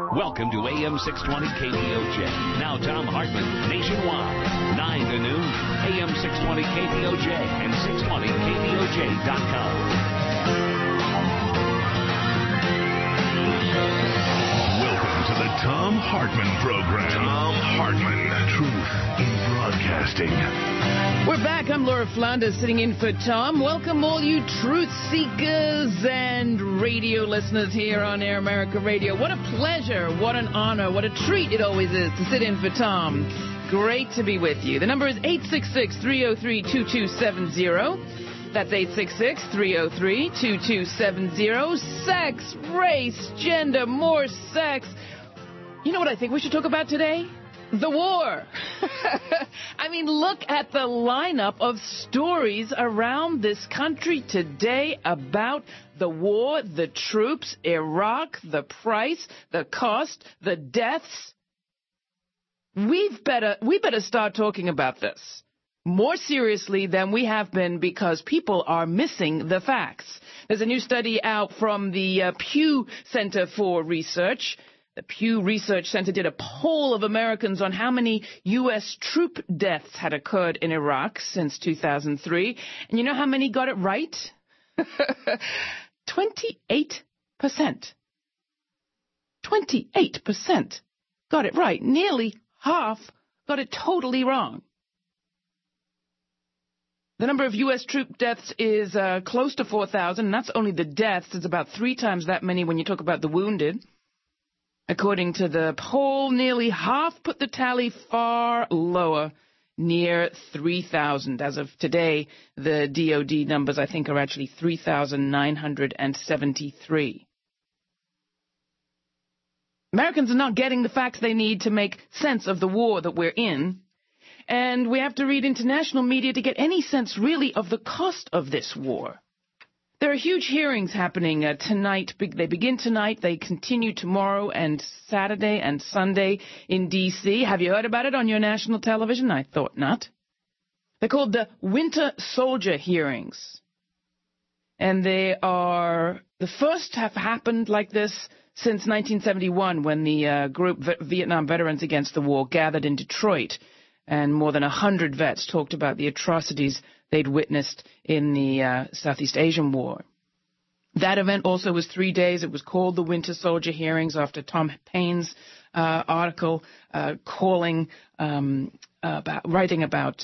Welcome to AM 620 KPOJ. Now Tom Hartman, nationwide, 9 to noon, AM 620 KPOJ and 620KPOJ.com. Welcome to the Tom Hartman Program. Tom Hartman. Truth in broadcasting. We're back. I'm Laura Flanders sitting in for Tom. Welcome all you truth seekers and radio listeners here on Air America Radio. What a pleasure, what an honor, what a treat it always is to sit in for Tom. Great to be with you. The number is 866-303-2270. That's 866-303-2270. Sex, race, gender, more sex. You know what I think we should talk about today? The war. I mean, look at the lineup of stories around this country today about the war, the troops, Iraq, the price, the cost, the deaths. We better start talking about this more seriously than we have been, because people are missing the facts. There's a new study out from the Pew Center for Research. The Pew Research Center did a poll of Americans on how many U.S. troop deaths had occurred in Iraq since 2003. And you know how many got it right? 28%. 28% got it right. Nearly half got it totally wrong. The number of U.S. troop deaths is close to 4,000, and that's only the deaths. It's about 3 times that many when you talk about the wounded. According to the poll, nearly half put the tally far lower, near 3,000. As of today, the DOD numbers, I think, are actually 3,973. Americans are not getting the facts they need to make sense of the war that we're in, and we have to read international media to get any sense, really, of the cost of this war. There are huge hearings happening tonight. They begin tonight. They continue tomorrow and Saturday and Sunday in D.C. Have you heard about it on your national television? I thought not. They're called the Winter Soldier hearings. And they are the first have happened like this since 1971, when the group Vietnam Veterans Against the War gathered in Detroit. And more than 100 vets talked about the atrocities they'd witnessed in the Southeast Asian War. That event also was 3 days. It was called the Winter Soldier Hearings after Tom Paine's article writing about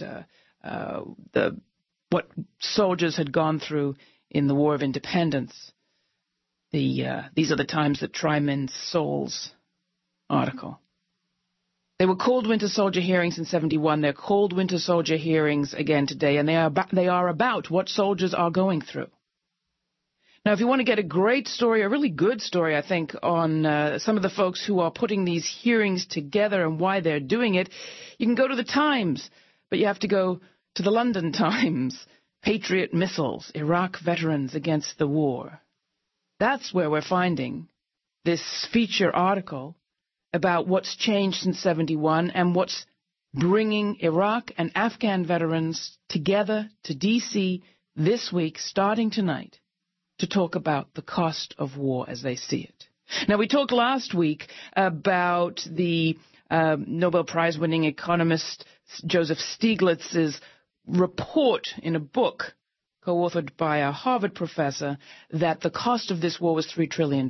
what soldiers had gone through in the War of Independence. These are the times that try men's souls article. They were called Winter Soldier Hearings in 71. They're called Winter Soldier Hearings again today, and they are about what soldiers are going through. Now, if you want to get a great story, a really good story, I think, on some of the folks who are putting these hearings together and why they're doing it, you can go to the Times, but you have to go to the London Times. Patriot missiles, Iraq veterans against the war. That's where we're finding this feature article about what's changed since 71 and what's bringing Iraq and Afghan veterans together to D.C. this week, starting tonight, to talk about the cost of war as they see it. Now, we talked last week about the Nobel Prize-winning economist Joseph Stiglitz's report in a book co-authored by a Harvard professor that the cost of this war was $3 trillion.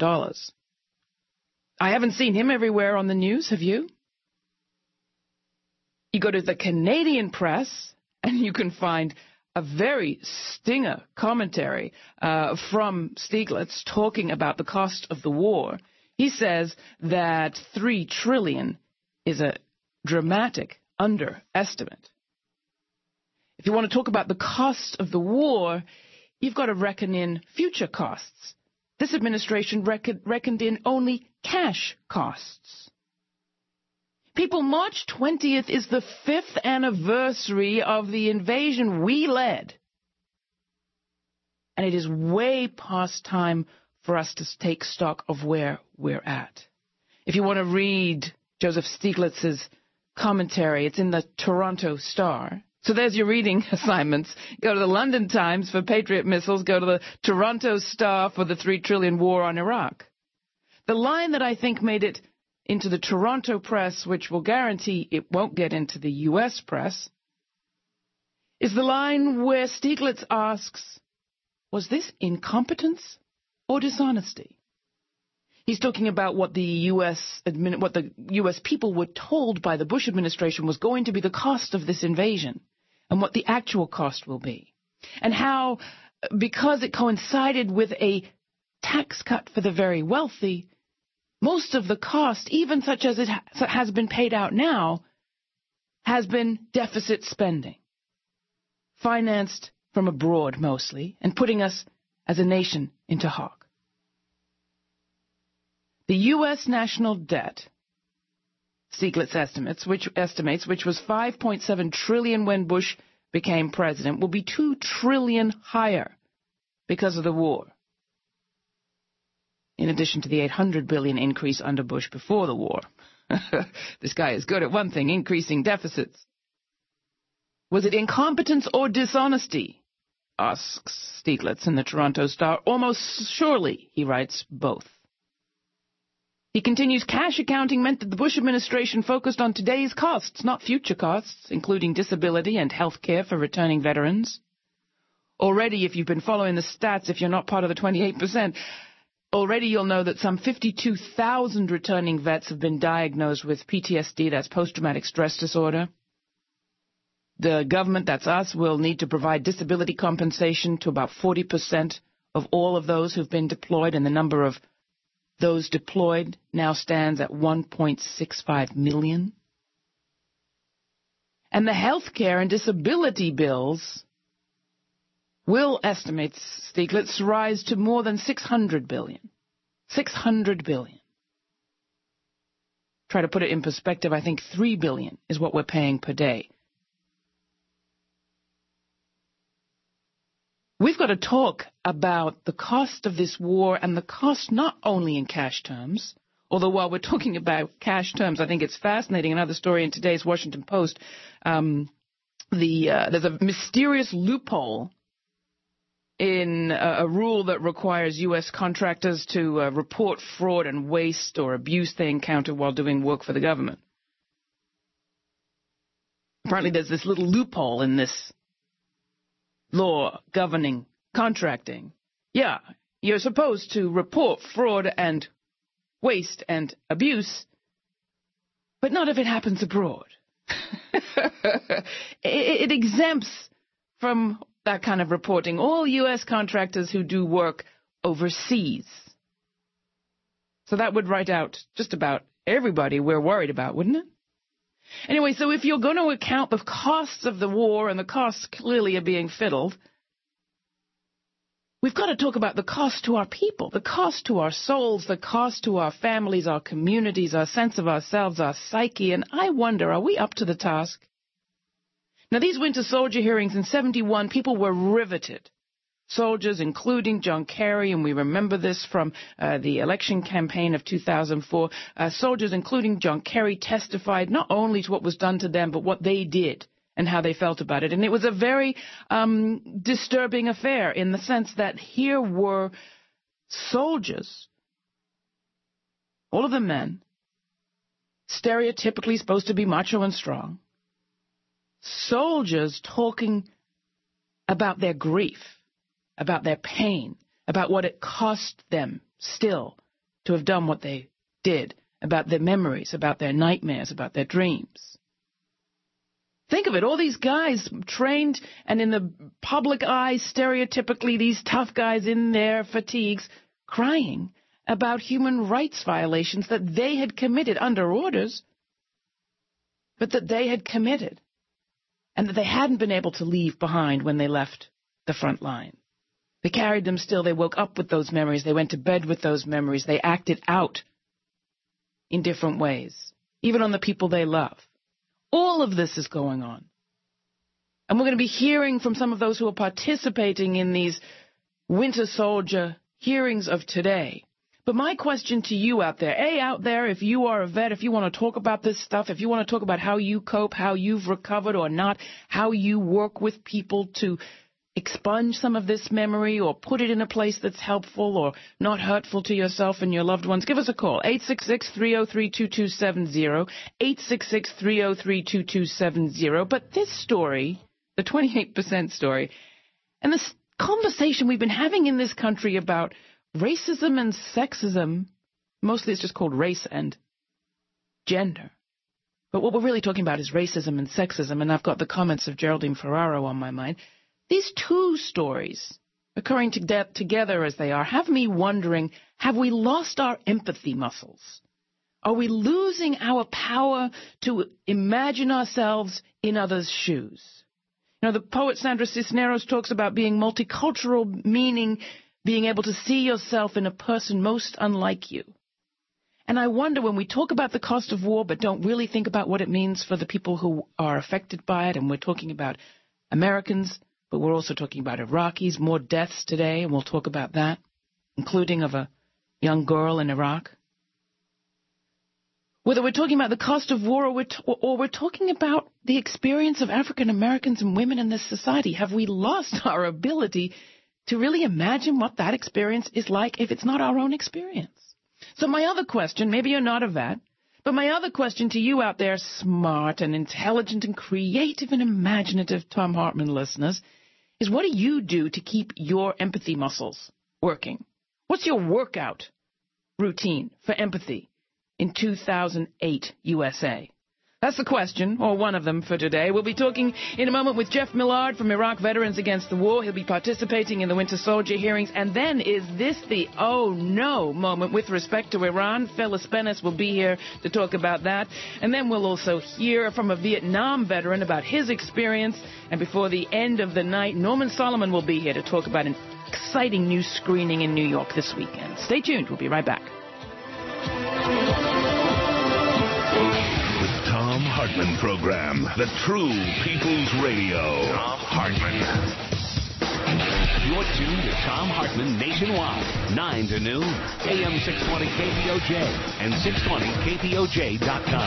I haven't seen him everywhere on the news, have you? You go to the Canadian press, and you can find a very stinger commentary from Stiglitz talking about the cost of the war. He says that $3 trillion is a dramatic underestimate. If you want to talk about the cost of the war, you've got to reckon in future costs. This administration reckoned in only cash costs. People, March 20th is the 5th anniversary of the invasion we led. And it is way past time for us to take stock of where we're at. If you want to read Joseph Stiglitz's commentary, it's in the Toronto Star. So there's your reading assignments. Go to the London Times for Patriot missiles. Go to the Toronto Star for the $3 trillion war on Iraq. The line that I think made it into the Toronto press, which will guarantee it won't get into the U.S. press, is the line where Stieglitz asks, was this incompetence or dishonesty? He's talking about what the U.S. people were told by the Bush administration was going to be the cost of this invasion and what the actual cost will be. And how, because it coincided with a tax cut for the very wealthy, most of the cost, even such as it has been paid out now, has been deficit spending, financed from abroad mostly, and putting us as a nation into hock. The U.S. national debt, Stieglitz estimates, which was $5.7 trillion when Bush became president, will be $2 trillion higher because of the war, in addition to the $800 billion increase under Bush before the war. This guy is good at one thing, increasing deficits. Was it incompetence or dishonesty? Asks Stieglitz in the Toronto Star. Almost surely, he writes, both. He continues, cash accounting meant that the Bush administration focused on today's costs, not future costs, including disability and health care for returning veterans. Already, if you've been following the stats, if you're not part of the 28%, already you'll know that some 52,000 returning vets have been diagnosed with PTSD, that's post-traumatic stress disorder. The government, that's us, will need to provide disability compensation to about 40% of all of those who've been deployed, and the number of those deployed now stands at 1.65 million. And the health care and disability bills will, estimates Stieglitz, rise to more than $600 billion. $600 billion. Try to put it in perspective, I think $3 billion is what we're paying per day. We've got to talk about the cost of this war, and the cost not only in cash terms, although while we're talking about cash terms, I think it's fascinating. Another story in today's Washington Post, there's a mysterious loophole in a rule that requires U.S. contractors to report fraud and waste or abuse they encounter while doing work for the government. Apparently there's this little loophole in this law governing contracting. Yeah, you're supposed to report fraud and waste and abuse, but not if it happens abroad. It exempts from that kind of reporting all U.S. contractors who do work overseas. So that would write out just about everybody we're worried about, wouldn't it? Anyway, so if you're going to account the costs of the war, and the costs clearly are being fiddled, we've got to talk about the cost to our people, the cost to our souls, the cost to our families, our communities, our sense of ourselves, our psyche. And I wonder, are we up to the task? Now, these Winter Soldier hearings in 71, people were riveted. Soldiers, including John Kerry, and we remember this from the election campaign of 2004, soldiers, including John Kerry, testified not only to what was done to them, but what they did and how they felt about it. And it was a very disturbing affair in the sense that here were soldiers, all of them men, stereotypically supposed to be macho and strong, soldiers talking about their grief, about their pain, about what it cost them still to have done what they did, about their memories, about their nightmares, about their dreams. Think of it, all these guys trained and in the public eye, stereotypically, these tough guys in their fatigues, crying about human rights violations that they had committed under orders, but that they had committed, and that they hadn't been able to leave behind when they left the front line. They carried them still. They woke up with those memories. They went to bed with those memories. They acted out in different ways, even on the people they love. All of this is going on. And we're going to be hearing from some of those who are participating in these Winter Soldier hearings of today. But my question to you out there, if you are a vet, if you want to talk about this stuff, if you want to talk about how you cope, how you've recovered or not, how you work with people to expunge some of this memory or put it in a place that's helpful or not hurtful to yourself and your loved ones, give us a call, 866-303-2270, 866-303-2270. But this story, the 28% story, and this conversation we've been having in this country about racism and sexism, mostly it's just called race and gender. But what we're really talking about is racism and sexism, and I've got the comments of Geraldine Ferraro on my mind. These two stories, occurring together as they are, have me wondering, have we lost our empathy muscles? Are we losing our power to imagine ourselves in others' shoes? You know, the poet Sandra Cisneros talks about being multicultural, meaning being able to see yourself in a person most unlike you. And I wonder, when we talk about the cost of war but don't really think about what it means for the people who are affected by it, and we're talking about Americans, but we're also talking about Iraqis, more deaths today, and we'll talk about that, including of a young girl in Iraq. Whether we're talking about the cost of war or we're talking about the experience of African Americans and women in this society, have we lost our ability to really imagine what that experience is like if it's not our own experience? So my other question, maybe you're not a vet, but my other question to you out there, smart and intelligent and creative and imaginative Thom Hartmann listeners, is what do you do to keep your empathy muscles working? What's your workout routine for empathy in 2008 USA? That's the question, or one of them, for today. We'll be talking in a moment with Jeff Millard from Iraq Veterans Against the War. He'll be participating in the Winter Soldier hearings. And then, is this the oh no moment with respect to Iran? Phyllis Bennis will be here to talk about that. And then we'll also hear from a Vietnam veteran about his experience. And before the end of the night, Norman Solomon will be here to talk about an exciting new screening in New York this weekend. Stay tuned. We'll be right back. Thom Hartmann Program, the true people's radio. Thom Hartmann. You're tuned to Thom Hartmann nationwide, 9 to noon, AM 620 KPOJ and 620KPOJ.com.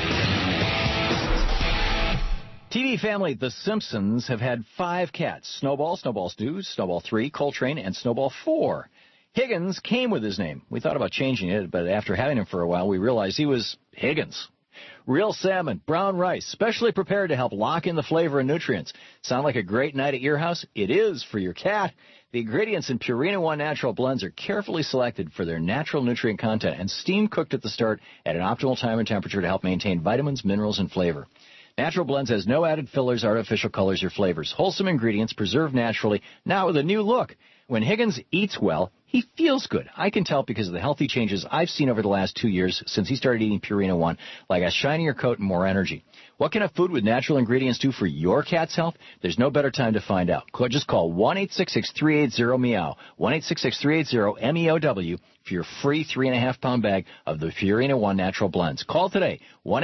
TV family The Simpsons have had 5 cats: Snowball, Snowball Stew, Snowball 3, Coltrane, and Snowball 4. Higgins came with his name. We thought about changing it, but after having him for a while, we realized he was Higgins. Real salmon, brown rice, specially prepared to help lock in the flavor and nutrients. Sound like a great night at your house? It is for your cat. The ingredients in Purina One Natural blends are carefully selected for their natural nutrient content and steam cooked at the start at an optimal time and temperature to help maintain vitamins, minerals, and flavor. Natural Blends has no added fillers, artificial colors, or flavors. Wholesome ingredients preserved naturally, now with a new look. When Higgins eats well, he feels good. I can tell because of the healthy changes I've seen over the last 2 years since he started eating Purina One, like a shinier coat and more energy. What can a food with natural ingredients do for your cat's health? There's no better time to find out. Just call 1-866-380-MEOW, 1-866-380-MEOW for your free 3.5-pound bag of the Purina One Natural Blends. Call today,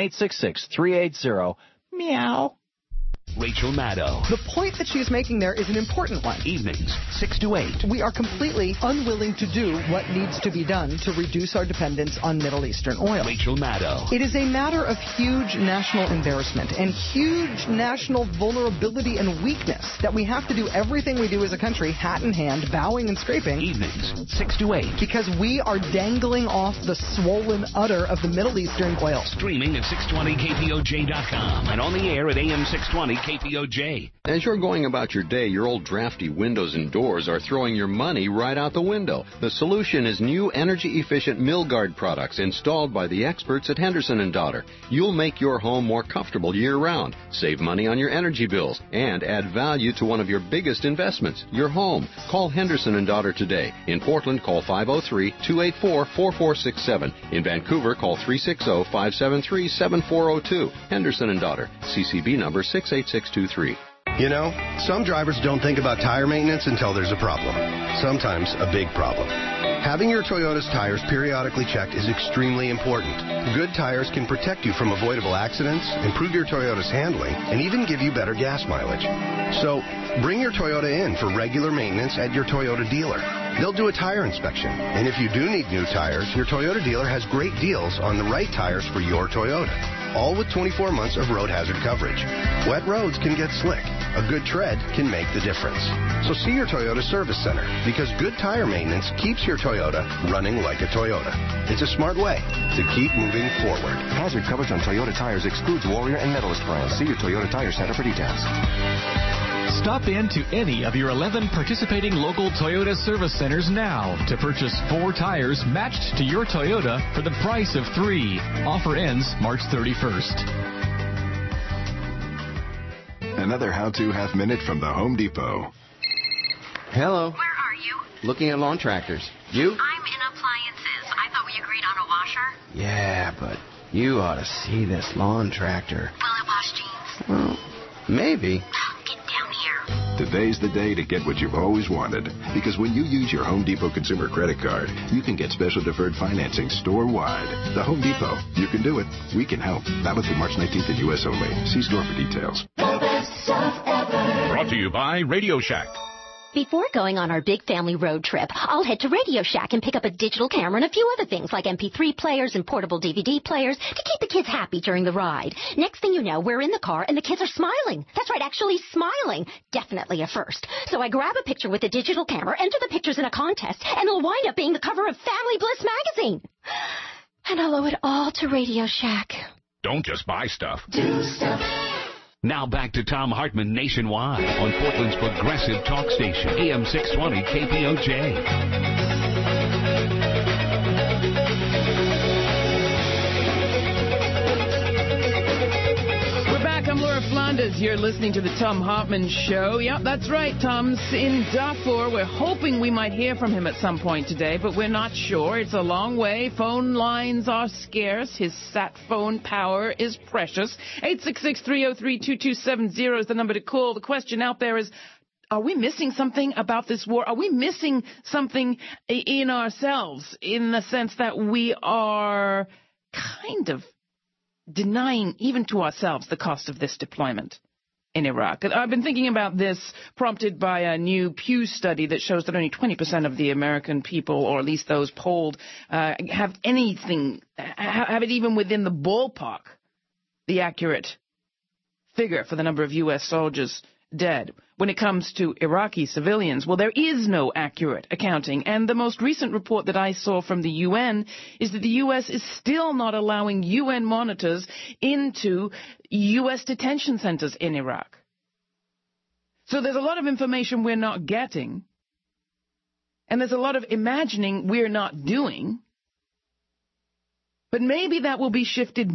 1-866-380-MEOW. Rachel Maddow. The point that she's making there is an important one. Evenings, 6 to 8. We are completely unwilling to do what needs to be done to reduce our dependence on Middle Eastern oil. Rachel Maddow. It is a matter of huge national embarrassment and huge national vulnerability and weakness that we have to do everything we do as a country, hat in hand, bowing and scraping. Evenings, 6 to 8. Because we are dangling off the swollen udder of the Middle Eastern oil. Streaming at 620KPOJ.com and on the air at AM 620 KPOJ. As you're going about your day, your old drafty windows and doors are throwing your money right out the window. The solution is new energy-efficient Milgard products installed by the experts at Henderson & Daughter. You'll make your home more comfortable year-round, save money on your energy bills, and add value to one of your biggest investments, your home. Call Henderson & Daughter today. In Portland, call 503-284-4467. In Vancouver, call 360-573-7402. Henderson & Daughter, CCB number 68623. You know, some drivers don't think about tire maintenance until there's a problem. Sometimes a big problem. Having your Toyota's tires periodically checked is extremely important. Good tires can protect you from avoidable accidents, improve your Toyota's handling, and even give you better gas mileage. So, bring your Toyota in for regular maintenance at your Toyota dealer. They'll do a tire inspection, and if you do need new tires, your Toyota dealer has great deals on the right tires for your Toyota. All with 24 months of road hazard coverage. Wet roads can get slick. a good tread can make the difference. So see your Toyota Service Center, because good tire maintenance keeps your Toyota running like a Toyota. It's a smart way to keep moving forward. Hazard coverage on Toyota tires excludes Warrior and Medalist brands. See your Toyota Tire Center for details. Stop in to any of your 11 participating local Toyota service centers now to purchase 4 tires matched to your Toyota for the price of 3. Offer ends March 31st. Another how-to half minute from the Home Depot. Hello. Where are you? Looking at lawn tractors. You? I'm in appliances. I thought we agreed on a washer. Yeah, but you ought to see this lawn tractor. Will it wash jeans? Well, maybe. Get down here. Today's the day to get what you've always wanted. Because when you use your Home Depot consumer credit card, you can get special deferred financing store-wide. The Home Depot. You can do it. We can help. Valid through March 19th in U.S. only. See store for details. The best stuff ever. Brought to you by Radio Shack. Before going on our big family road trip, I'll head to Radio Shack and pick up a digital camera and a few other things like MP3 players and portable DVD players to keep the kids happy during the ride. Next thing you know, we're in the car and the kids are smiling. That's right, actually smiling. Definitely a first. So I grab a picture with the digital camera, enter the pictures in a contest, and it'll wind up being the cover of Family Bliss magazine. And I'll owe it all to Radio Shack. Don't just buy stuff. Do stuff. Now back to Thom Hartmann Nationwide on Portland's progressive talk station, AM 620 KPOJ. I'm Laura Flanders. You're listening to the Thom Hartmann Show. Yep, that's right. Tom's in Darfur. We're hoping we might hear from him at some point today, but we're not sure. It's a long way. Phone lines are scarce. His sat phone power is precious. 866-303-2270 is the number to call. The question out there is, are we missing something about this war? Are we missing something in ourselves in the sense that we are kind of denying even to ourselves the cost of this deployment in Iraq? I've been thinking about this, prompted by a new Pew study that shows that only 20% of the American people, or at least those polled, have anything, have it even within the ballpark, the accurate figure for the number of U.S. soldiers dead. When it comes to Iraqi civilians, well, there is no accurate accounting. And the most recent report that I saw from the UN is that the U.S. is still not allowing UN monitors into U.S. detention centers in Iraq. So there's a lot of information we're not getting, and there's a lot of imagining we're not doing. But maybe that will be shifted,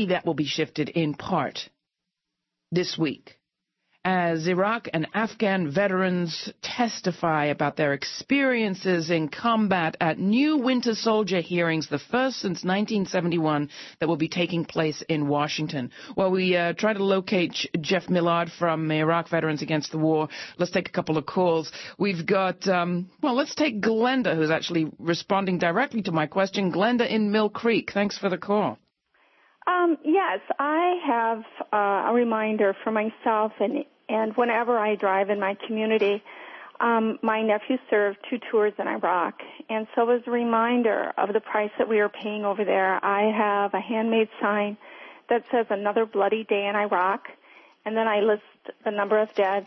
in part this week, as Iraq and Afghan veterans testify about their experiences in combat at new Winter Soldier hearings, the first since 1971, that will be taking place in Washington. While we try to locate Jeff Millard from Iraq Veterans Against the War, let's take a couple of calls. We've got, let's take Glenda, who's actually responding directly to my question. Glenda in Mill Creek, thanks for the call. Yes, I have a reminder for myself, and whenever I drive in my community, my nephew served 2 tours in Iraq, and so as a reminder of the price that we are paying over there, I have a handmade sign that says "Another Bloody Day in Iraq," and then I list the number of deaths,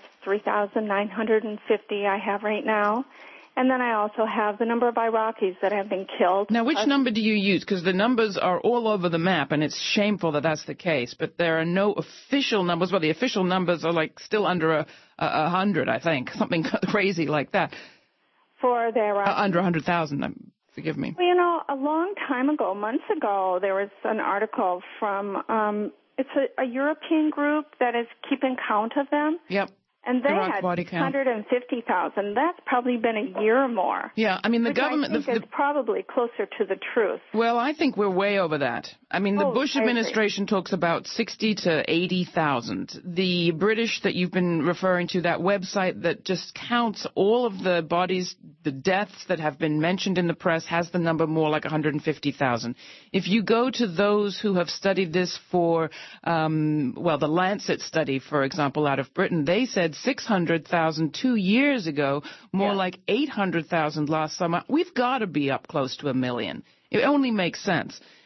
3,950 I have right now. And then I also have the number of Iraqis that have been killed. Now, which number do you use? Because the numbers are all over the map, and it's shameful that that's the case. But there are no official numbers. Well, the official numbers are still under 100, I think, something crazy like that. For the Iraqis? Under 100,000. Forgive me. Well, a long time ago, months ago, there was an article from it's a European group that is keeping count of them. Yep. And they had 150,000. That's probably been a year or more. Yeah, I mean, the government... I think is probably closer to the truth. Well, I think we're way over that. I mean, the Bush administration talks about 60 to 80,000. The British that you've been referring to, that website that just counts all of the bodies, the deaths that have been mentioned in the press, has the number more like 150,000. If you go to those who have studied this for, the Lancet study, for example, out of Britain, they said 600,000 2 years ago, more like 800,000 last summer. We've got to be up close to 1 million. It only makes sense.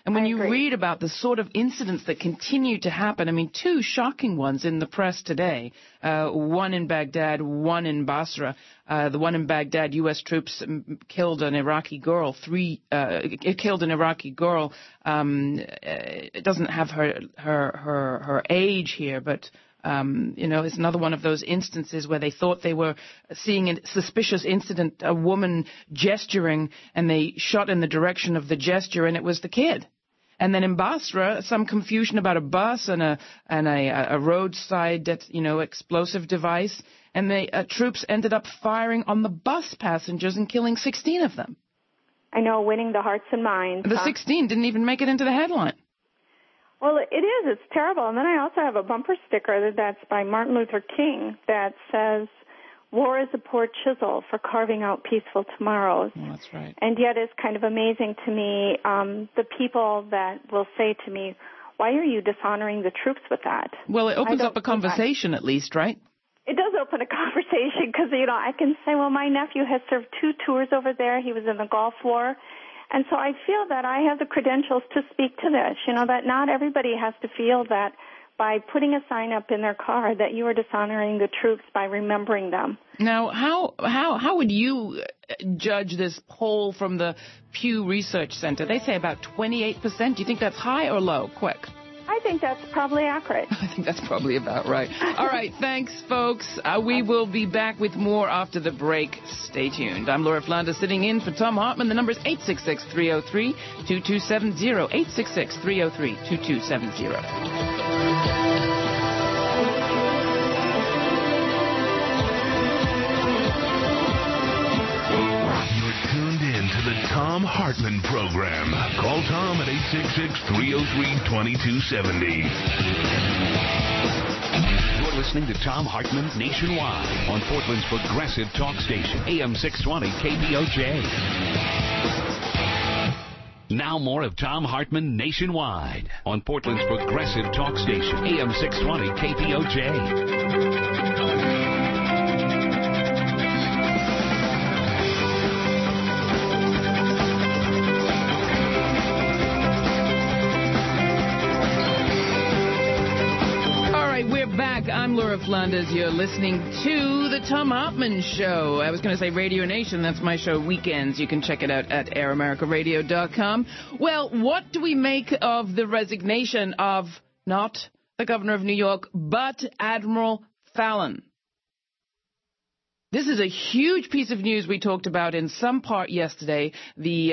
And when you read about the sort of incidents that continue to happen, I mean, two shocking ones in the press today, one in Baghdad, one in Basra. The one in Baghdad, U.S. troops killed an Iraqi girl. Killed an Iraqi girl. It doesn't have her age here, but it's another one of those instances where they thought they were seeing a suspicious incident, a woman gesturing, and they shot in the direction of the gesture, and it was the kid. And then in Basra, some confusion about a bus and a roadside, explosive device, and the troops ended up firing on the bus passengers and killing 16 of them. I know, winning the hearts and minds. The 16 didn't even make it into the headline. Well, it is. It's terrible. And then I also have a bumper sticker that's by Martin Luther King that says, "War is a poor chisel for carving out peaceful tomorrows." Well, that's right. And yet it's kind of amazing to me, the people that will say to me, "Why are you dishonoring the troops with that?" Well, it opens up a conversation at least, right? It does open a conversation because, I can say, well, my nephew has served 2 tours over there. He was in the Gulf War. And so I feel that I have the credentials to speak to this, that not everybody has to feel that by putting a sign up in their car that you are dishonoring the troops by remembering them. Now, how would you judge this poll from the Pew Research Center? They say about 28%. Do you think that's high or low? Quick. I think that's probably accurate. I think that's probably about right. All right, thanks, folks. We will be back with more after the break. Stay tuned. I'm Laura Flanders sitting in for Tom Hartman. The number is 866-303-2270, 866-303-2270. The Tom Hartman Program. Call Tom at 866-303-2270. You're listening to Tom Hartman Nationwide on Portland's progressive talk station, AM 620 KPOJ. Now more of Tom Hartman Nationwide on Portland's progressive talk station, AM 620 KPOJ. I'm Laura Flanders. You're listening to The Tom Hartman Show. I was going to say Radio Nation. That's my show weekends. You can check it out at AirAmericaRadio.com. Well, what do we make of the resignation of not the governor of New York, but Admiral Fallon? This is a huge piece of news we talked about in some part yesterday. He'd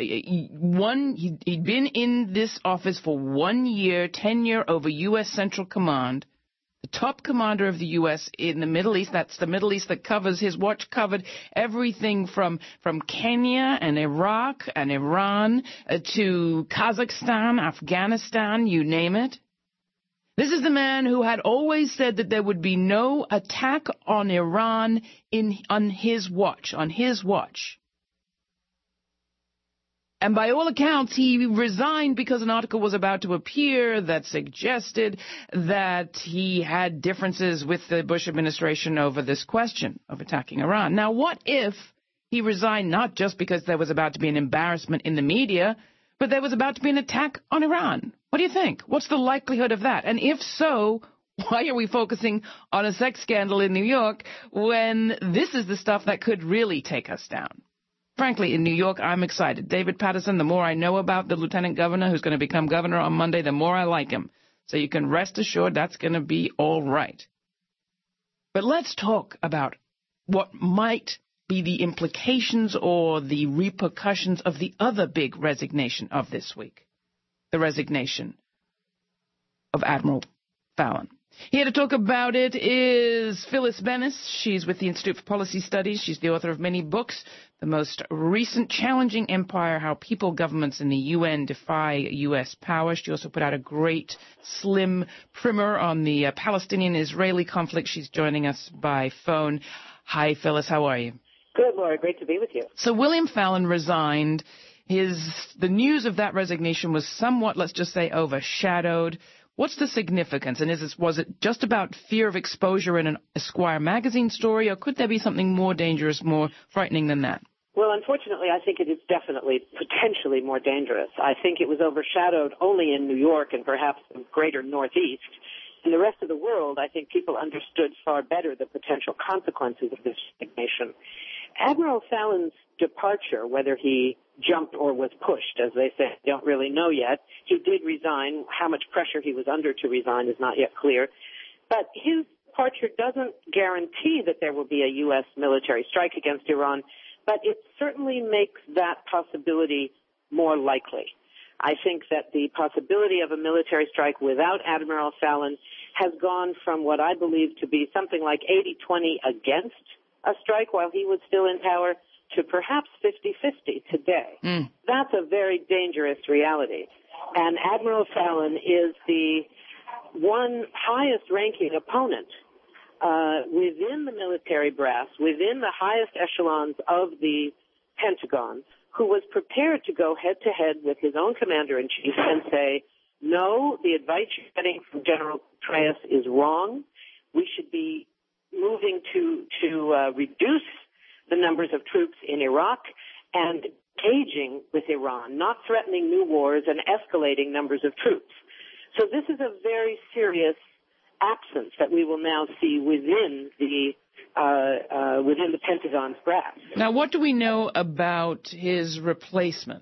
been in this office for 1 year, tenure over U.S. Central Command. The top commander of the U.S. in the Middle East, that's the Middle East that covers, his watch covered everything from Kenya and Iraq and Iran to Kazakhstan, Afghanistan, you name it. This is the man who had always said that there would be no attack on Iran on his watch. And by all accounts, he resigned because an article was about to appear that suggested that he had differences with the Bush administration over this question of attacking Iran. Now, what if he resigned not just because there was about to be an embarrassment in the media, but there was about to be an attack on Iran? What do you think? What's the likelihood of that? And if so, why are we focusing on a sex scandal in New York when this is the stuff that could really take us down? Frankly, in New York, I'm excited. David Paterson, the more I know about the lieutenant governor who's going to become governor on Monday, the more I like him. So you can rest assured that's going to be all right. But let's talk about what might be the implications or the repercussions of the other big resignation of this week, the resignation of Admiral Fallon. Here to talk about it is Phyllis Bennis. She's with the Institute for Policy Studies. She's the author of many books. The most recent, Challenging Empire, How People, Governments, and the UN Defy U.S. Power. She also put out a great, slim primer on the Palestinian-Israeli conflict. She's joining us by phone. Hi, Phyllis. How are you? Good, Laura. Great to be with you. So William Fallon resigned. The news of that resignation was somewhat, let's just say, overshadowed. What's the significance? And was it just about fear of exposure in an Esquire magazine story, or could there be something more dangerous, more frightening than that? Well, unfortunately, I think it is definitely potentially more dangerous. I think it was overshadowed only in New York and perhaps the greater Northeast. In the rest of the world, I think people understood far better the potential consequences of this resignation. Admiral Fallon's departure, whether he jumped or was pushed, as they say, don't really know yet. He did resign. How much pressure he was under to resign is not yet clear. But his departure doesn't guarantee that there will be a U.S. military strike against Iran, but it certainly makes that possibility more likely. I think that the possibility of a military strike without Admiral Fallon has gone from what I believe to be something like 80-20 against a strike while he was still in power to perhaps 50-50 today. That's a very dangerous reality. And Admiral Fallon is the one highest-ranking opponent within the military brass, within the highest echelons of the Pentagon, who was prepared to go head-to-head with his own commander-in-chief and say, no, the advice you're getting from General Petraeus is wrong. We should be moving to reduce the numbers of troops in Iraq and engaging with Iran, not threatening new wars and escalating numbers of troops. So this is a very serious absence that we will now see within the Pentagon's brass. Now, what do we know about his replacement?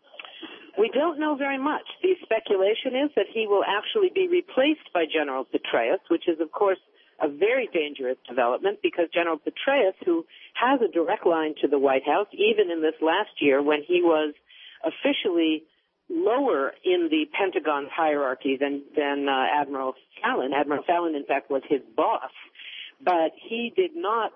We don't know very much. The speculation is that he will actually be replaced by General Petraeus, which is, of course, a very dangerous development because General Petraeus, who has a direct line to the White House, even in this last year when he was officially lower in the Pentagon's hierarchy than Admiral Fallon. Admiral Fallon, in fact, was his boss. But he did not,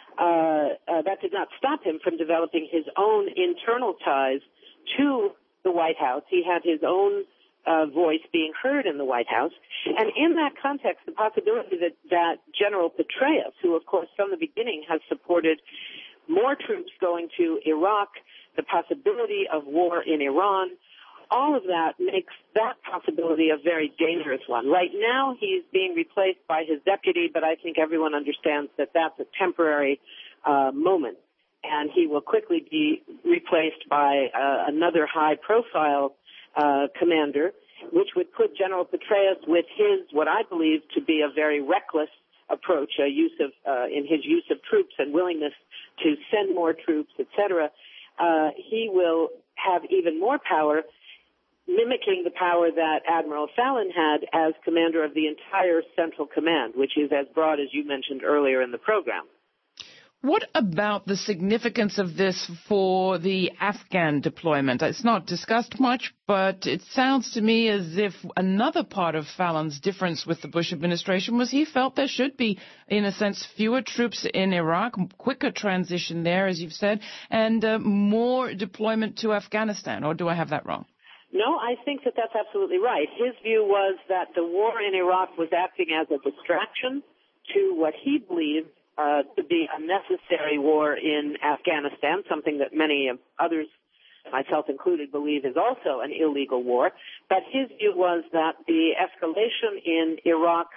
that did not stop him from developing his own internal ties to the White House. He had his own voice being heard in the White House. And in that context, the possibility that General Petraeus, who, of course, from the beginning has supported more troops going to Iraq, the possibility of war in Iran, all of that makes that possibility a very dangerous one. Right now, he's being replaced by his deputy, but I think everyone understands that that's a temporary moment. And he will quickly be replaced by another high-profile commander, which would put General Petraeus with his, what I believe to be a very reckless approach, in his use of troops and willingness to send more troops, etc. He will have even more power, mimicking the power that Admiral Fallon had as commander of the entire Central Command, which is as broad as you mentioned earlier in the program. What about the significance of this for the Afghan deployment? It's not discussed much, but it sounds to me as if another part of Fallon's difference with the Bush administration was he felt there should be, in a sense, fewer troops in Iraq, quicker transition there, as you've said, and more deployment to Afghanistan. Or do I have that wrong? No, I think that that's absolutely right. His view was that the war in Iraq was acting as a distraction to what he believed to be a necessary war in Afghanistan, something that many of others, myself included, believe is also an illegal war. But his view was that the escalation in Iraq,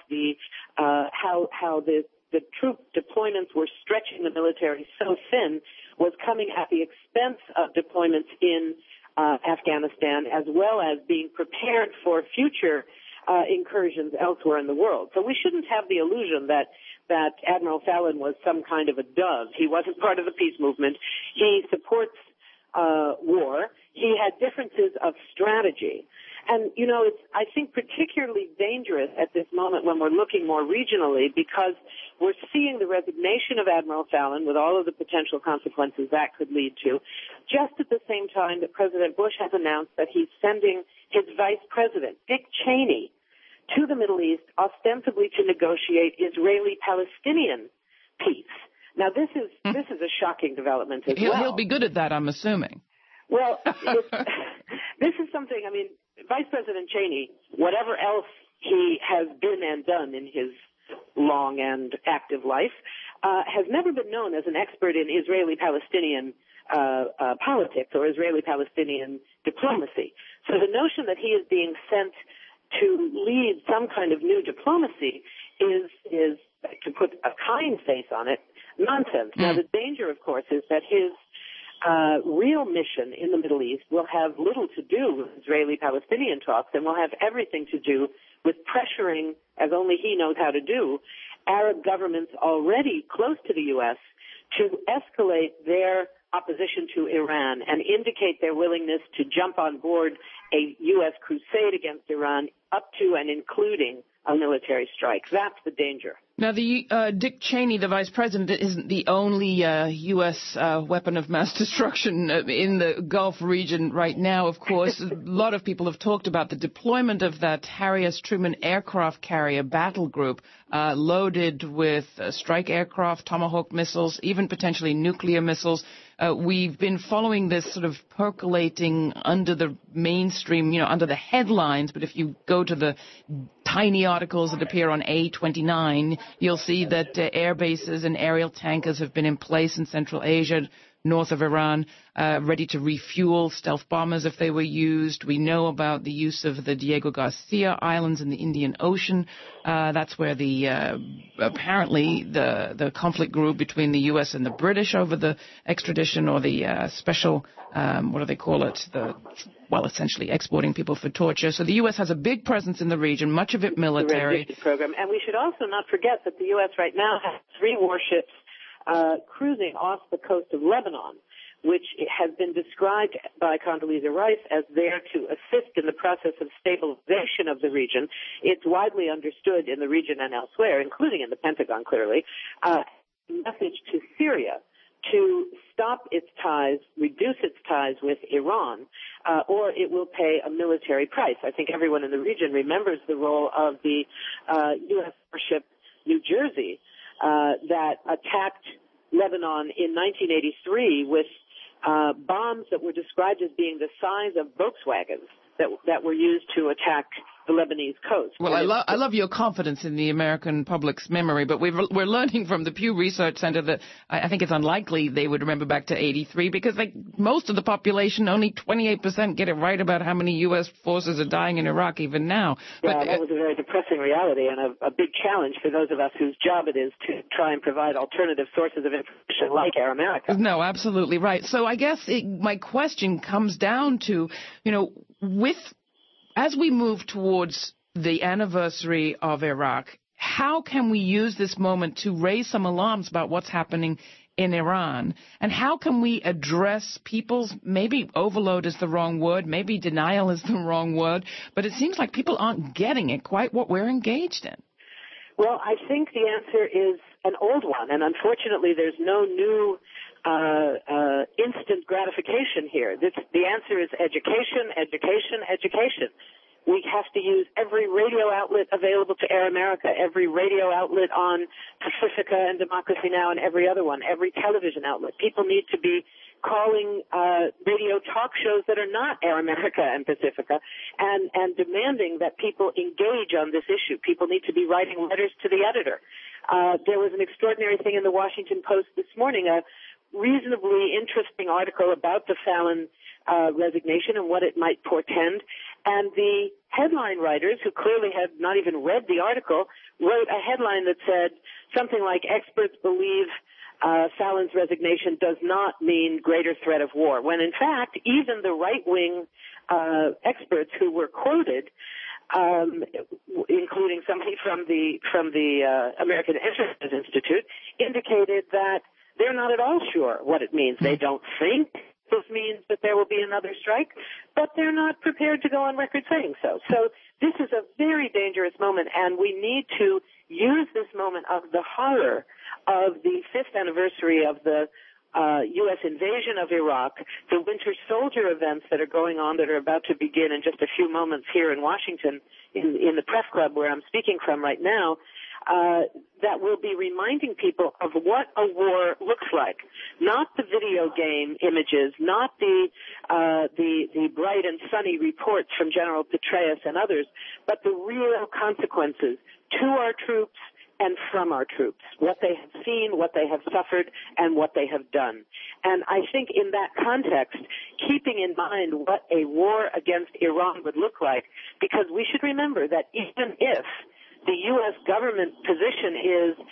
how the troop deployments were stretching the military so thin, was coming at the expense of deployments in Afghanistan, as well as being prepared for future incursions elsewhere in the world. So we shouldn't have the illusion that Admiral Fallon was some kind of a dove. He wasn't part of the peace movement. He supports war. He had differences of strategy. And, you know, it's, I think, particularly dangerous at this moment when we're looking more regionally because we're seeing the resignation of Admiral Fallon with all of the potential consequences that could lead to, just at the same time that President Bush has announced that he's sending his vice president, Dick Cheney, to the Middle East, ostensibly to negotiate Israeli-Palestinian peace. Now, this is a shocking development as well. He'll be good at that, I'm assuming. Well, this is something, I mean, Vice President Cheney, whatever else he has been and done in his long and active life, has never been known as an expert in Israeli-Palestinian politics or Israeli-Palestinian diplomacy. So the notion that he is being sent to lead some kind of new diplomacy is, to put a kind face on it, nonsense. Now, the danger, of course, is that his real mission in the Middle East will have little to do with Israeli-Palestinian talks and will have everything to do with pressuring, as only he knows how to do, Arab governments already close to the U.S. to escalate their opposition to Iran and indicate their willingness to jump on board a U.S. crusade against Iran up to and including a military strike. That's the danger. Now, Dick Cheney, the vice president, isn't the only U.S. Weapon of mass destruction in the Gulf region right now, of course. A lot of people have talked about the deployment of that Harry S. Truman aircraft carrier battle group loaded with strike aircraft, Tomahawk missiles, even potentially nuclear missiles. We've been following this sort of percolating under the mainstream, under the headlines, but if you go to the tiny articles that appear on A29, you'll see that air bases and aerial tankers have been in place in Central Asia, north of Iran, ready to refuel stealth bombers if they were used. We know about the use of the Diego Garcia Islands in the Indian Ocean. That's where apparently the conflict grew between the U.S. and the British over the extradition or the special, what do they call it? Essentially exporting people for torture. So the U.S. has a big presence in the region, much of it military. The program. And we should also not forget that the U.S. right now has 3 warships cruising off the coast of Lebanon, which has been described by Condoleezza Rice as there to assist in the process of stabilization of the region. It's widely understood in the region and elsewhere, including in the Pentagon, clearly, a message to Syria to stop its ties, reduce its ties with Iran, or it will pay a military price. I think everyone in the region remembers the role of the U.S. warship New Jersey that attacked Lebanon in 1983 with bombs that were described as being the size of Volkswagens that were used to attack the Lebanese coast. Well, I love your confidence in the American public's memory, but we're learning from the Pew Research Center that I think it's unlikely they would remember back to 83 because most of the population, only 28% get it right about how many U.S. forces are dying in Iraq even now. Yeah, that was a very depressing reality and a big challenge for those of us whose job it is to try and provide alternative sources of information like Air America. No, absolutely right. So I guess my question comes down to, as we move towards the anniversary of Iraq, how can we use this moment to raise some alarms about what's happening in Iran? And how can we address people's, maybe overload is the wrong word, maybe denial is the wrong word, but it seems like people aren't getting it quite what we're engaged in. Well, I think the answer is an old one, and unfortunately there's no new instant gratification here. The answer is education, education, education. We have to use every radio outlet available to Air America, every radio outlet on Pacifica and Democracy Now! And every other one, every television outlet. People need to be calling radio talk shows that are not Air America and Pacifica and demanding that people engage on this issue. People need to be writing letters to the editor. There was an extraordinary thing in the Washington Post this morning, a reasonably interesting article about the Fallon resignation and what it might portend. And the headline writers, who clearly had not even read the article, wrote a headline that said something like, experts believe Fallon's resignation does not mean greater threat of war, when in fact even the right-wing experts who were quoted, including somebody from the American Interest Institute, indicated that they're not at all sure what it means. They don't think this means that there will be another strike, but they're not prepared to go on record saying so. So this is a very dangerous moment, and we need to use this moment of the horror of the 5th anniversary of the U.S. invasion of Iraq, the Winter Soldier events that are going on that are about to begin in just a few moments here in Washington, in the press club where I'm speaking from right now, that will be reminding people of what a war looks like. Not the video game images, not the bright and sunny reports from General Petraeus and others, but the real consequences to our troops and from our troops, what they have seen, what they have suffered, and what they have done. And I think in that context, keeping in mind what a war against Iran would look like, because we should remember that even if the U.S. government position is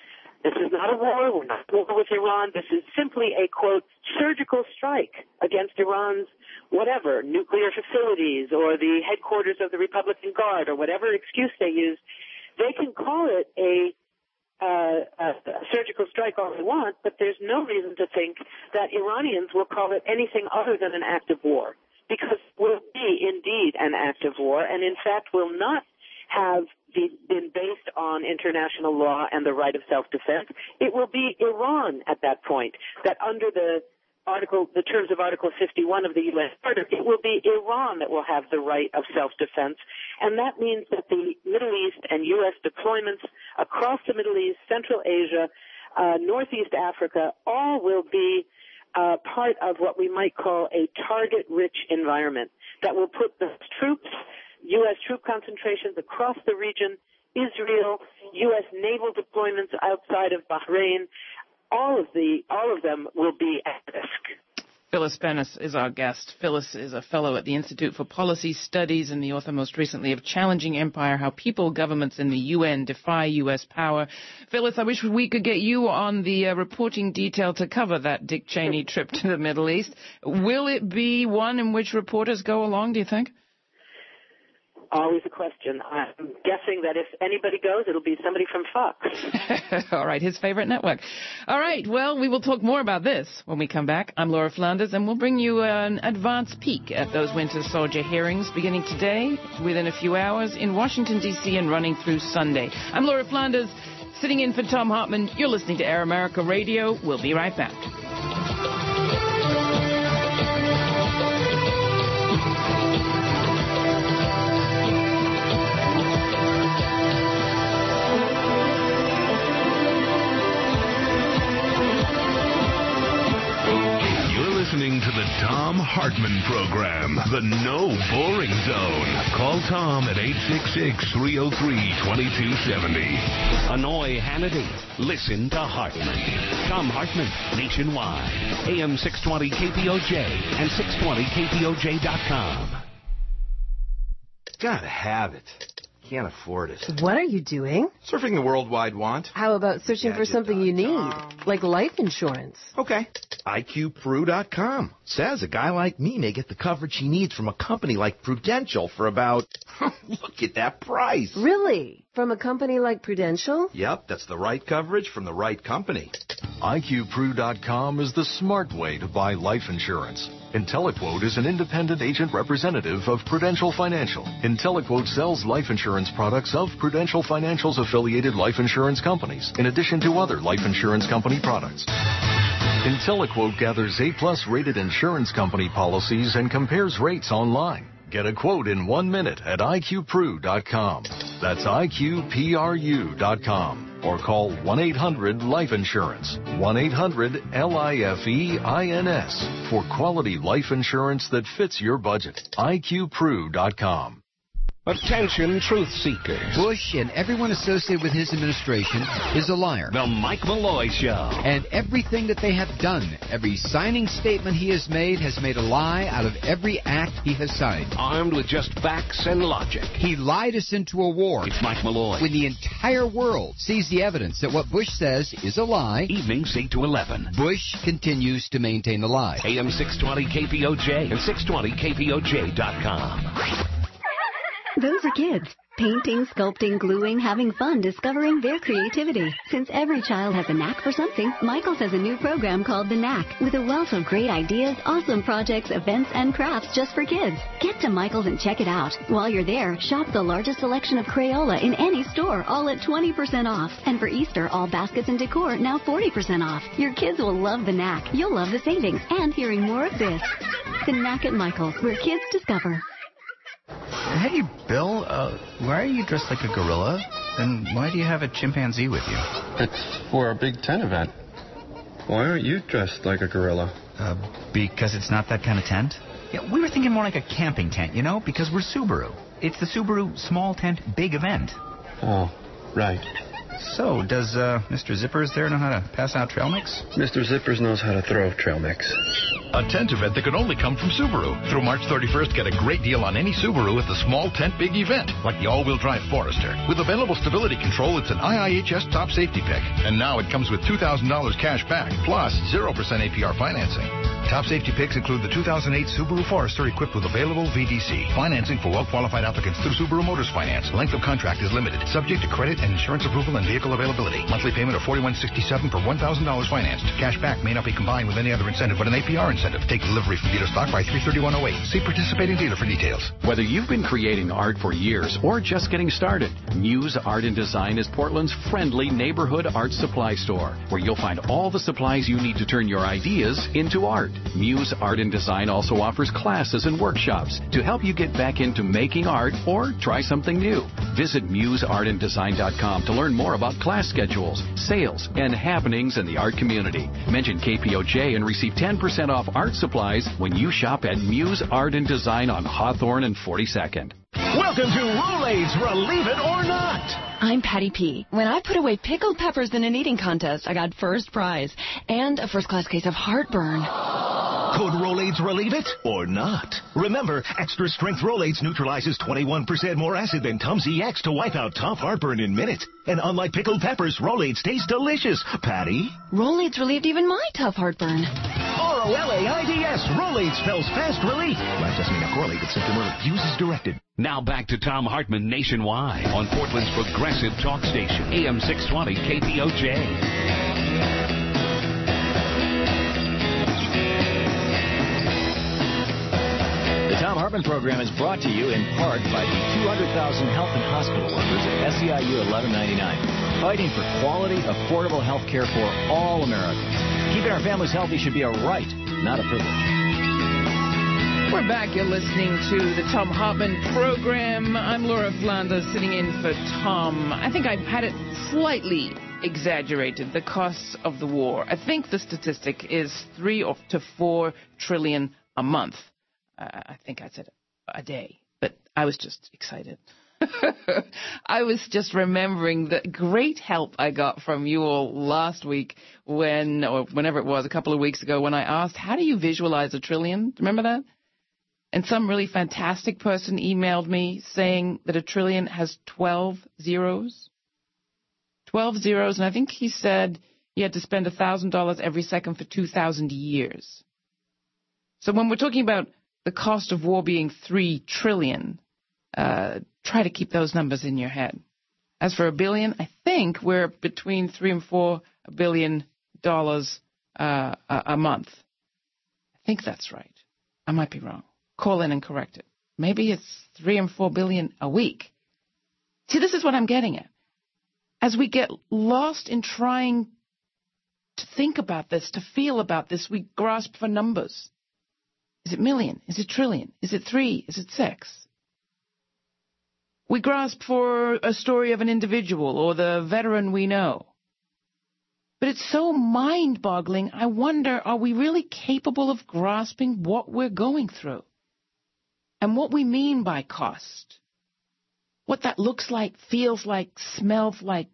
This is not a war. We're not at war with Iran. This is simply a, quote, surgical strike against Iran's whatever, nuclear facilities or the headquarters of the Republican Guard or whatever excuse they use. They can call it a surgical strike all they want, but there's no reason to think that Iranians will call it anything other than an act of war, because it will be indeed an act of war, and in fact will not have been based on international law and the right of self-defense. It will be Iran at that point that under the terms of Article 51 of the U.S. Charter, it will be Iran that will have the right of self-defense. And that means that the Middle East and U.S. deployments across the Middle East, Central Asia, Northeast Africa, all will be part of what we might call a target-rich environment that will put the troops, U.S. troop concentrations across the region, Israel, U.S. naval deployments outside of Bahrain, all of them will be at risk. Phyllis Bennis is our guest. Phyllis is a fellow at the Institute for Policy Studies and the author most recently of Challenging Empire, How People, Governments, and the UN Defy U.S. Power. Phyllis, I wish we could get you on the reporting detail to cover that Dick Cheney trip to the Middle East. Will it be one in which reporters go along, do you think? Always a question. I'm guessing that if anybody goes, it'll be somebody from Fox. All right, his favorite network. All right, well, we will talk more about this when we come back. I'm Laura Flanders, and we'll bring you an advance peek at those Winter Soldier hearings beginning today, within a few hours, in Washington, D.C., and running through Sunday. I'm Laura Flanders, sitting in for Tom Hartman. You're listening to Air America Radio. We'll be right back. Listening to the Tom Hartman Program, the No Boring Zone. Call Tom at 866-303-2270. Annoy Hannity. Listen to Hartman. Tom Hartman, nationwide. AM 620 KPOJ and 620KPOJ.com. Gotta have it. Can't afford it. What are you doing? Surfing the World Wide Want. How about searching for something you need, like life insurance? Okay. IQPru.com says a guy like me may get the coverage he needs from a company like Prudential for about, look at that price. Really? From a company like Prudential? Yep, that's the right coverage from the right company. IQPru.com is the smart way to buy life insurance. IntelliQuote is an independent agent representative of Prudential Financial. IntelliQuote sells life insurance products of Prudential Financial's affiliated life insurance companies, in addition to other life insurance company products. IntelliQuote gathers A-plus rated insurance company policies and compares rates online. Get a quote in 1 minute at IQPru.com. That's IQPRU.com. Or call 1-800-LIFE-INSURANCE, 1-800-LIFEINS, for quality life insurance that fits your budget. IQPru.com. Attention, truth seekers. Bush and everyone associated with his administration is a liar. The Mike Malloy Show. And everything that they have done, every signing statement he has made a lie out of every act he has signed. Armed with just facts and logic. He lied us into a war. It's Mike Malloy. When the entire world sees the evidence that what Bush says is a lie. Evenings 8 to 11. Bush continues to maintain the lie. AM 620 KPOJ and 620KPOJ.com. Those are kids. Painting, sculpting, gluing, having fun, discovering their creativity. Since every child has a knack for something, Michaels has a new program called The Knack, with a wealth of great ideas, awesome projects, events, and crafts just for kids. Get to Michaels and check it out. While you're there, shop the largest selection of Crayola in any store, all at 20% off. And for Easter, all baskets and decor now 40% off. Your kids will love The Knack. You'll love the savings and hearing more of this. The Knack at Michaels, where kids discover. Hey, Bill, why are you dressed like a gorilla? And why do you have a chimpanzee with you? It's for our Big Ten event. Why aren't you dressed like a gorilla? Because it's not that kind of tent? Yeah, we were thinking more like a camping tent, you know, because we're Subaru. It's the Subaru small tent, big event. Oh, right. So, does Mr. Zippers there know how to pass out trail mix? Mr. Zippers knows how to throw trail mix. A tent event that could only come from Subaru. Through March 31st, get a great deal on any Subaru at the small tent big event, like the all-wheel drive Forester. With available stability control, it's an IIHS top safety pick. And now it comes with $2,000 cash back, plus 0% APR financing. Top safety picks include the 2008 Subaru Forester equipped with available VDC. Financing for well-qualified applicants through Subaru Motors Finance. Length of contract is limited, subject to credit and insurance approval and vehicle availability. Monthly payment of $41.67 for $1,000 financed. Cash back may not be combined with any other incentive but an APR incentive. Take delivery from dealer stock by 3/31/08. See participating dealer for details. Whether you've been creating art for years or just getting started, Muse Art and Design is Portland's friendly neighborhood art supply store, where you'll find all the supplies you need to turn your ideas into art. Muse Art and Design also offers classes and workshops to help you get back into making art or try something new. Visit museartanddesign.com to learn more about class schedules, sales, and happenings in the art community. Mention KPOJ and receive 10% off art supplies when you shop at Muse Art and Design on Hawthorne and 42nd. Welcome to Rolaids Relieve It or Not. I'm Patty P. When I put away pickled peppers in an eating contest, I got first prize and a first-class case of heartburn. Could Rolaids relieve it or not? Remember, extra strength Rolaids neutralizes 21% more acid than Tums EX to wipe out tough heartburn in minutes. And unlike pickled peppers, Rolaids taste delicious. Patty? Rolaids relieved even my tough heartburn. Rolaids. Rolaids spells fast relief. That doesn't mean a correlated symptom or use as directed. Now back to Tom Hartman nationwide on Portland's progressive talk station, AM 620 KPOJ. The Tom Hartman program is brought to you in part by the 200,000 health and hospital workers at SEIU 1199, fighting for quality, affordable health care for all Americans. Keeping our families healthy should be a right, not a privilege. We're back. You're listening to the Tom Hartman program. I'm Laura Flanders, sitting in for Tom. I think I've had it slightly exaggerated, the costs of the war. I think the statistic is 3 to 4 trillion a month. I think I said a day, but I was just excited. I was just remembering the great help I got from you all last week whenever it was, a couple of weeks ago, when I asked, how do you visualize a trillion? Remember that? And some really fantastic person emailed me saying that a trillion has 12 zeros. 12 zeros, and I think he said you had to spend $1,000 every second for 2,000 years. So when we're talking about the cost of war being 3 trillion, try to keep those numbers in your head. As for a billion, I think we're between $3 and $4 billion a month. I think that's right. I might be wrong. Call in and correct it. Maybe it's 3 and 4 billion a week. See, this is what I'm getting at. As we get lost in trying to think about this, to feel about this, we grasp for numbers. Is it million? Is it trillion? Is it 3? Is it 6? We grasp for a story of an individual or the veteran we know. But it's so mind-boggling, I wonder, are we really capable of grasping what we're going through? And what we mean by cost? What that looks like, feels like, smells like,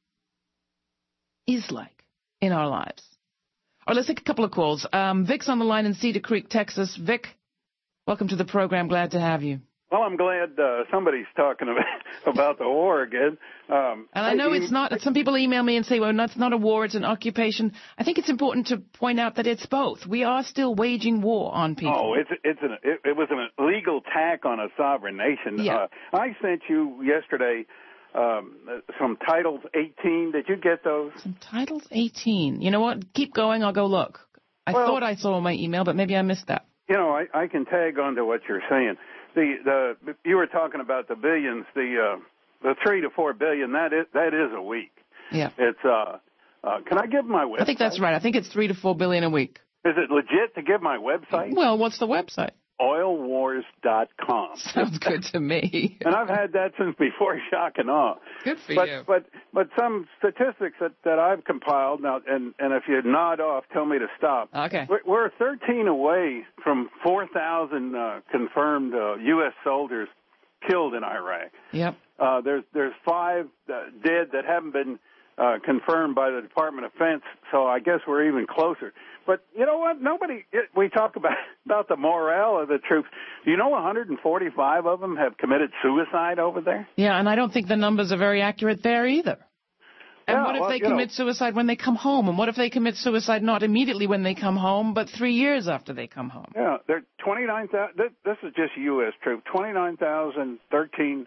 is like in our lives. All right, let's take a couple of calls. Vic's on the line in Cedar Creek, Texas. Vic, welcome to the program. Glad to have you. Well, I'm glad somebody's talking about the war again. And I know it's not. Some people email me and say, well, it's not a war, it's an occupation. I think it's important to point out that it's both. We are still waging war on people. Oh, it was an illegal attack on a sovereign nation. Yeah. I sent you yesterday some Titles 18. Did you get those? Some Titles 18. You know what? Keep going. I'll go look. I thought I saw my email, but maybe I missed that. You know, I can tag on to what you're saying. You were talking about the billions, the 3 to 4 billion. That is a week. Yeah. It's can I give my website? I think that's right. I think it's 3 to 4 billion a week. Is it legit to give my website? Well, what's the website? Oilwars.com. Sounds good to me. And I've had that since before Shock and Awe. Good for you. But some statistics that I've compiled now, and if you nod off, tell me to stop. Okay. We're 13 away from 4,000 confirmed U.S. soldiers killed in Iraq. Yep. There's 5 dead that haven't been confirmed by the Department of Defense, so I guess we're even closer. But you know what? We talk about the morale of the troops. Do you know 145 of them have committed suicide over there? Yeah, and I don't think the numbers are very accurate there either. And what if they commit suicide when they come home? And what if they commit suicide not immediately when they come home, but 3 years after they come home? Yeah, there are 29,000. This is just U.S. troops. 29,013,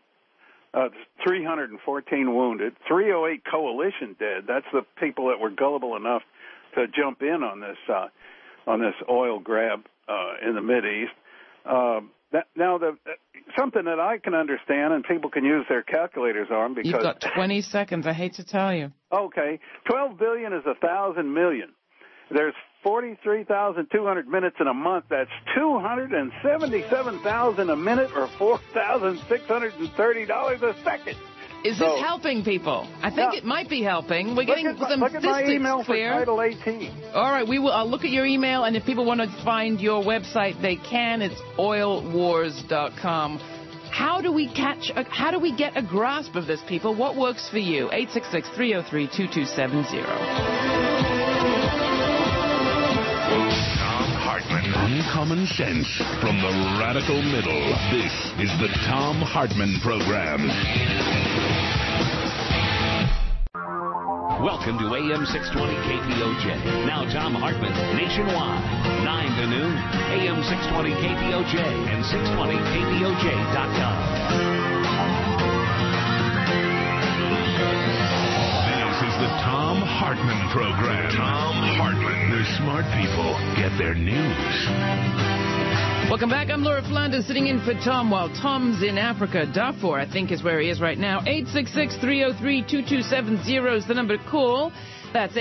314 wounded, 308 coalition dead. That's the people that were gullible enough to jump in on this oil grab in the Mideast. Something that I can understand and people can use their calculators on because... You've got 20 seconds. I hate to tell you. Okay. 12 billion is 1,000 million. There's 43,200 minutes in a month. That's 277,000 a minute or $4,630 a second. Is this helping people? I think it might be helping. We're getting some look at my email clear. For Title 18. All right, I'll look at your email, and if people want to find your website, they can. It's oilwars.com. How do we get a grasp of this, people? What works for you? 866-303-2270. Uncommon sense from the radical middle. This is the Thom Hartmann Program. Welcome to AM 620 KPOJ. Now Thom Hartmann nationwide. 9 to noon. AM 620 KPOJ and 620KPOJ.com. The Thom Hartmann Program. Thom Hartmann. Where smart people get their news. Welcome back. I'm Laura Flanders sitting in for Tom while Tom's in Africa. Darfur, I think, is where he is right now. 866-303-2270 is the number to call. That's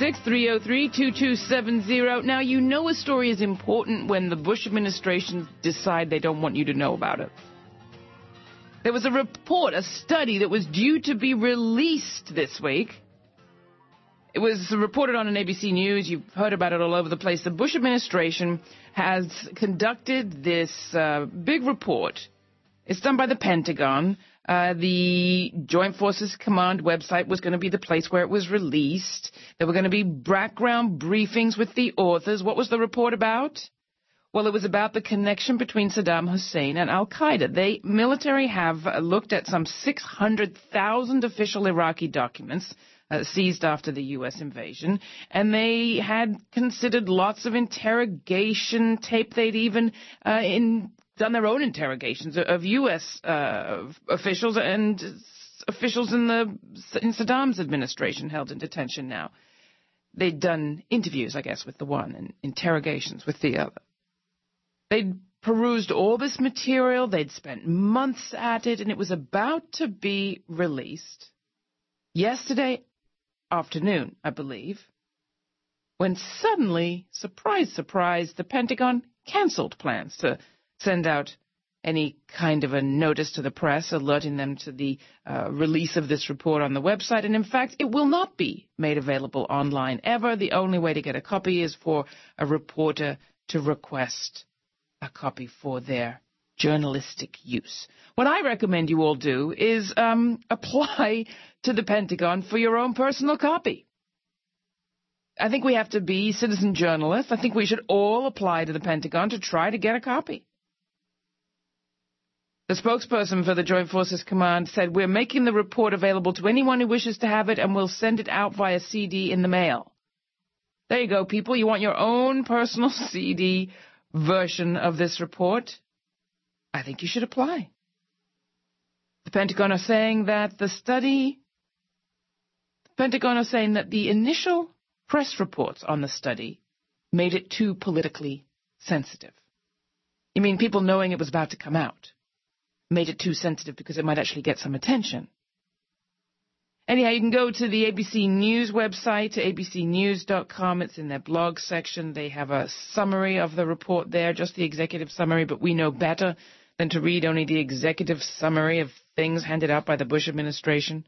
866-303-2270. Now, you know a story is important when the Bush administration decide they don't want you to know about it. There was a report, a study that was due to be released this week. It was reported on ABC News. You've heard about it all over the place. The Bush administration has conducted this big report. It's done by the Pentagon. The Joint Forces Command website was going to be the place where it was released. There were going to be background briefings with the authors. What was the report about? Well, it was about the connection between Saddam Hussein and al-Qaeda. The military have looked at some 600,000 official Iraqi documents seized after the U.S. invasion, and they had considered lots of interrogation tape. They'd even done their own interrogations of U.S. Officials and officials in Saddam's administration held in detention now. They'd done interviews, I guess, with the one and interrogations with the other. They'd perused all this material. They'd spent months at it, and it was about to be released yesterday afternoon, I believe, when suddenly, surprise, surprise, the Pentagon canceled plans to send out any kind of a notice to the press alerting them to the release of this report on the website. And in fact, it will not be made available online ever. The only way to get a copy is for a reporter to request a copy for their journalistic use. What I recommend you all do is apply to the Pentagon for your own personal copy. I think we have to be citizen journalists. I think we should all apply to the Pentagon to try to get a copy. The spokesperson for the Joint Forces Command said, "We're making the report available to anyone who wishes to have it, and we'll send it out via CD in the mail." There you go, people. You want your own personal CD version of this report? I think you should apply. The Pentagon are saying that the initial press reports on the study made it too politically sensitive. You mean people knowing it was about to come out made it too sensitive because it might actually get some attention. Anyhow, you can go to the ABC News website, to abcnews.com. It's in their blog section. They have a summary of the report there, just the executive summary, but we know better than to read only the executive summary of things handed out by the Bush administration.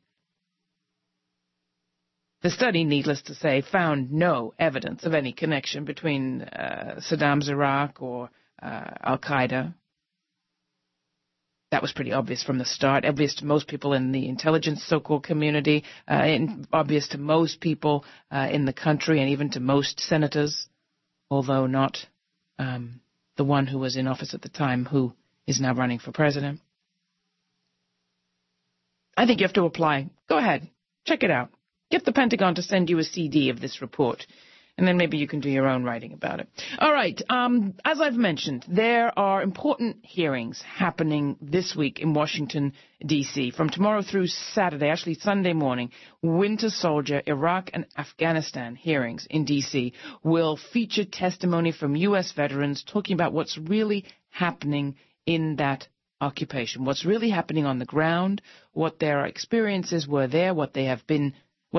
The study, needless to say, found no evidence of any connection between Saddam's Iraq or al-Qaeda. That was pretty obvious from the start, obvious to most people in the intelligence so-called community, and obvious to most people in the country and even to most senators, although not the one who was in office at the time who is now running for president. I think you have to apply. Go ahead. Check it out. Get the Pentagon to send you a CD of this report, and then maybe you can do your own writing about it. All right. As I've mentioned, there are important hearings happening this week in Washington, D.C. From tomorrow through Saturday, actually Sunday morning, Winter Soldier, Iraq, and Afghanistan hearings in D.C. will feature testimony from U.S. veterans talking about what's really happening in that occupation, what's really happening on the ground, what their experiences were there, what they have been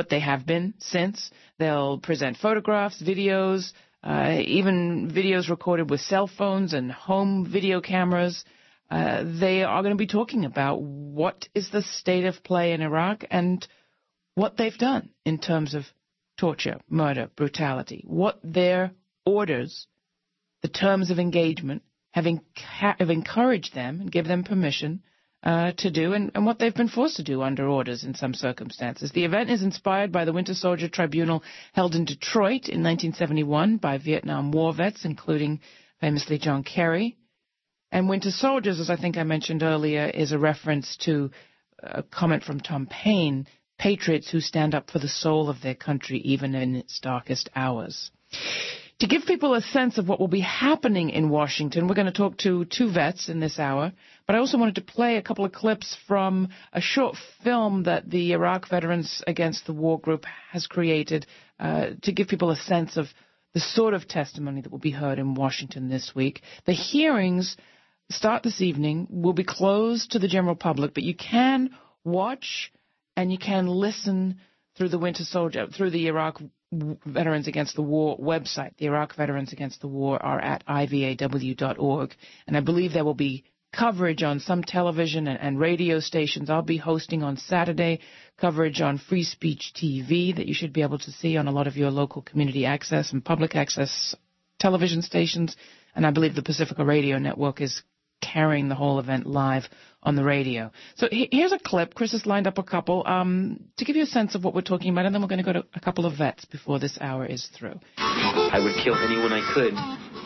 since. They'll present photographs, videos, even videos recorded with cell phones and home video cameras. They are going to be talking about what is the state of play in Iraq and what they've done in terms of torture, murder, brutality, what their orders, the terms of engagement, have encouraged them and give them permission to do, and what they've been forced to do under orders in some circumstances. The event is inspired by the Winter Soldier Tribunal held in Detroit in 1971 by Vietnam War vets, including famously John Kerry. And Winter Soldiers, as I think I mentioned earlier, is a reference to a comment from Tom Paine, patriots who stand up for the soul of their country even in its darkest hours. To give people a sense of what will be happening in Washington, we're going to talk to two vets in this hour, but I also wanted to play a couple of clips from a short film that the Iraq Veterans Against the War group has created to give people a sense of the sort of testimony that will be heard in Washington this week. The hearings start this evening, will be closed to the general public, but you can watch and you can listen through the Winter Soldier, through the Iraq Veterans Against the War website. The Iraq Veterans Against the War are at ivaw.org, and I believe there will be coverage on some television and radio stations. I'll be hosting on Saturday coverage on Free Speech TV that you should be able to see on a lot of your local community access and public access television stations, and I believe the Pacifica Radio Network is carrying the whole event live on the radio. So here's a clip. Chris has lined up a couple to give you a sense of what we're talking about, and then we're going to go to a couple of vets before this hour is through. I would kill anyone I could,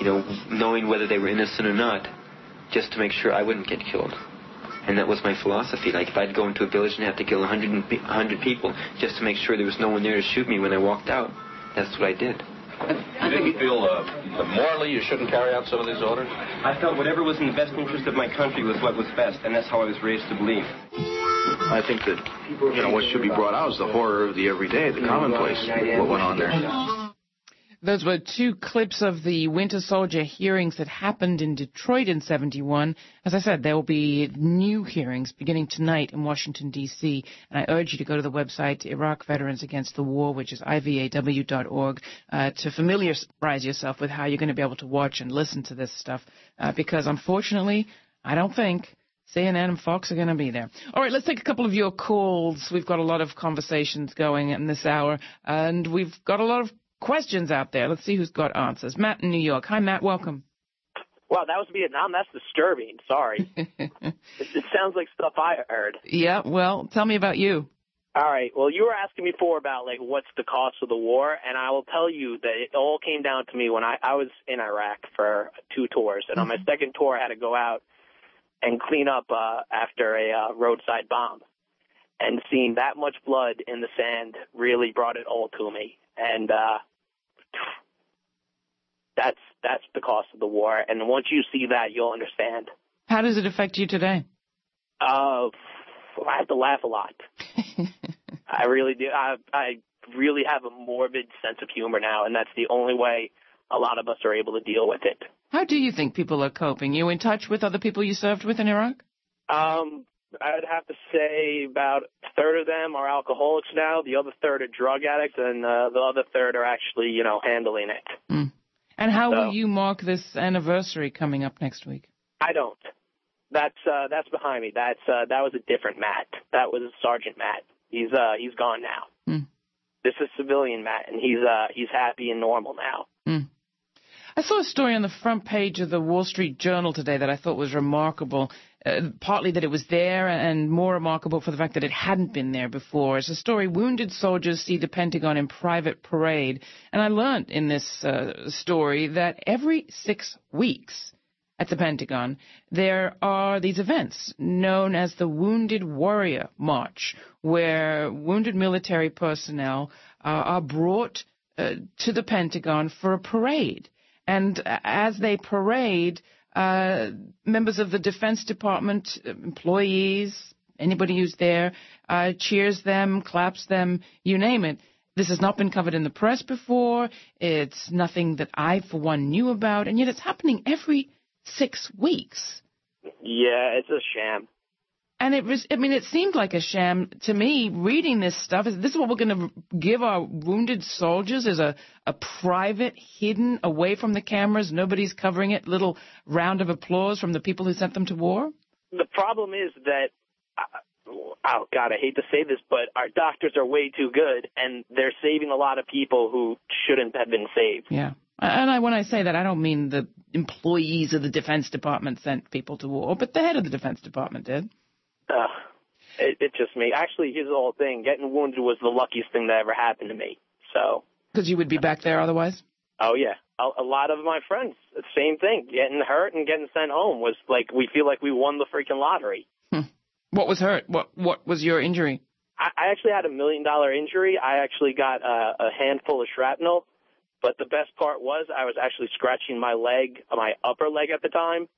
knowing whether they were innocent or not, just to make sure I wouldn't get killed. And that was my philosophy. Like, if I'd go into a village and have to kill 100 people just to make sure there was no one there to shoot me when I walked out, that's what I did. You didn't feel that morally you shouldn't carry out some of these orders? I felt whatever was in the best interest of my country was what was best, and that's how I was raised to believe. I think that, what should be brought out is the horror of the everyday, the commonplace, what went on there. Those were two clips of the Winter Soldier hearings that happened in Detroit in 71. As I said, there will be new hearings beginning tonight in Washington, D.C., and I urge you to go to the website Iraq Veterans Against the War, which is ivaw.org, to familiarize yourself with how you're going to be able to watch and listen to this stuff, because unfortunately, I don't think CNN and Fox are going to be there. All right, let's take a couple of your calls. We've got a lot of conversations going in this hour, and we've got a lot of questions out there. Let's see who's got answers. Matt in New York. Hi, Matt. Welcome. Wow, that was Vietnam. That's disturbing. Sorry. It sounds like stuff I heard. Yeah, well, tell me about you. All right. Well, you were asking me before about, what's the cost of the war, and I will tell you that it all came down to me when I was in Iraq for 2 tours, and on my second tour I had to go out and clean up after a roadside bomb. And seeing that much blood in the sand really brought it all to me. And that's the cost of the war. And once you see that, you'll understand. How does it affect you today? I have to laugh a lot. I really do. I really have a morbid sense of humor now, and that's the only way a lot of us are able to deal with it. How do you think people are coping? You in touch with other people you served with in Iraq? I'd have to say about a third of them are alcoholics now. The other third are drug addicts, and the other third are actually, handling it. Mm. And how will you mark this anniversary coming up next week? I don't. That's behind me. That was a different Matt. That was Sergeant Matt. He's gone now. Mm. This is civilian Matt, and he's happy and normal now. Mm. I saw a story on the front page of the Wall Street Journal today that I thought was remarkable. partly that it was there, and more remarkable for the fact that it hadn't been there before. It's a story, Wounded Soldiers See the Pentagon in Private Parade. And I learned in this story that every 6 weeks at the Pentagon, there are these events known as the Wounded Warrior March, where wounded military personnel are brought to the Pentagon for a parade. And as they parade, members of the Defense Department, employees, anybody who's there, cheers them, claps them, you name it. This has not been covered in the press before. It's nothing that I, for one, knew about, and yet it's happening every 6 weeks. Yeah, it's a sham. And it seemed like a sham to me reading this stuff. This is what we're going to give our wounded soldiers, is a private, hidden, away from the cameras, nobody's covering it, little round of applause from the people who sent them to war? The problem is that, oh, God, I hate to say this, but our doctors are way too good, and they're saving a lot of people who shouldn't have been saved. Yeah. And when I say that, I don't mean the employees of the Defense Department sent people to war, but the head of the Defense Department did. It just me. Actually, here's the whole thing. Getting wounded was the luckiest thing that ever happened to me. So. Because you would be back there otherwise? Oh, yeah. A lot of my friends, the same thing. Getting hurt and getting sent home was like, we feel like we won the freaking lottery. What was hurt? What was your injury? I actually had $1 million injury. I actually got a handful of shrapnel. But the best part was I was actually scratching my leg, my upper leg at the time.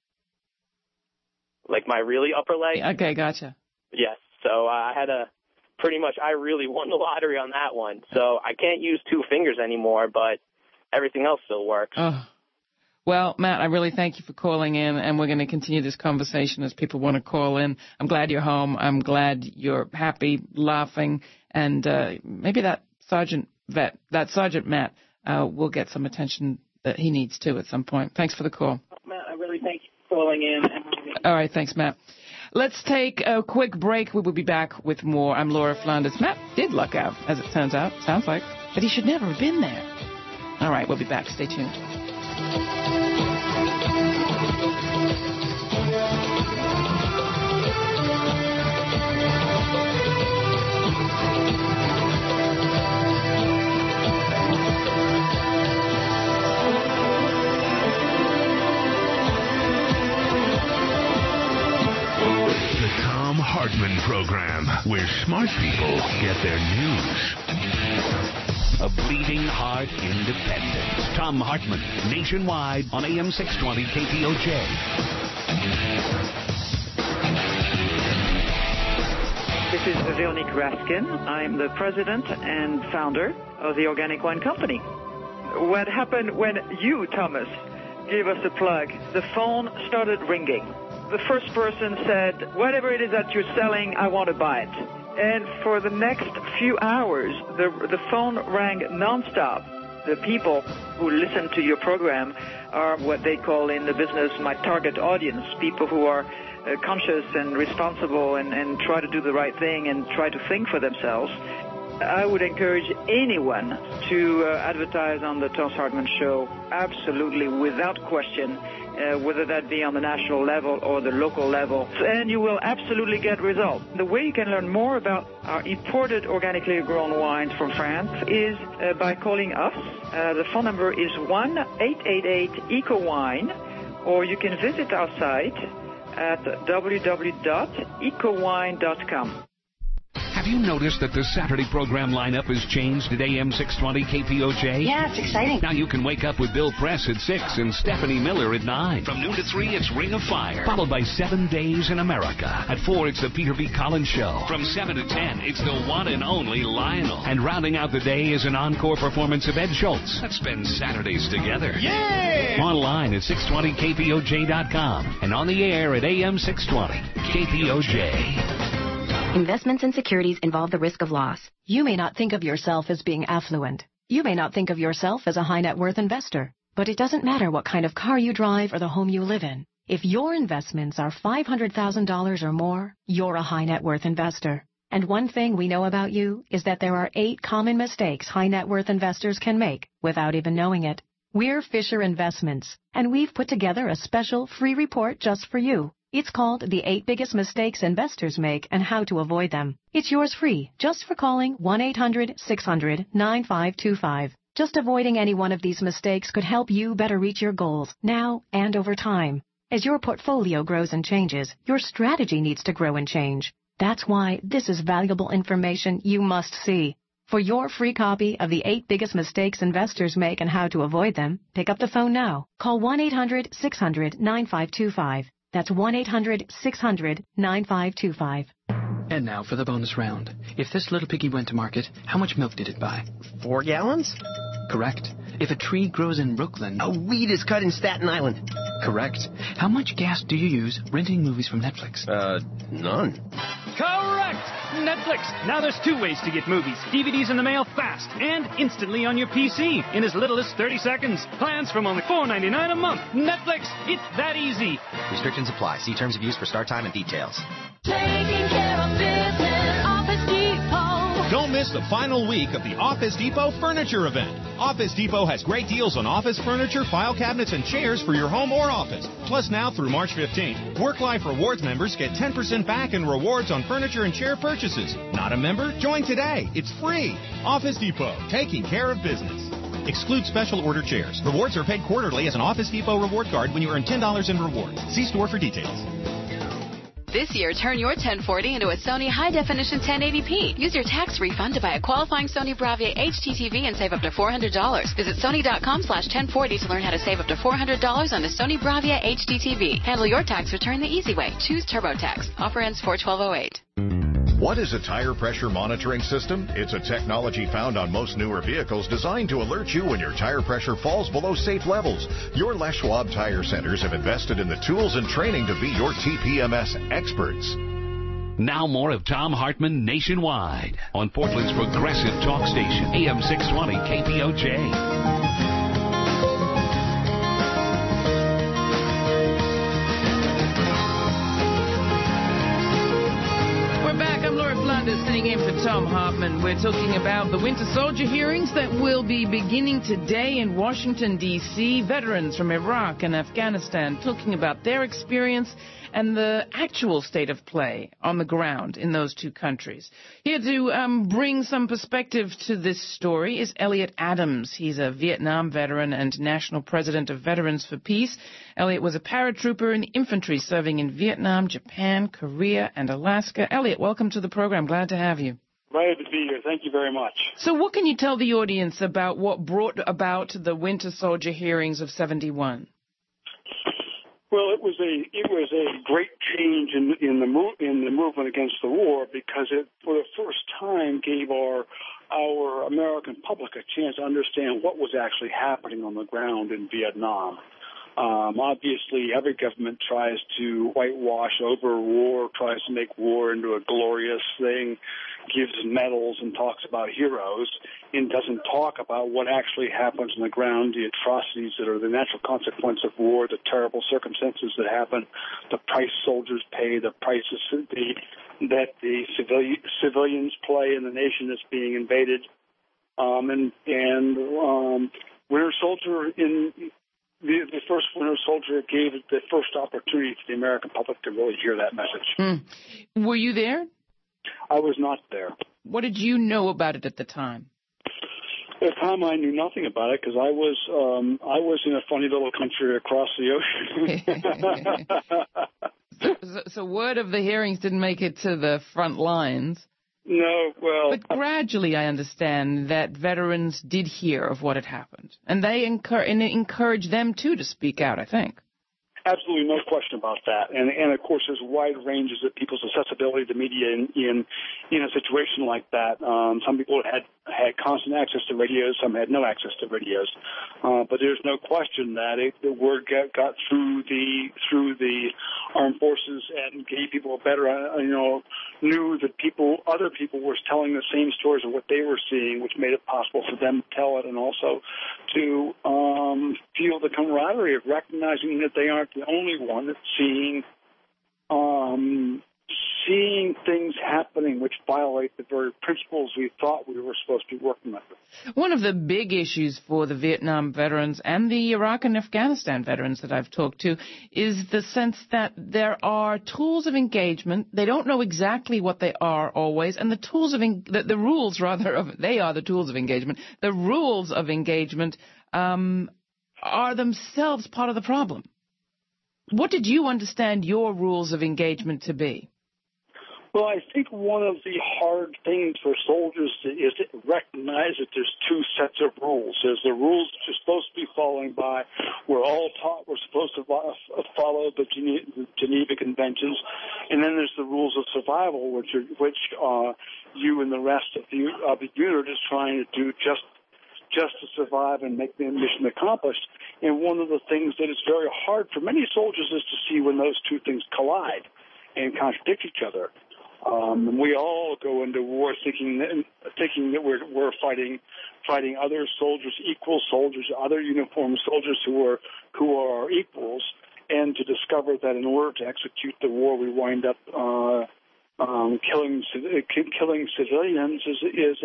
Like my really upper leg. Okay, gotcha. Yes. So I had I really won the lottery on that one. So I can't use 2 fingers anymore, but everything else still works. Oh. Well, Matt, I really thank you for calling in, and we're going to continue this conversation as people want to call in. I'm glad you're home. I'm glad you're happy, laughing, and maybe that Sergeant Matt will get some attention that he needs to at some point. Thanks for the call. Matt, I really thank you for calling in. All right, thanks, Matt. Let's take a quick break. We will be back with more. I'm Laura Flanders. Matt did luck out, as it turns out. Sounds like. But he should never have been there. All right, we'll be back. Stay tuned. Hartman program, where smart people get their news. A bleeding heart independent. Tom Hartman, nationwide on AM 620 KTOJ. This is Veronique Raskin. I'm the president and founder of the Organic Wine Company. What happened when you, Thomas, gave us a plug? The phone started ringing. The first person said, whatever it is that you're selling, I want to buy it. And for the next few hours, the phone rang nonstop. The people who listen to your program are what they call in the business my target audience, people who are conscious and responsible and try to do the right thing and try to think for themselves. I would encourage anyone to advertise on the Thomas Hartman Show, absolutely, without question, whether that be on the national level or the local level, and you will absolutely get results. The way you can learn more about our imported organically grown wines from France is by calling us. The phone number is 1-888-ECO-WINE, or you can visit our site at www.ecowine.com. Have you noticed that the Saturday program lineup has changed at AM 620 KTOJ? Yeah, it's exciting. Now you can wake up with Bill Press at 6 and Stephanie Miller at 9. From noon to 3, it's Ring of Fire, followed by 7 Days in America. At 4, it's the Peter B. Collins Show. From 7 to 10, it's the one and only Lionel. And rounding out the day is an encore performance of Ed Schultz. Let's spend Saturdays together. Yeah! Online at 620kpoj.com and on the air at AM 620 KPOJ. Investments in securities involve the risk of loss. You may not think of yourself as being affluent. You may not think of yourself as a high net worth investor. But it doesn't matter what kind of car you drive or the home you live in. If your investments are $500,000 or more, you're a high net worth investor. And one thing we know about you is that there are 8 common mistakes high net worth investors can make without even knowing it. We're Fisher Investments, and we've put together a special free report just for you. It's called The 8 Biggest Mistakes Investors Make and How to Avoid Them. It's yours free just for calling 1-800-600-9525. Just avoiding any one of these mistakes could help you better reach your goals now and over time. As your portfolio grows and changes, your strategy needs to grow and change. That's why this is valuable information you must see. For your free copy of The 8 Biggest Mistakes Investors Make and How to Avoid Them, pick up the phone now. Call 1-800-600-9525. That's 1-800-600-9525. And now for the bonus round. If this little piggy went to market, how much milk did it buy? 4 gallons? Correct. If a tree grows in Brooklyn... A weed is cut in Staten Island. Correct. How much gas do you use renting movies from Netflix? None. Correct! Netflix! Now there's 2 ways to get movies. DVDs in the mail fast and instantly on your PC in as little as 30 seconds. Plans from only $4.99 a month. Netflix! It's that easy. Restrictions apply. See terms of use for start time and details. Taking care of business, Office Depot. Don't miss the final week of the Office Depot Furniture Event. Office Depot has great deals on office furniture, file cabinets, and chairs for your home or office. Plus, now through March 15th, WorkLife Rewards members get 10% back in rewards on furniture and chair purchases. Not a member? Join today. It's free. Office Depot, taking care of business. Exclude special order chairs. Rewards are paid quarterly as an Office Depot reward card when you earn $10 in rewards. See store for details. This year, turn your 1040 into a Sony high-definition 1080p. Use your tax refund to buy a qualifying Sony Bravia HD TV and save up to $400. Visit Sony.com/1040 to learn how to save up to $400 on the Sony Bravia HD TV. Handle your tax return the easy way. Choose TurboTax. Offer ends 4/12/08. What is a tire pressure monitoring system? It's a technology found on most newer vehicles designed to alert you when your tire pressure falls below safe levels. Your Les Schwab Tire Centers have invested in the tools and training to be your TPMS experts. Now more of Thom Hartmann Nationwide on Portland's progressive talk station, AM 620 KPOJ. Sitting in for Thom Hartmann. We're talking about the Winter Soldier hearings that will be beginning today in Washington, D.C. Veterans from Iraq and Afghanistan talking about their experience and the actual state of play on the ground in those 2 countries. Here to bring some perspective to this story is Elliot Adams. He's a Vietnam veteran and national president of Veterans for Peace. Elliot was a paratrooper in the infantry serving in Vietnam, Japan, Korea, and Alaska. Elliot, welcome to the program. Glad to have you. Glad to be here. Thank you very much. So what can you tell the audience about what brought about the Winter Soldier hearings of 71? Well, it was a great change in the movement against the war because it, for the first time, gave our American public a chance to understand what was actually happening on the ground in Vietnam. Obviously, every government tries to whitewash over war, tries to make war into a glorious thing, gives medals and talks about heroes, and doesn't talk about what actually happens on the ground, the atrocities that are the natural consequence of war, the terrible circumstances that happen, the price soldiers pay, the prices that the civilians play in the nation that's being invaded. Winter Soldier the first Winter Soldier gave the first opportunity to the American public to really hear that message. Were you there? I was not there. What did you know about it at the time? At the time, I knew nothing about it because I was in a funny little country across the ocean. So word of the hearings didn't make it to the front lines. No, well... But gradually I understand that veterans did hear of what had happened. And they encouraged them, too, to speak out, I think. Absolutely no question about that. And of course, there's wide ranges of people's accessibility to media in a situation like that. Some people had constant access to radios, some had no access to radios. But there's no question that the word got through the armed forces and gave people a better, knew that other people were telling the same stories of what they were seeing, which made it possible for them to tell it and also to feel the camaraderie of recognizing that they aren't the only one that's seeing seeing things happening which violate the very principles we thought we were supposed to be working under. One of the big issues for the Vietnam veterans and the Iraq and Afghanistan veterans that I've talked to is the sense that there are tools of engagement. They don't know exactly what they are always, and the tools of the rules rather they are the tools of engagement. The rules of engagement are themselves part of the problem. What did you understand your rules of engagement to be? Well, I think one of the hard things for soldiers is to recognize that there's two sets of rules. There's the rules that you're supposed to be following by. We're all taught we're supposed to follow the Geneva Conventions. And then there's the rules of survival, which you and the rest of the unit is trying to do just to survive and make the mission accomplished. And one of the things that is very hard for many soldiers is to see when those two things collide and contradict each other. We all go into war thinking that we're fighting other soldiers, equal soldiers, other uniformed soldiers who are our equals, and to discover that in order to execute the war, we wind up killing civilians is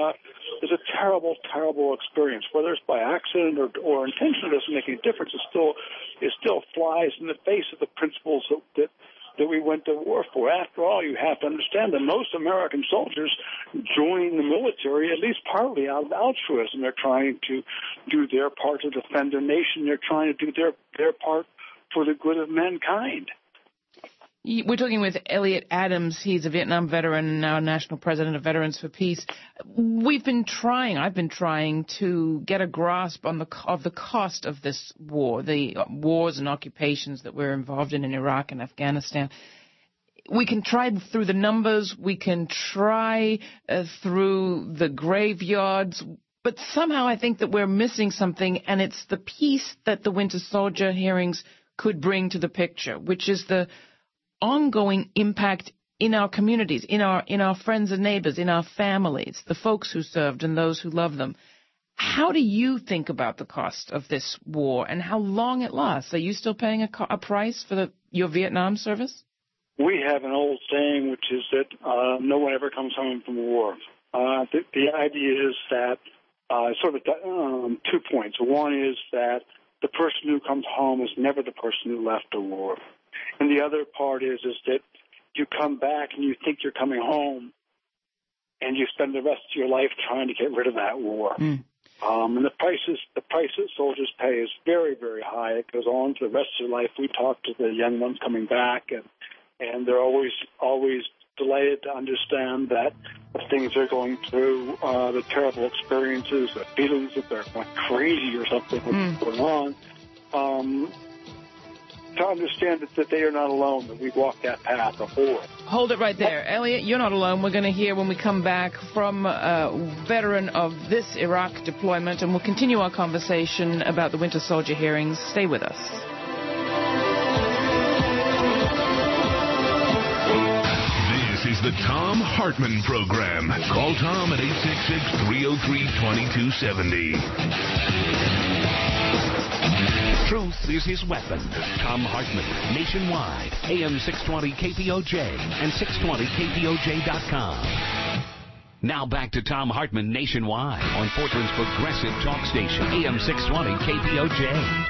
a terrible, terrible experience. Whether it's by accident or intention, it doesn't make any difference. It still flies in the face of the principles that we went to war for. After all, you have to understand that most American soldiers join the military at least partly out of altruism. They're trying to do their part to defend their nation. They're trying to do their part for the good of mankind. We're talking with Elliot Adams. He's a Vietnam veteran and now national president of Veterans for Peace. I've been trying to get a grasp of the cost of this war, the wars and occupations that we're involved in Iraq and Afghanistan. We can try through the numbers. We can try through the graveyards. But somehow I think that we're missing something, and it's the piece that the Winter Soldier hearings could bring to the picture, which is the ongoing impact in our communities, in our friends and neighbors, in our families, the folks who served and those who love them. How do you think about the cost of this war and how long it lasts? Are you still paying a price for your Vietnam service? We have an old saying, which is that no one ever comes home from war. The idea is that sort of 2 points. One is that the person who comes home is never the person who left the war. And the other part is that you come back and you think you're coming home, and you spend the rest of your life trying to get rid of that war. And the price that soldiers pay is very, very high. It goes on for the rest of their life. We talk to the young ones coming back, and they're always delighted to understand that the things they're going through, the terrible experiences, the feelings that they're going crazy or something what's going on. To understand that they are not alone, that we've walked that path before. Hold it right there. Elliot, you're not alone. We're going to hear when we come back from a veteran of this Iraq deployment, and we'll continue our conversation about the Winter Soldier hearings. Stay with us. This is the Thom Hartmann Program. Call Tom at 866-303-2270. Truth is his weapon. Thom Hartmann, nationwide, AM 620 KPOJ and 620KPOJ.com. Now back to Thom Hartmann nationwide on Portland's progressive talk station, AM 620 KPOJ.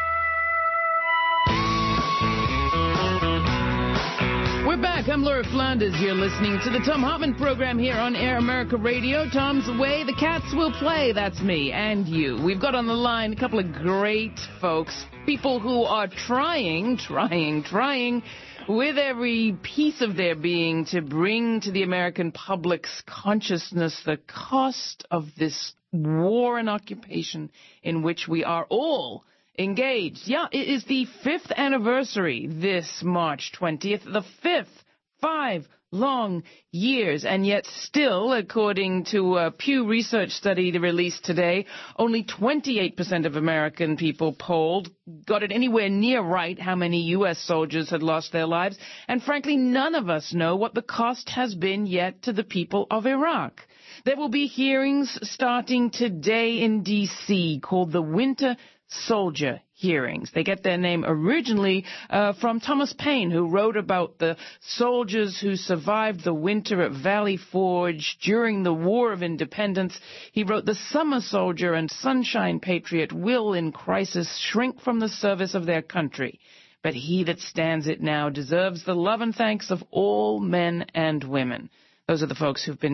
We're back. I'm Laura Flanders. You're listening to the Thom Hartmann Program here on Air America Radio. Tom's away. The cats will play. That's me and you. We've got on the line a couple of great folks, people who are trying with every piece of their being to bring to the American public's consciousness the cost of this war and occupation in which we are all engaged. Yeah, it is the 5th anniversary this March 20th, the 5th, 5 long years, and yet still, according to a Pew Research study released today, only 28% of American people polled got it anywhere near right how many U.S. soldiers had lost their lives, and frankly, none of us know what the cost has been yet to the people of Iraq. There will be hearings starting today in D.C. called the Winter Soldier hearings. They get their name originally from Thomas Paine, who wrote about the soldiers who survived the winter at Valley Forge during the War of Independence. He wrote, "The summer soldier and sunshine patriot will, in crisis, shrink from the service of their country. But he that stands it now deserves the love and thanks of all men and women." Those are the folks who've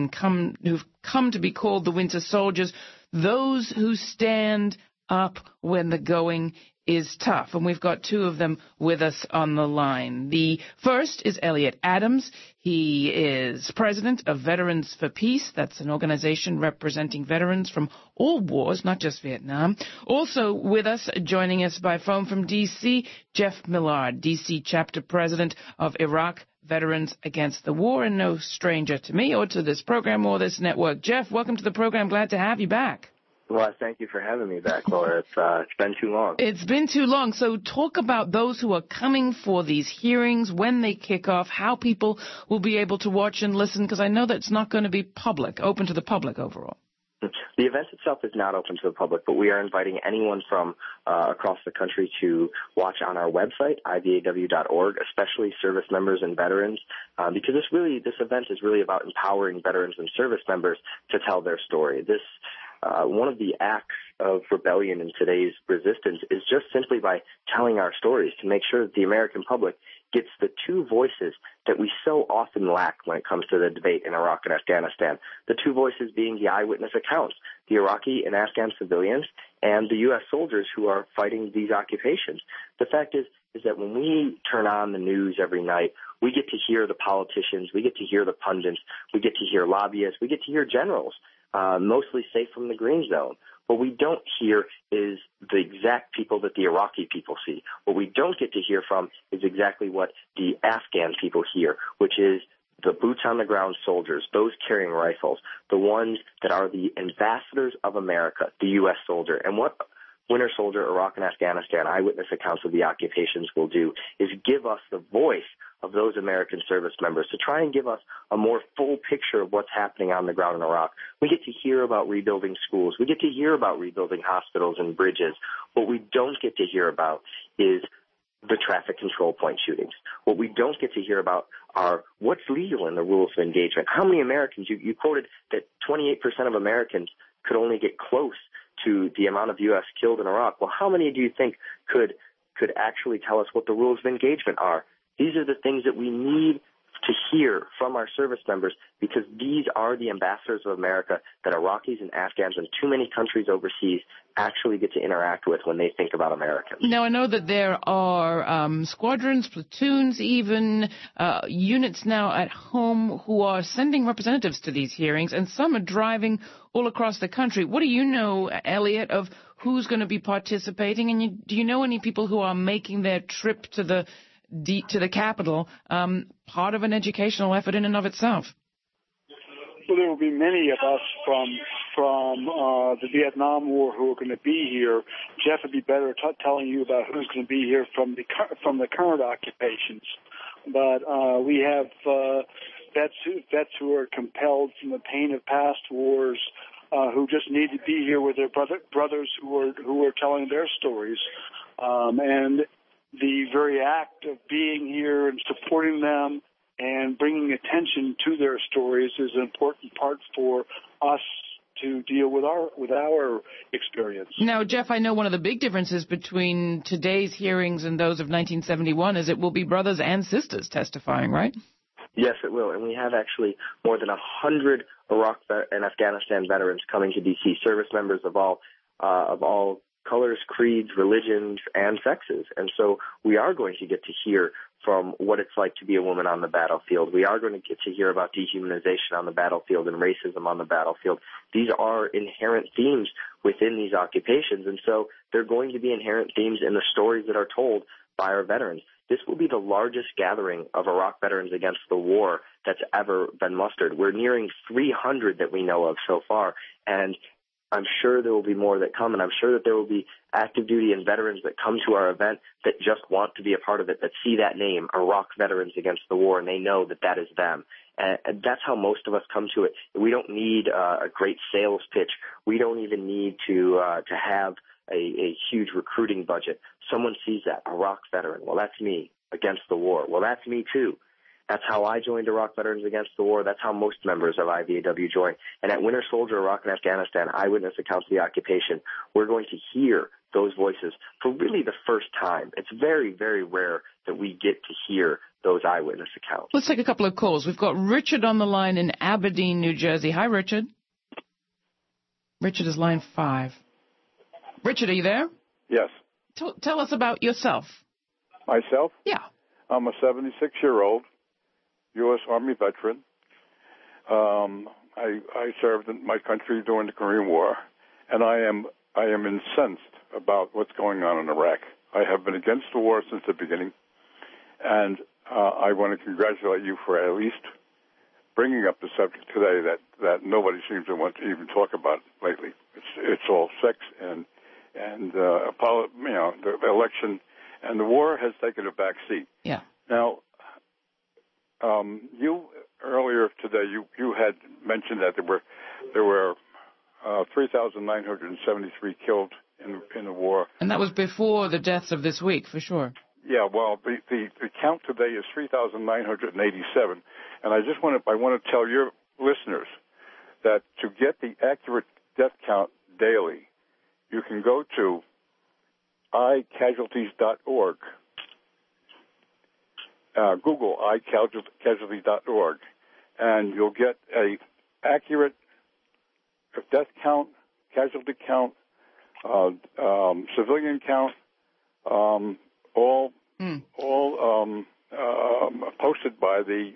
come to be called the Winter Soldiers, those who stand up when the going is tough. And we've got two of them with us on the line. The first is Elliot Adams. He is president of Veterans for Peace. That's an organization representing veterans from all wars, not just Vietnam. Also with us, joining us by phone from D.C., Jeff Millard, D.C. chapter president of Iraq Veterans Against the War, and no stranger to me or to this program or this network. Jeff, welcome to the program. Glad to have you back. Well, thank you for having me back, Laura. It's been too long. It's been too long. So talk about those who are coming for these hearings, when they kick off, how people will be able to watch and listen, because I know that it's not going to be open to the public overall. The event itself is not open to the public, but we are inviting anyone from across the country to watch on our website, ivaw.org, especially service members and veterans, because this event is really about empowering veterans and service members to tell their story. One of the acts of rebellion in today's resistance is just simply by telling our stories to make sure that the American public gets the two voices that we so often lack when it comes to the debate in Iraq and Afghanistan. The two voices being the eyewitness accounts, the Iraqi and Afghan civilians and the U.S. soldiers who are fighting these occupations. The fact is that when we turn on the news every night, we get to hear the politicians, we get to hear the pundits, we get to hear lobbyists, we get to hear generals, mostly safe from the green zone. What we don't hear is the exact people that the Iraqi people see. What we don't get to hear from is exactly what the Afghan people hear, which is the boots-on-the-ground soldiers, those carrying rifles, the ones that are the ambassadors of America, the U.S. soldier. And what Winter Soldier, Iraq and Afghanistan eyewitness accounts of the occupations will do is give us the voice of those American service members to try and give us a more full picture of what's happening on the ground in Iraq. We get to hear about rebuilding schools. We get to hear about rebuilding hospitals and bridges. What we don't get to hear about is the traffic control point shootings. What we don't get to hear about are what's legal in the rules of engagement. How many Americans, you quoted that 28% of Americans could only get close to the amount of U.S. killed in Iraq. Well, how many do you think could actually tell us what the rules of engagement are? These are the things that we need to hear from our service members, because these are the ambassadors of America that Iraqis and Afghans and too many countries overseas actually get to interact with when they think about Americans. Now, I know that there are squadrons, platoons, even units now at home who are sending representatives to these hearings, and some are driving all across the country. What do you know, Elliot, of who's going to be participating? And do you know any people who are making their trip to the Capitol, part of an educational effort in and of itself? Well, there will be many of us from the Vietnam War who are going to be here. Jeff would be better telling you about who's going to be here from the current occupations. But we have vets who are compelled from the pain of past wars, who just need to be here with their brothers who are telling their stories, and the very act of being here and supporting them and bringing attention to their stories is an important part for us to deal with our experience. Now, Jeff, I know one of the big differences between today's hearings and those of 1971 is it will be brothers and sisters testifying, right? Yes, it will. And we have actually more than 100 Iraq and Afghanistan veterans coming to D.C., service members of all colors, creeds, religions, and sexes. And so we are going to get to hear from what it's like to be a woman on the battlefield. We are going to get to hear about dehumanization on the battlefield and racism on the battlefield. These are inherent themes within these occupations, and so they're going to be inherent themes in the stories that are told by our veterans. This will be the largest gathering of Iraq Veterans Against the War that's ever been mustered. We're nearing 300 that we know of so far, and I'm sure there will be more that come, and I'm sure that there will be active duty and veterans that come to our event that just want to be a part of it, that see that name, Iraq Veterans Against the War, and they know that that is them. And that's how most of us come to it. We don't need a great sales pitch. We don't even need to have a huge recruiting budget. Someone sees that, Iraq veteran. Well, that's me against the war. Well, that's me too. That's how I joined Iraq Veterans Against the War. That's how most members of IVAW join. And at Winter Soldier, Iraq and Afghanistan, Eyewitness Accounts of the Occupation, we're going to hear those voices for really the first time. It's very, very rare that we get to hear those eyewitness accounts. Let's take a couple of calls. We've got Richard on the line in Aberdeen, New Jersey. Hi, Richard. Richard is line 5. Richard, are you there? Yes. Tell us about yourself. Myself? Yeah. I'm a 76-year-old U.S. Army veteran. I served in my country during the Korean War, and I am incensed about what's going on in Iraq. I have been against the war since the beginning, and I want to congratulate you for at least bringing up the subject today that nobody seems to want to even talk about lately. It's all sex and the election, and the war has taken a back seat. Yeah. Now, you earlier today you had mentioned that there were 3,973 killed in the war, and that was before the deaths of this week, for sure. Yeah, well, the count today is 3,987, and I want to tell your listeners that to get the accurate death count daily, you can go to iCasualties.org. Google iCasualties.org, and you'll get a accurate death count, casualty count, civilian count, all posted by the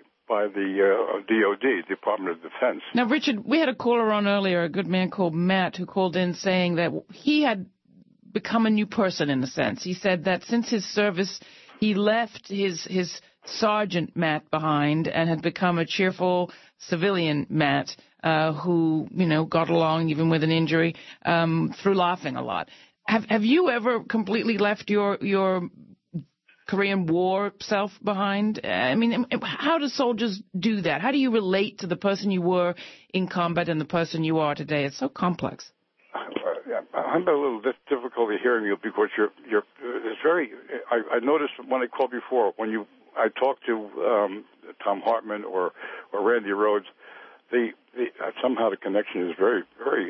DOD, Department of Defense. Now, Richard, we had a caller on earlier, a good man called Matt, who called in saying that he had become a new person in a sense. He said that since his service, he left his sergeant Matt behind and had become a cheerful civilian Matt who, got along even with an injury through laughing a lot. Have you ever completely left your Korean War self behind? I mean, how do soldiers do that? How do you relate to the person you were in combat and the person you are today? It's so complex. I'm having a little difficulty hearing you because it's very. I noticed when I called before I talked to Tom Hartman or Randy Rhodes, somehow the connection is very, very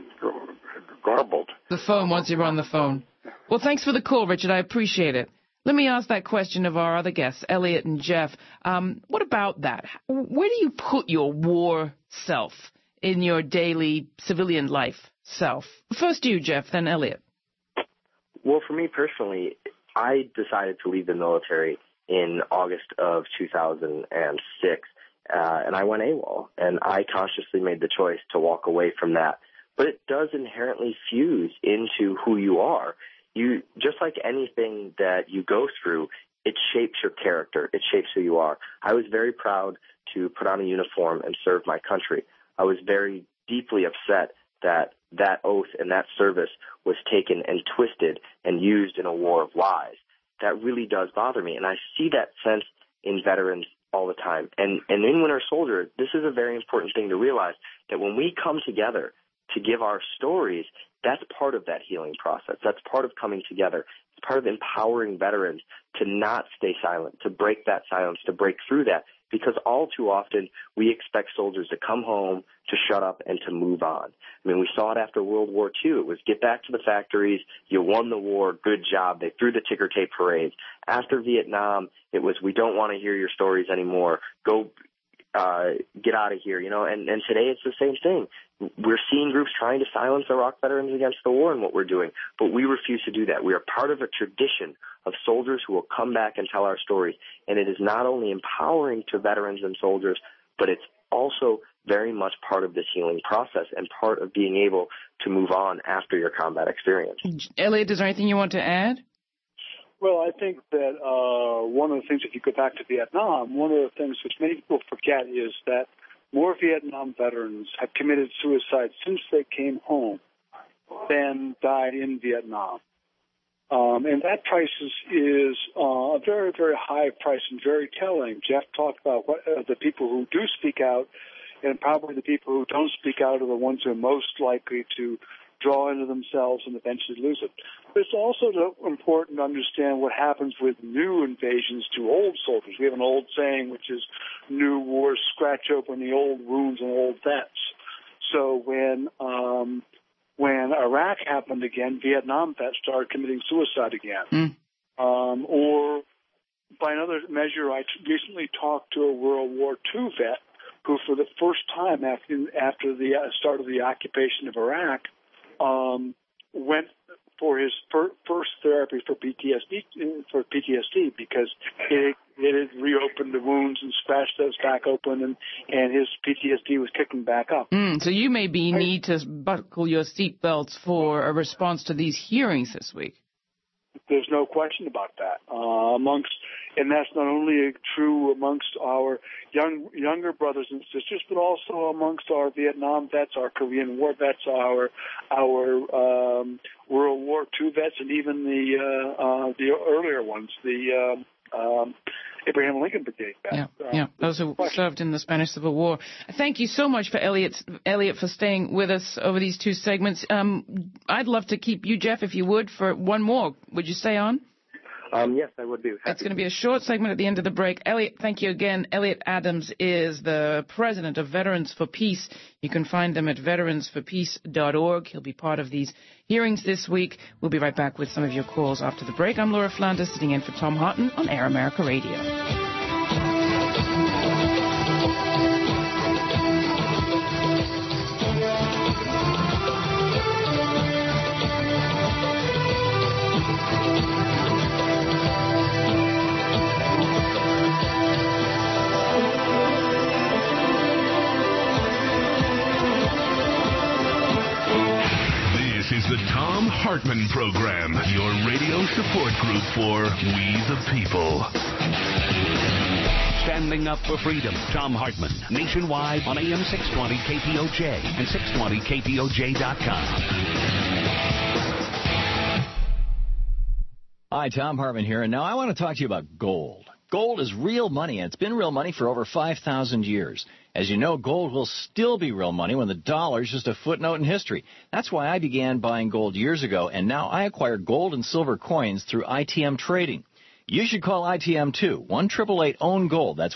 garbled. The phone, once you're on the phone. Well, thanks for the call, Richard. I appreciate it. Let me ask that question of our other guests, Elliot and Jeff. What about that? Where do you put your war self in your daily civilian life self? First you, Jeff, then Elliot. Well, for me personally, I decided to leave the military in August of 2006, and I went AWOL, and I consciously made the choice to walk away from that. But it does inherently fuse into who you are. You, just like anything that you go through, it shapes your character. It shapes who you are. I was very proud to put on a uniform and serve my country. I was very deeply upset that oath and that service was taken and twisted and used in a war of lies. That really does bother me, and I see that sense in veterans all the time. And in Winter Soldier, this is a very important thing to realize, that when we come together to give our stories, that's part of that healing process. That's part of coming together. It's part of empowering veterans to not stay silent, to break that silence, to break through that, because all too often we expect soldiers to come home, to shut up, and to move on. I mean, we saw it after World War II. It was get back to the factories, you won the war, good job. They threw the ticker tape parades. After Vietnam, it was we don't want to hear your stories anymore. Go get out of here, and today it's the same thing. We're seeing groups trying to silence Iraq Veterans Against the War in what we're doing, but we refuse to do that. We are part of a tradition of soldiers who will come back and tell our stories, and it is not only empowering to veterans and soldiers, but it's also very much part of this healing process and part of being able to move on after your combat experience. Elliot, is there anything you want to add? Well, I think that one of the things, if you go back to Vietnam, one of the things which many people forget is that more Vietnam veterans have committed suicide since they came home than died in Vietnam. And that price is a very, very high price and very telling. Jeff talked about the people who do speak out, and probably the people who don't speak out are the ones who are most likely to draw into themselves and eventually lose it. But it's also important to understand what happens with new invasions to old soldiers. We have an old saying, which is, new wars scratch open the old wounds and old vets. So when Iraq happened again, Vietnam vets started committing suicide again. Or by another measure, I recently talked to a World War II vet who, for the first time after the start of the occupation of Iraq, went for his first therapy for PTSD because it had reopened the wounds and scratched those back open, and his PTSD was kicking back up. So you maybe need to buckle your seatbelts for a response to these hearings this week. There's no question about that. And that's not only true amongst our younger brothers and sisters, but also amongst our Vietnam vets, our Korean War vets, our World War II vets, and even the earlier ones, the Abraham Lincoln Brigade vets. Yeah, those who served in the Spanish Civil War. Thank you so much for Elliot for staying with us over these two segments. I'd love to keep you, Jeff, if you would, for one more. Would you stay on? Yes, I would be. It's going to be a short segment at the end of the break. Elliot, thank you again. Elliot Adams is the president of Veterans for Peace. You can find them at veteransforpeace.org. He'll be part of these hearings this week. We'll be right back with some of your calls after the break. I'm Laura Flanders, sitting in for Tom Harton on Air America Radio. This is the Tom Hartman Program, your radio support group for We the People. Standing up for freedom, Tom Hartman, nationwide on AM 620 KPOJ and 620KPOJ.com. Hi, Tom Hartman here, and now I want to talk to you about gold. Gold is real money, and it's been real money for over 5,000 years. As you know, gold will still be real money when the dollar is just a footnote in history. That's why I began buying gold years ago, and now I acquire gold and silver coins through ITM Trading. You should call ITM too. 1-888-OWN-GOLD. That's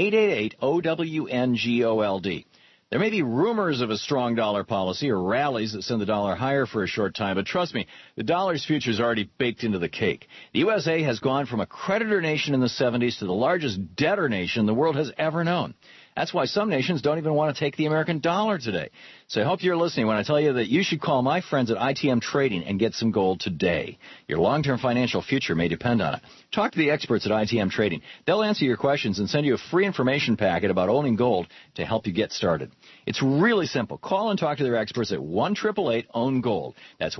1-888-OWN-GOLD. There may be rumors of a strong dollar policy or rallies that send the dollar higher for a short time, but trust me, the dollar's future is already baked into the cake. The USA has gone from a creditor nation in the 70s to the largest debtor nation the world has ever known. That's why some nations don't even want to take the American dollar today. So I hope you're listening when I tell you that you should call my friends at ITM Trading and get some gold today. Your long-term financial future may depend on it. Talk to the experts at ITM Trading. They'll answer your questions and send you a free information packet about owning gold to help you get started. It's really simple. Call and talk to their experts at 1-888-OWN-GOLD. That's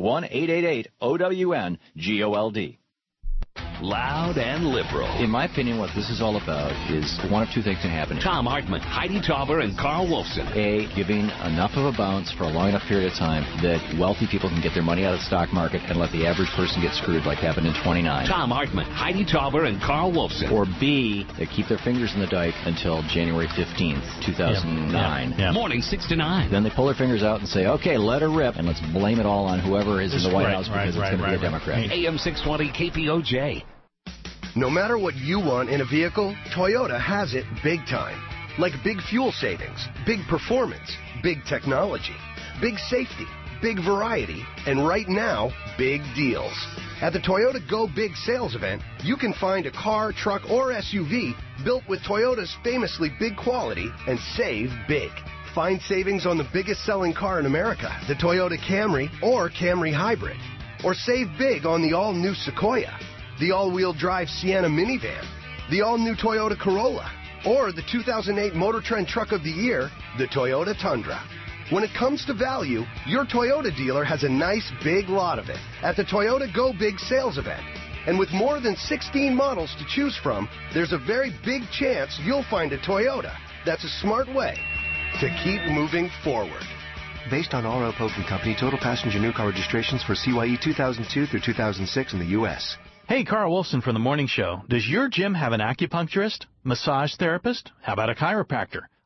1-888-OWN-GOLD. Loud and liberal. In my opinion, what this is all about is one of two things can happen. Tom Hartman, Heidi Tauber, and Carl Wolfson. A, giving enough of a bounce for a long enough period of time that wealthy people can get their money out of the stock market and let the average person get screwed like happened in 29. Tom Hartman, Heidi Tauber, and Carl Wolfson. Or B, they keep their fingers in the dike until January 15th, 2009. Yeah. Morning 6 to 9. Then they pull their fingers out and say, okay, let her rip, and let's blame it all on whoever is in the White House because it's going to be a Democrat. AM 620 KPOJ. No matter what you want in a vehicle, Toyota has it big time. Like big fuel savings, big performance, big technology, big safety, big variety, and right now, big deals. At the Toyota Go Big sales event, you can find a car, truck, or SUV built with Toyota's famously big quality and save big. Find savings on the biggest selling car in America, the Toyota Camry or Camry Hybrid. Or save big on the all-new Sequoia, the all-wheel drive Sienna minivan, the all-new Toyota Corolla, or the 2008 Motor Trend Truck of the Year, the Toyota Tundra. When it comes to value, your Toyota dealer has a nice big lot of it at the Toyota Go Big sales event. And with more than 16 models to choose from, there's a very big chance you'll find a Toyota. That's a smart way to keep moving forward. Based on R.L. Polk & Company, total passenger new car registrations for CYE 2002 through 2006 in the U.S. Hey, Carl Wolfson from The Morning Show. Does your gym have an acupuncturist, massage therapist? How about a chiropractor?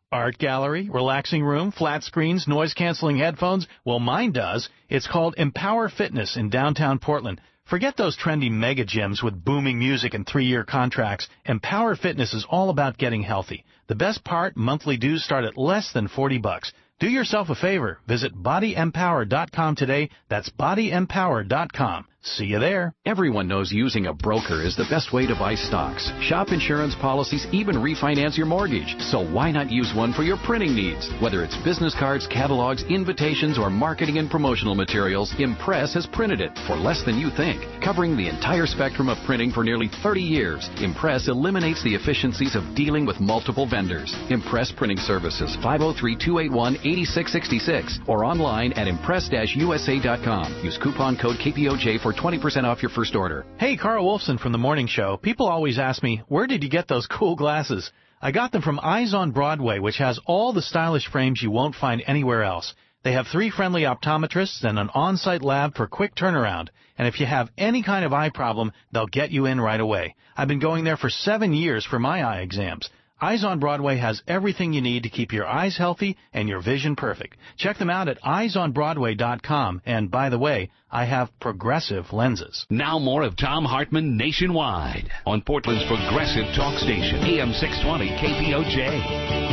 Art gallery, relaxing room, flat screens, noise-canceling headphones? Well, mine does. It's called Empower Fitness in downtown Portland. Forget those trendy mega gyms with booming music and 3-year contracts. Empower Fitness is all about getting healthy. The best part, monthly dues start at less than $40. Do yourself a favor. Visit BodyEmpower.com today. That's BodyEmpower.com. See you there. Everyone knows using a broker is the best way to buy stocks, shop insurance policies, even refinance your mortgage. So why not use one for your printing needs? Whether it's business cards, catalogs, invitations, or marketing and promotional materials, Impress has printed it for less than you think. Covering the entire spectrum of printing for nearly 30 years, Impress eliminates the efficiencies of dealing with multiple vendors. Impress Printing Services, 503-281-8666, or online at impress-usa.com. Use coupon code KPOJ for 20% off your first order. Hey, Carl Wolfson from The Morning Show. People always ask me, where did you get those cool glasses? I got them from Eyes on Broadway, which has all the stylish frames you won't find anywhere else. They have 3 friendly optometrists and an on-site lab for quick turnaround. And if you have any kind of eye problem, they'll get you in right away. I've been going there for 7 years for my eye exams. Eyes on Broadway has everything you need to keep your eyes healthy and your vision perfect. Check them out at eyesonbroadway.com. And by the way, I have progressive lenses. Now more of Thom Hartmann Nationwide on Portland's progressive talk station, AM 620 KPOJ.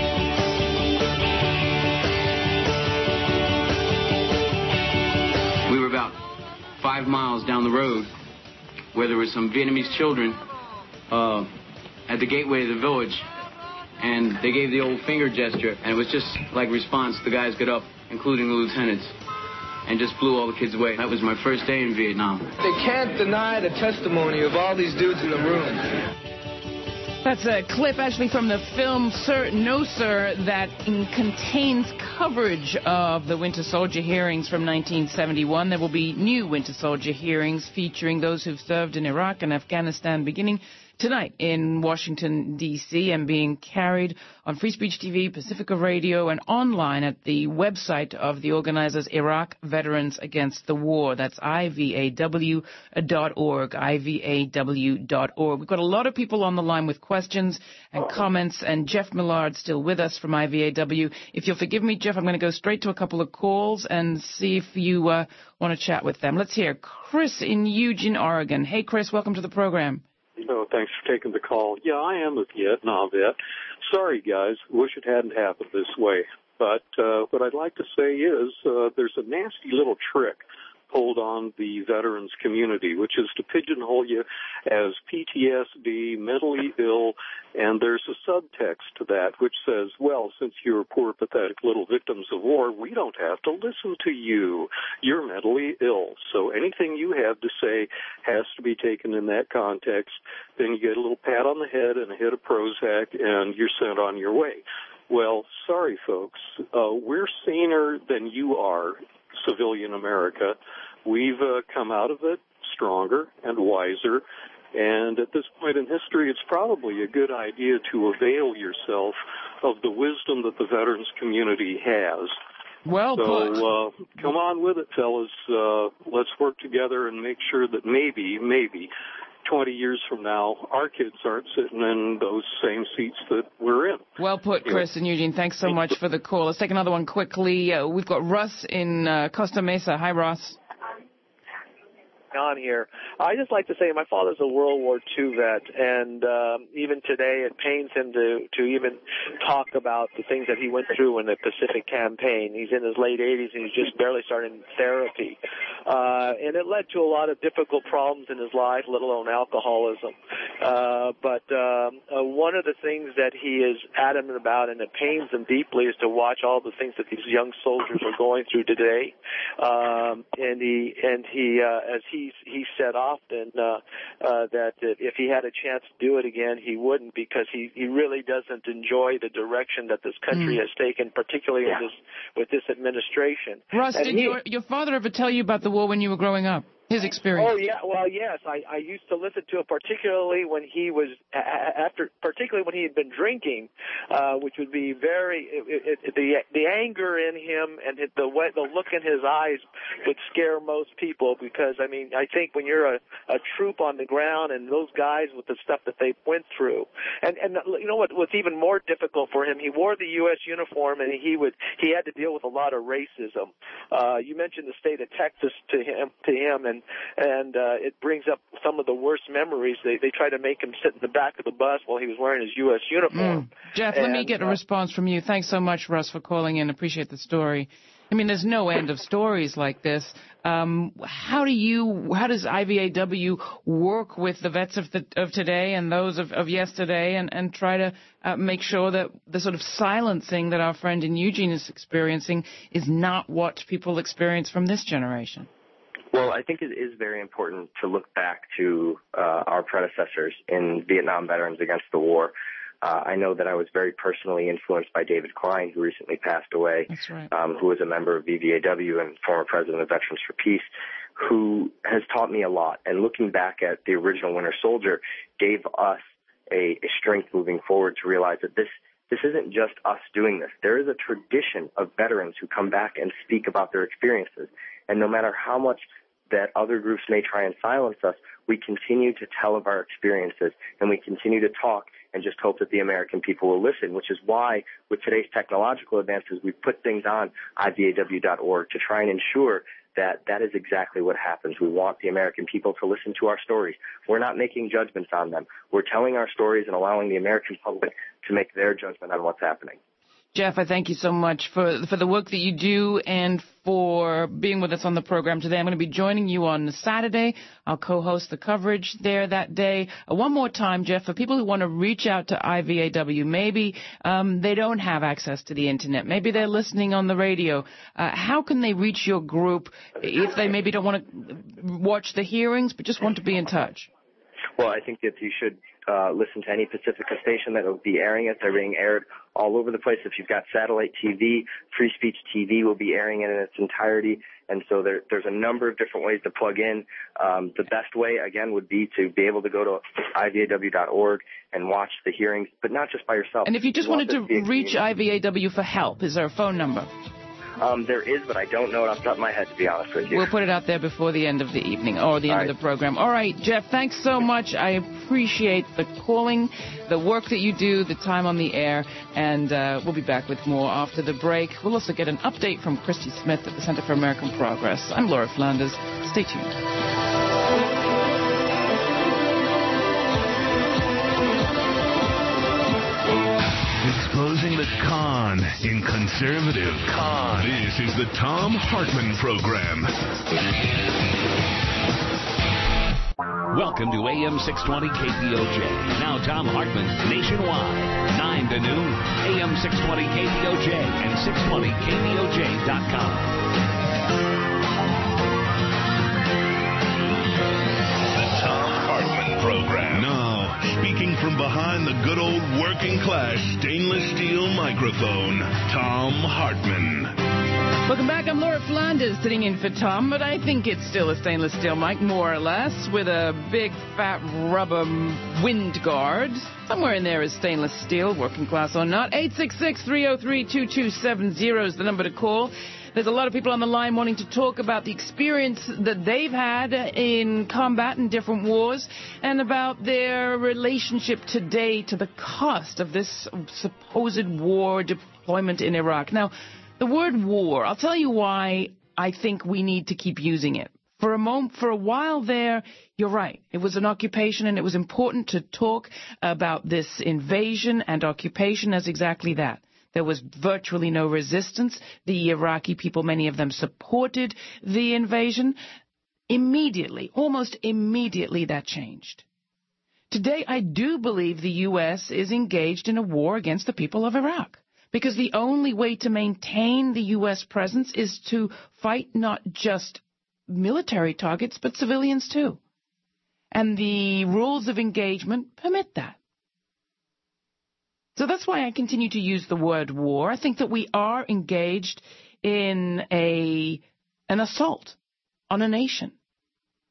We were about 5 miles down the road where there were some Vietnamese children at the gateway of the village. And they gave the old finger gesture, and it was just like response. The guys got up, including the lieutenants, and just blew all the kids away. That was my first day in Vietnam. They can't deny the testimony of all these dudes in the room. That's a clip actually from the film Sir, No Sir that contains coverage of the Winter Soldier hearings from 1971. There will be new Winter Soldier hearings featuring those who've served in Iraq and Afghanistan beginning tonight in Washington, D.C., and being carried on Free Speech TV, Pacifica Radio, and online at the website of the organizers, Iraq Veterans Against the War. That's IVAW.org, IVAW.org. We've got a lot of people on the line with questions and comments, and Jeff Millard still with us from IVAW. If you'll forgive me, Jeff, I'm going to go straight to a couple of calls and see if you want to chat with them. Let's hear Chris in Eugene, Oregon. Hey, Chris, welcome to the program. Oh, thanks for taking the call. Yeah, I am a Vietnam vet. Sorry, guys. Wish it hadn't happened this way. But what I'd like to say is there's a nasty little trick pulled on the veterans community, which is to pigeonhole you as PTSD, mentally ill, and there's a subtext to that which says, well, since you're poor, pathetic little victims of war, we don't have to listen to you. You're mentally ill. So anything you have to say has to be taken in that context. Then you get a little pat on the head and a hit of Prozac, and you're sent on your way. Well, sorry, folks. We're saner than you are, civilian America. We've come out of it stronger and wiser, and at this point in history, it's probably a good idea to avail yourself of the wisdom that the veterans community has. Well put. So come on with it, fellas. Let's work together and make sure that maybe 20 years from now, our kids aren't sitting in those same seats that we're in. Well put, Chris and Eugene. Thanks so much for the call. Let's take another one quickly. We've got Russ in Costa Mesa. Hi, Russ. On here. I just like to say my father's a World War II vet, and even today it pains him to even talk about the things that he went through in the Pacific campaign. He's in his late 80s and he's just barely starting therapy. And it led to a lot of difficult problems in his life, let alone alcoholism. But one of the things that he is adamant about, and it pains him deeply, is to watch all the things that these young soldiers are going through today. And he as he said often that if he had a chance to do it again, he wouldn't, because he really doesn't enjoy the direction that this country has taken, particularly with this administration. Russ, did your father ever tell you about the war when you were growing up? His experience. Oh yeah, well yes, I used to listen to it particularly when he was particularly when he had been drinking, which would be the anger in him and the look in his eyes would scare most people, because I mean I think when you're a troop on the ground and those guys with the stuff that they went through, and you know what's even more difficult for him, he wore the U.S. uniform and he had to deal with a lot of racism. You mentioned the state of Texas to him and it brings up some of the worst memories. They try to make him sit in the back of the bus while he was wearing his U.S. uniform. Jeff, let me get a response from you. Thanks so much, Russ, for calling in. Appreciate the story. I mean, there's no end of stories like this. How does IVAW work with the vets of today and those of yesterday and try to make sure that the sort of silencing that our friend in Eugene is experiencing is not what people experience from this generation? Well, I think it is very important to look back to our predecessors in Vietnam Veterans Against the War. I know that I was very personally influenced by David Klein, who recently passed away. That's right. Who was a member of VVAW and former president of Veterans for Peace, who has taught me a lot. And looking back at the original Winter Soldier gave us a strength moving forward to realize that this isn't just us doing this. There is a tradition of veterans who come back and speak about their experiences. And no matter how much that other groups may try and silence us, we continue to tell of our experiences and we continue to talk and just hope that the American people will listen, which is why with today's technological advances, we put things on IVAW.org to try and ensure that that is exactly what happens. We want the American people to listen to our stories. We're not making judgments on them. We're telling our stories and allowing the American public to make their judgment on what's happening. Jeff, I thank you so much for the work that you do and for being with us on the program today. I'm going to be joining you on Saturday. I'll co-host the coverage there that day. One more time, Jeff, for people who want to reach out to IVAW, maybe they don't have access to the Internet. Maybe they're listening on the radio. How can they reach your group if they maybe don't want to watch the hearings but just want to be in touch? Well, I think that you should listen to any Pacifica station that will be airing it. They're being aired all over the place. If you've got satellite TV, Free Speech TV will be airing it in its entirety. And so there's a number of different ways to plug in. The best way, again, would be to be able to go to IVAW.org and watch the hearings, but not just by yourself. And if you just wanted to reach IVAW for help, is there a phone number? There is, but I don't know it off the top of my head, to be honest with you. We'll put it out there before the end of the evening or the end of the program. All right, Jeff, thanks so much. I appreciate the calling, the work that you do, the time on the air, and we'll be back with more after the break. We'll also get an update from Christy Smith at the Center for American Progress. I'm Laura Flanders. Stay tuned. Exposing the con in conservative. This is the Thom Hartmann Program. Welcome to AM 620 KPOJ. Now Thom Hartmann nationwide, 9 to noon, AM 620 KPOJ and 620KPOJ.com. The Thom Hartmann Program. Now, speaking from behind the good old working class stainless steel microphone, Thom Hartmann. Welcome back. I'm Laura Flanders sitting in for Tom, but I think it's still a stainless steel mic, more or less, with a big fat rubber wind guard. Somewhere in there is stainless steel, working class or not. 866-303-2270 is the number to call. There's a lot of people on the line wanting to talk about the experience that they've had in combat in different wars and about their relationship today to the cost of this supposed war deployment in Iraq. Now, the word war, I'll tell you why I think we need to keep using it. For a while there, you're right. It was an occupation, and it was important to talk about this invasion and occupation as exactly that. There was virtually no resistance. The Iraqi people, many of them supported the invasion. Immediately, almost immediately, that changed. Today, I do believe the U.S. is engaged in a war against the people of Iraq. Because the only way to maintain the U.S. presence is to fight not just military targets, but civilians too. And the rules of engagement permit that. So that's why I continue to use the word war. I think that we are engaged in an assault on a nation.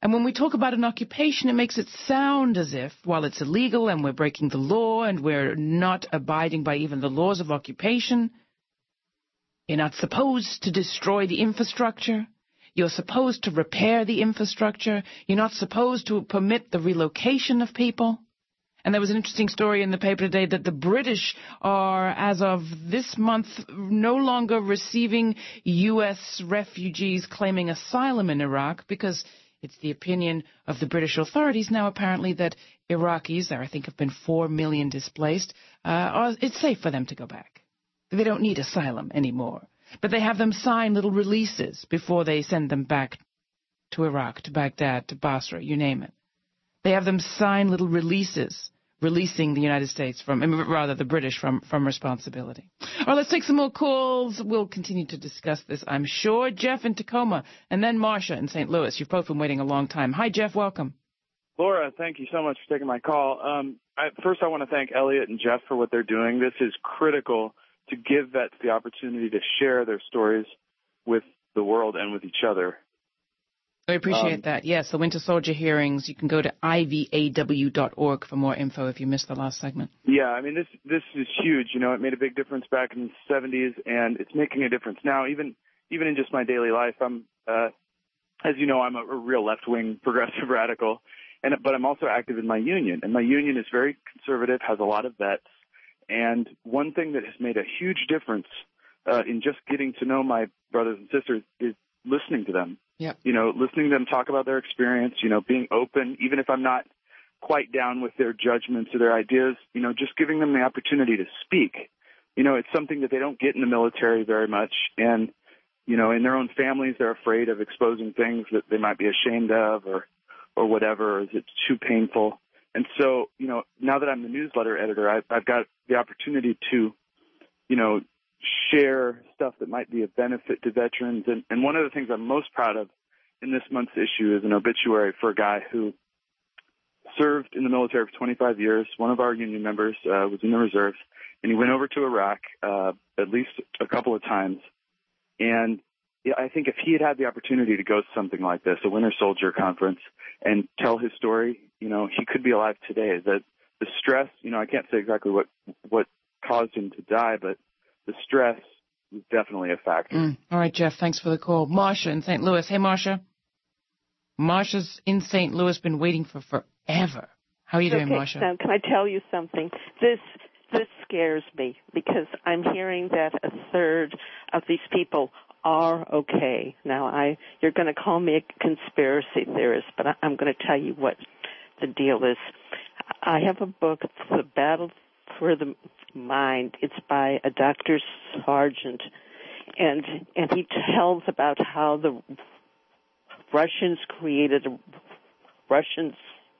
And when we talk about an occupation, it makes it sound as if, while it's illegal and we're breaking the law and we're not abiding by even the laws of occupation, you're not supposed to destroy the infrastructure. You're supposed to repair the infrastructure. You're not supposed to permit the relocation of people. And there was an interesting story in the paper today that the British are, as of this month, no longer receiving U.S. refugees claiming asylum in Iraq because it's the opinion of the British authorities now, apparently, that Iraqis, there I think have been 4 million displaced, it's safe for them to go back. They don't need asylum anymore. But they have them sign little releases before they send them back to Iraq, to Baghdad, to Basra, you name it. They have them sign little releases releasing the United States the British from responsibility. All right, let's take some more calls. We'll continue to discuss this, I'm sure. Jeff in Tacoma, and then Marcia in St. Louis. You've both been waiting a long time. Hi, Jeff. Welcome. Laura, thank you so much for taking my call. First, I want to thank Elliot and Jeff for what they're doing. This is critical to give vets the opportunity to share their stories with the world and with each other. I appreciate that. Yes, the Winter Soldier hearings. You can go to ivaw.org for more info if you missed the last segment. Yeah, I mean, this is huge. You know, it made a big difference back in the 70s, and it's making a difference now, even in just my daily life. I'm, as you know, I'm a real left-wing progressive radical, but I'm also active in my union, and my union is very conservative, has a lot of vets, and one thing that has made a huge difference in just getting to know my brothers and sisters is listening to them. Yep. You know, listening to them talk about their experience, you know, being open, even if I'm not quite down with their judgments or their ideas, you know, just giving them the opportunity to speak. You know, it's something that they don't get in the military very much. And, you know, in their own families, they're afraid of exposing things that they might be ashamed of or whatever, or is it too painful? And so, you know, now that I'm the newsletter editor, I've got the opportunity to, you know, share stuff that might be of benefit to veterans. And one of the things I'm most proud of in this month's issue is an obituary for a guy who served in the military for 25 years. One of our union members was in the reserves, and he went over to Iraq at least a couple of times. And yeah, I think if he had the opportunity to go to something like this, a Winter Soldier conference, and tell his story, you know, he could be alive today. The stress, you know, I can't say exactly what caused him to die, but the stress is definitely a factor. All right, Jeff, thanks for the call. Marcia in St. Louis. Hey, Marcia. Marcia's in St. Louis, been waiting for forever. How are you doing, Marcia? Now, can I tell you something? This scares me because I'm hearing that a third of these people are okay. Now, you're going to call me a conspiracy theorist, but I'm going to tell you what the deal is. I have a book, The Battle for the Mind. It's by a Dr. Sargent, and he tells about how the Russians created a Russian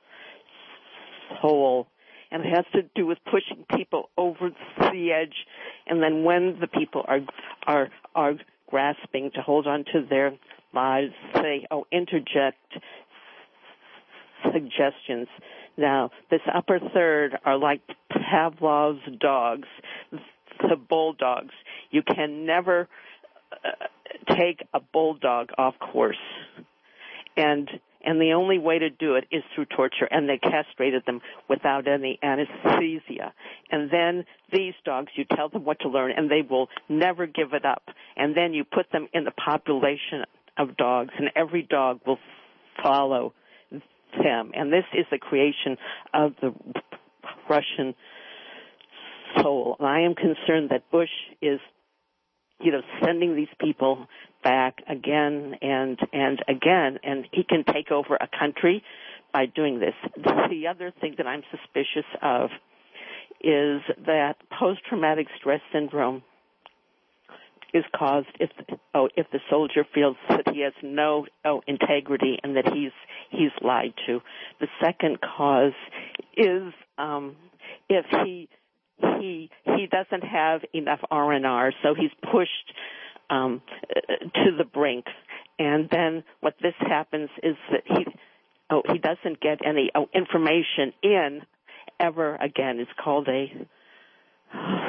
soul, and it has to do with pushing people over the edge, and then when the people are grasping to hold on to their lives, they interject suggestions. Now, this upper third are like Pavlov's dogs, the bulldogs. You can never take a bulldog off course. And the only way to do it is through torture, and they castrated them without any anesthesia. And then these dogs, you tell them what to learn, and they will never give it up. And then you put them in the population of dogs, and every dog will follow them. And this is the creation of the Russian soul. And I am concerned that Bush is, sending these people back again and again, and he can take over a country by doing this. The other thing that I'm suspicious of is that post-traumatic stress syndrome is caused if the soldier feels that he has no integrity and that he's lied to. The second cause is if he doesn't have enough R&R, so he's pushed to the brink, and then what this happens is that he doesn't get any information in ever again. It's called a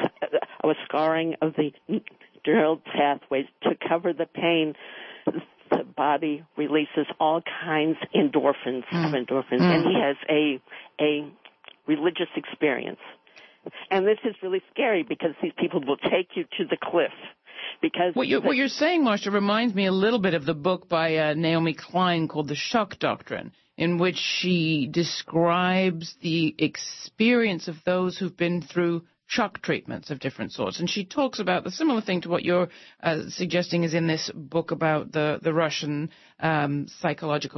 scarring of the neural pathways to cover the pain the body releases all kinds of endorphins, and he has a religious experience. And this is really scary because these people will take you to the cliff. Because what you're saying, Marsha, reminds me a little bit of the book by Naomi Klein called The Shock Doctrine, in which she describes the experience of those who've been through shock treatments of different sorts. And she talks about the similar thing to what you're suggesting is in this book about the Russian psychological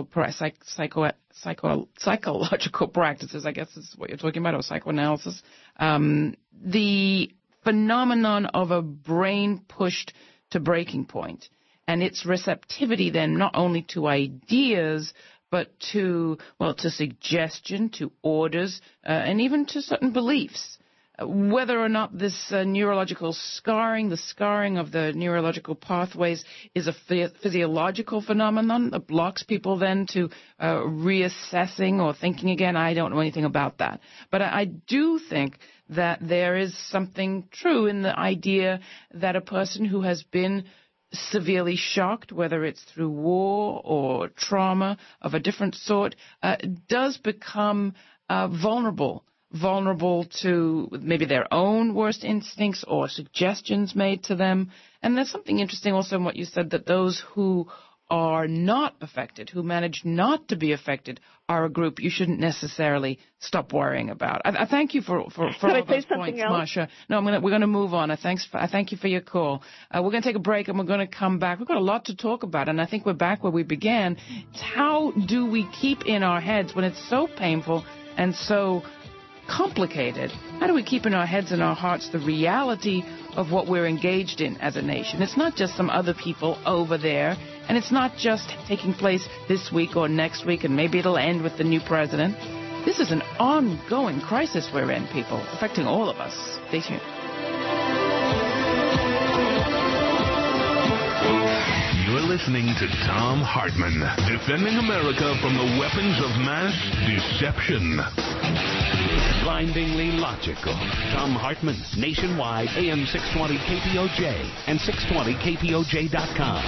practices, I guess is what you're talking about, or psychoanalysis. The phenomenon of a brain pushed to breaking point, and its receptivity then not only to ideas, but to suggestion, to orders, and even to certain beliefs. Whether or not this neurological scarring, the scarring of the neurological pathways, is a physiological phenomenon that blocks people then to reassessing or thinking again, I don't know anything about that. But I do think that there is something true in the idea that a person who has been severely shocked, whether it's through war or trauma of a different sort, does become vulnerable to maybe their own worst instincts or suggestions made to them. And there's something interesting also in what you said, that those who are not affected, who manage not to be affected, are a group you shouldn't necessarily stop worrying about. I thank you for all those points, Marsha. No, we're going to move on. I thank you for your call. We're going to take a break, and we're going to come back. We've got a lot to talk about, and I think we're back where we began. It's how do we keep in our heads when it's so painful and so complicated? How do we keep in our heads and our hearts the reality of what we're engaged in as a nation? It's not just some other people over there, and it's not just taking place this week or next week, and maybe it'll end with the new president. This is an ongoing crisis we're in, people, affecting all of us. Stay tuned. You're listening to Thom Hartmann, defending America from the weapons of mass deception. Blindingly logical. Thom Hartmann, nationwide, AM 620 KPOJ and 620KPOJ.com.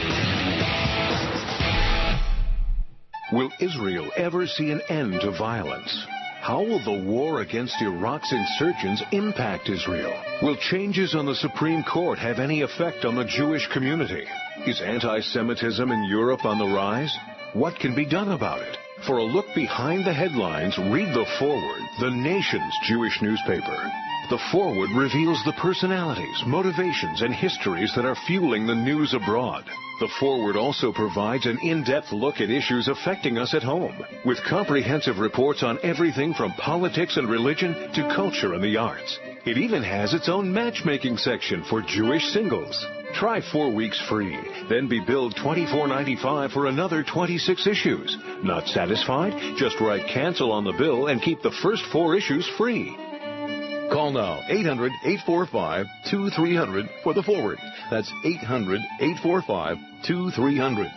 Will Israel ever see an end to violence? How will the war against Iraq's insurgents impact Israel? Will changes on the Supreme Court have any effect on the Jewish community? Is anti-Semitism in Europe on the rise? What can be done about it? For a look behind the headlines, read The Forward, the nation's Jewish newspaper. The Forward reveals the personalities, motivations, and histories that are fueling the news abroad. The Forward also provides an in-depth look at issues affecting us at home, with comprehensive reports on everything from politics and religion to culture and the arts. It even has its own matchmaking section for Jewish singles. Try 4 weeks free, then be billed $24.95 for another 26 issues. Not satisfied? Just write cancel on the bill and keep the first 4 issues free. Call now, 800-845-2300 for The Forward. That's 800-845-2300.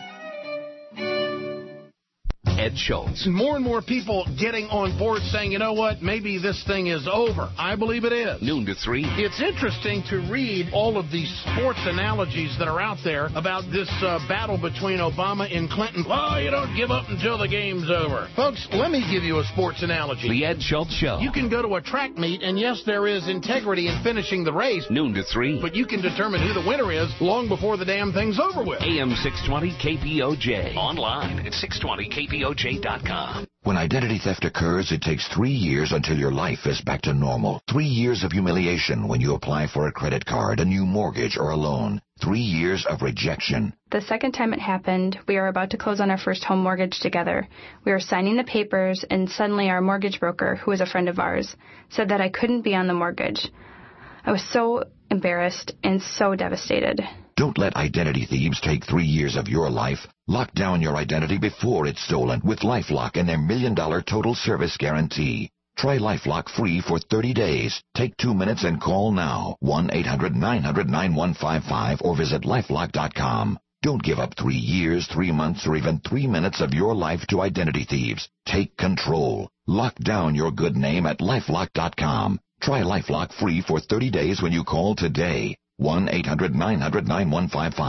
Ed Schultz. More and more people getting on board saying, you know what, maybe this thing is over. I believe it is. Noon to 3. It's interesting to read all of these sports analogies that are out there about this battle between Obama and Clinton. Well, you don't give up until the game's over. Folks, let me give you a sports analogy. The Ed Schultz Show. You can go to a track meet, and yes, there is integrity in finishing the race. Noon to 3. But you can determine who the winner is long before the damn thing's over with. AM 620 KPOJ. Online at 620KPOJ.com. When identity theft occurs, it takes 3 years until your life is back to normal. 3 years of humiliation when you apply for a credit card, a new mortgage, or a loan. 3 years of rejection. The second time it happened, we were about to close on our first home mortgage together. We were signing the papers, and suddenly our mortgage broker, who was a friend of ours, said that I couldn't be on the mortgage. I was so embarrassed and so devastated. Don't let identity thieves take 3 years of your life. Lock down your identity before it's stolen with LifeLock and their $1 million total service guarantee. Try LifeLock free for 30 days. Take 2 minutes and call now. 1-800-900-9155 or visit LifeLock.com. Don't give up 3 years, 3 months, or even 3 minutes of your life to identity thieves. Take control. Lock down your good name at LifeLock.com. Try LifeLock free for 30 days when you call today. 1-800-900-9155.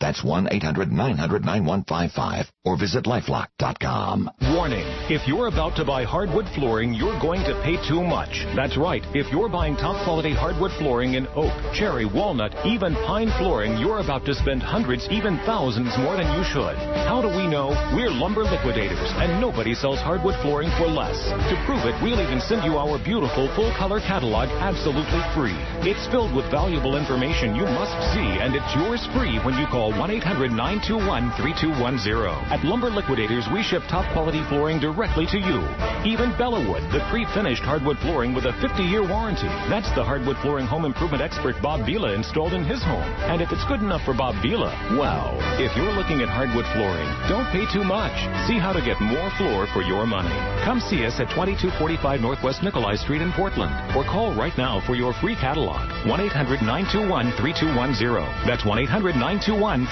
That's 1-800-900-9155 or visit lifelock.com. Warning, if you're about to buy hardwood flooring, you're going to pay too much. That's right. If you're buying top quality hardwood flooring in oak, cherry, walnut, even pine flooring, you're about to spend hundreds, even thousands more than you should. How do we know? We're Lumber Liquidators, and nobody sells hardwood flooring for less. To prove it, we'll even send you our beautiful full-color catalog absolutely free. It's filled with valuable information you must see, and it's yours free when you call 1-800-921-3210. At Lumber Liquidators, we ship top-quality flooring directly to you. Even Bellawood, the pre-finished hardwood flooring with a 50-year warranty. That's the hardwood flooring home improvement expert Bob Vila installed in his home. And if it's good enough for Bob Vila, wow. If you're looking at hardwood flooring, don't pay too much. See how to get more floor for your money. Come see us at 2245 Northwest Nikolai Street in Portland. Or call right now for your free catalog. 1-800-921-3210. That's 1-800-921-3210.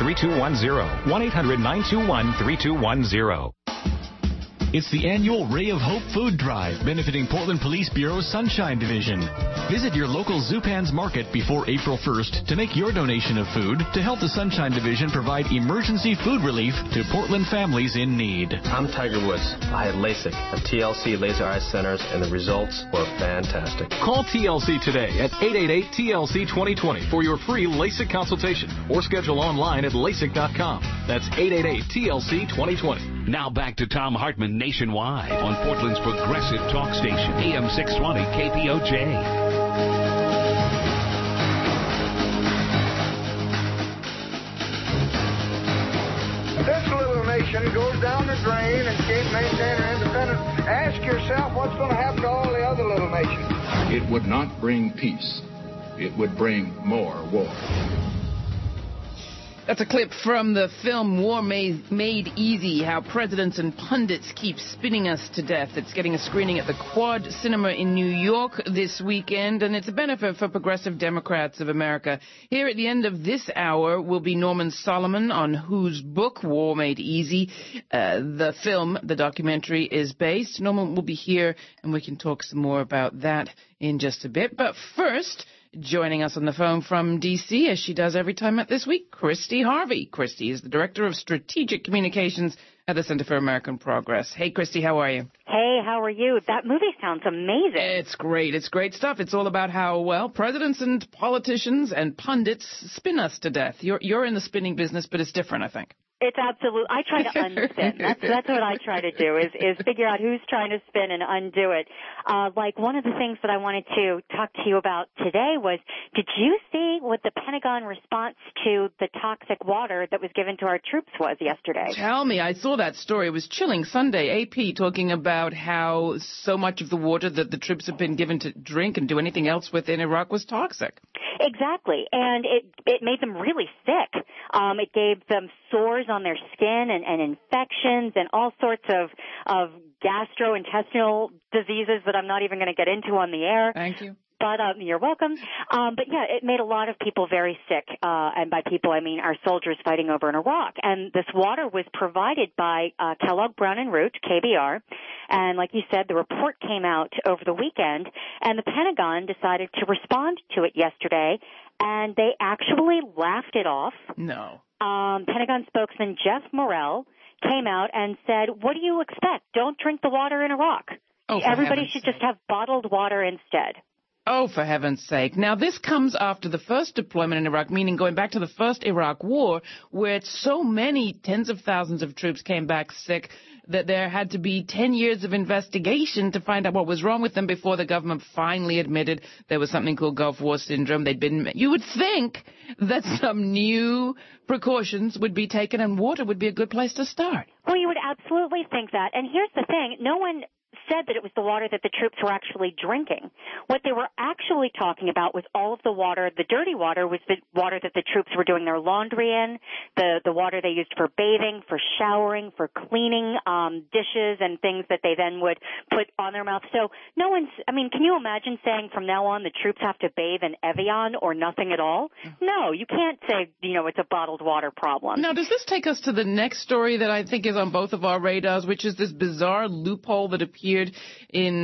1-800-921-3210. It's the annual Ray of Hope Food Drive, benefiting Portland Police Bureau's Sunshine Division. Visit your local Zupans Market before April 1st to make your donation of food to help the Sunshine Division provide emergency food relief to Portland families in need. I'm Tiger Woods. I had LASIK at TLC Laser Eye Centers, and the results were fantastic. Call TLC today at 888-TLC-2020 for your free LASIK consultation or schedule online at LASIK.com. That's 888-TLC-2020. Now back to Thom Hartmann Nationwide on Portland's progressive talk station, AM 620 KPOJ. This little nation goes down the drain and can't maintain her independence. Ask yourself what's going to happen to all the other little nations. It would not bring peace. It would bring more war. That's a clip from the film War Made Easy, how presidents and pundits keep spinning us to death. It's getting a screening at the Quad Cinema in New York this weekend, and it's a benefit for Progressive Democrats of America. Here at the end of this hour will be Norman Solomon, on whose book, War Made Easy, the film, the documentary, is based. Norman will be here, and we can talk some more about that in just a bit. But first, joining us on the phone from D.C., as she does every time at This Week, Christy Harvey. Christy is the Director of Strategic Communications at the Center for American Progress. Hey, Christy, how are you? Hey, how are you? That movie sounds amazing. It's great. It's great stuff. It's all about how, well, presidents and politicians and pundits spin us to death. You're in the spinning business, but it's different, I think. It's absolute. I try to unspin. That's what I try to do is figure out who's trying to spin and undo it. Like one of the things that I wanted to talk to you about today was, did you see what the Pentagon response to the toxic water that was given to our troops was yesterday? Tell me. I saw that story. It was chilling. Sunday, AP talking about how so much of the water that the troops have been given to drink and do anything else with in Iraq was toxic. Exactly. And it made them really sick. It gave them sores on their skin and infections and all sorts of gastrointestinal diseases that I'm not even going to get into on the air. Thank you. But you're welcome. But yeah, it made a lot of people very sick. And by people, I mean our soldiers fighting over in Iraq. And this water was provided by Kellogg Brown and Root, KBR. And like you said, the report came out over the weekend, and the Pentagon decided to respond to it yesterday, and they actually laughed it off. No. Pentagon spokesman Jeff Morrell came out and said, what do you expect? Don't drink the water in Iraq. Everybody should just have bottled water instead. Oh, for heaven's sake. Now, this comes after the first deployment in Iraq, meaning going back to the first Iraq war, where so many tens of thousands of troops came back sick that there had to be 10 years of investigation to find out what was wrong with them before the government finally admitted there was something called Gulf War syndrome. You would think that some new precautions would be taken and water would be a good place to start. Well, you would absolutely think that. And here's the thing. No one said that it was the water that the troops were actually drinking. What they were actually talking about was all of the water. The dirty water was the water that the troops were doing their laundry in, the water they used for bathing, for showering, for cleaning dishes and things that they then would put on their mouth. So no one's, I mean, can you imagine saying from now on the troops have to bathe in Evian or nothing at all? No, you can't say, it's a bottled water problem. Now, does this take us to the next story that I think is on both of our radars, which is this bizarre loophole that appeared appeared in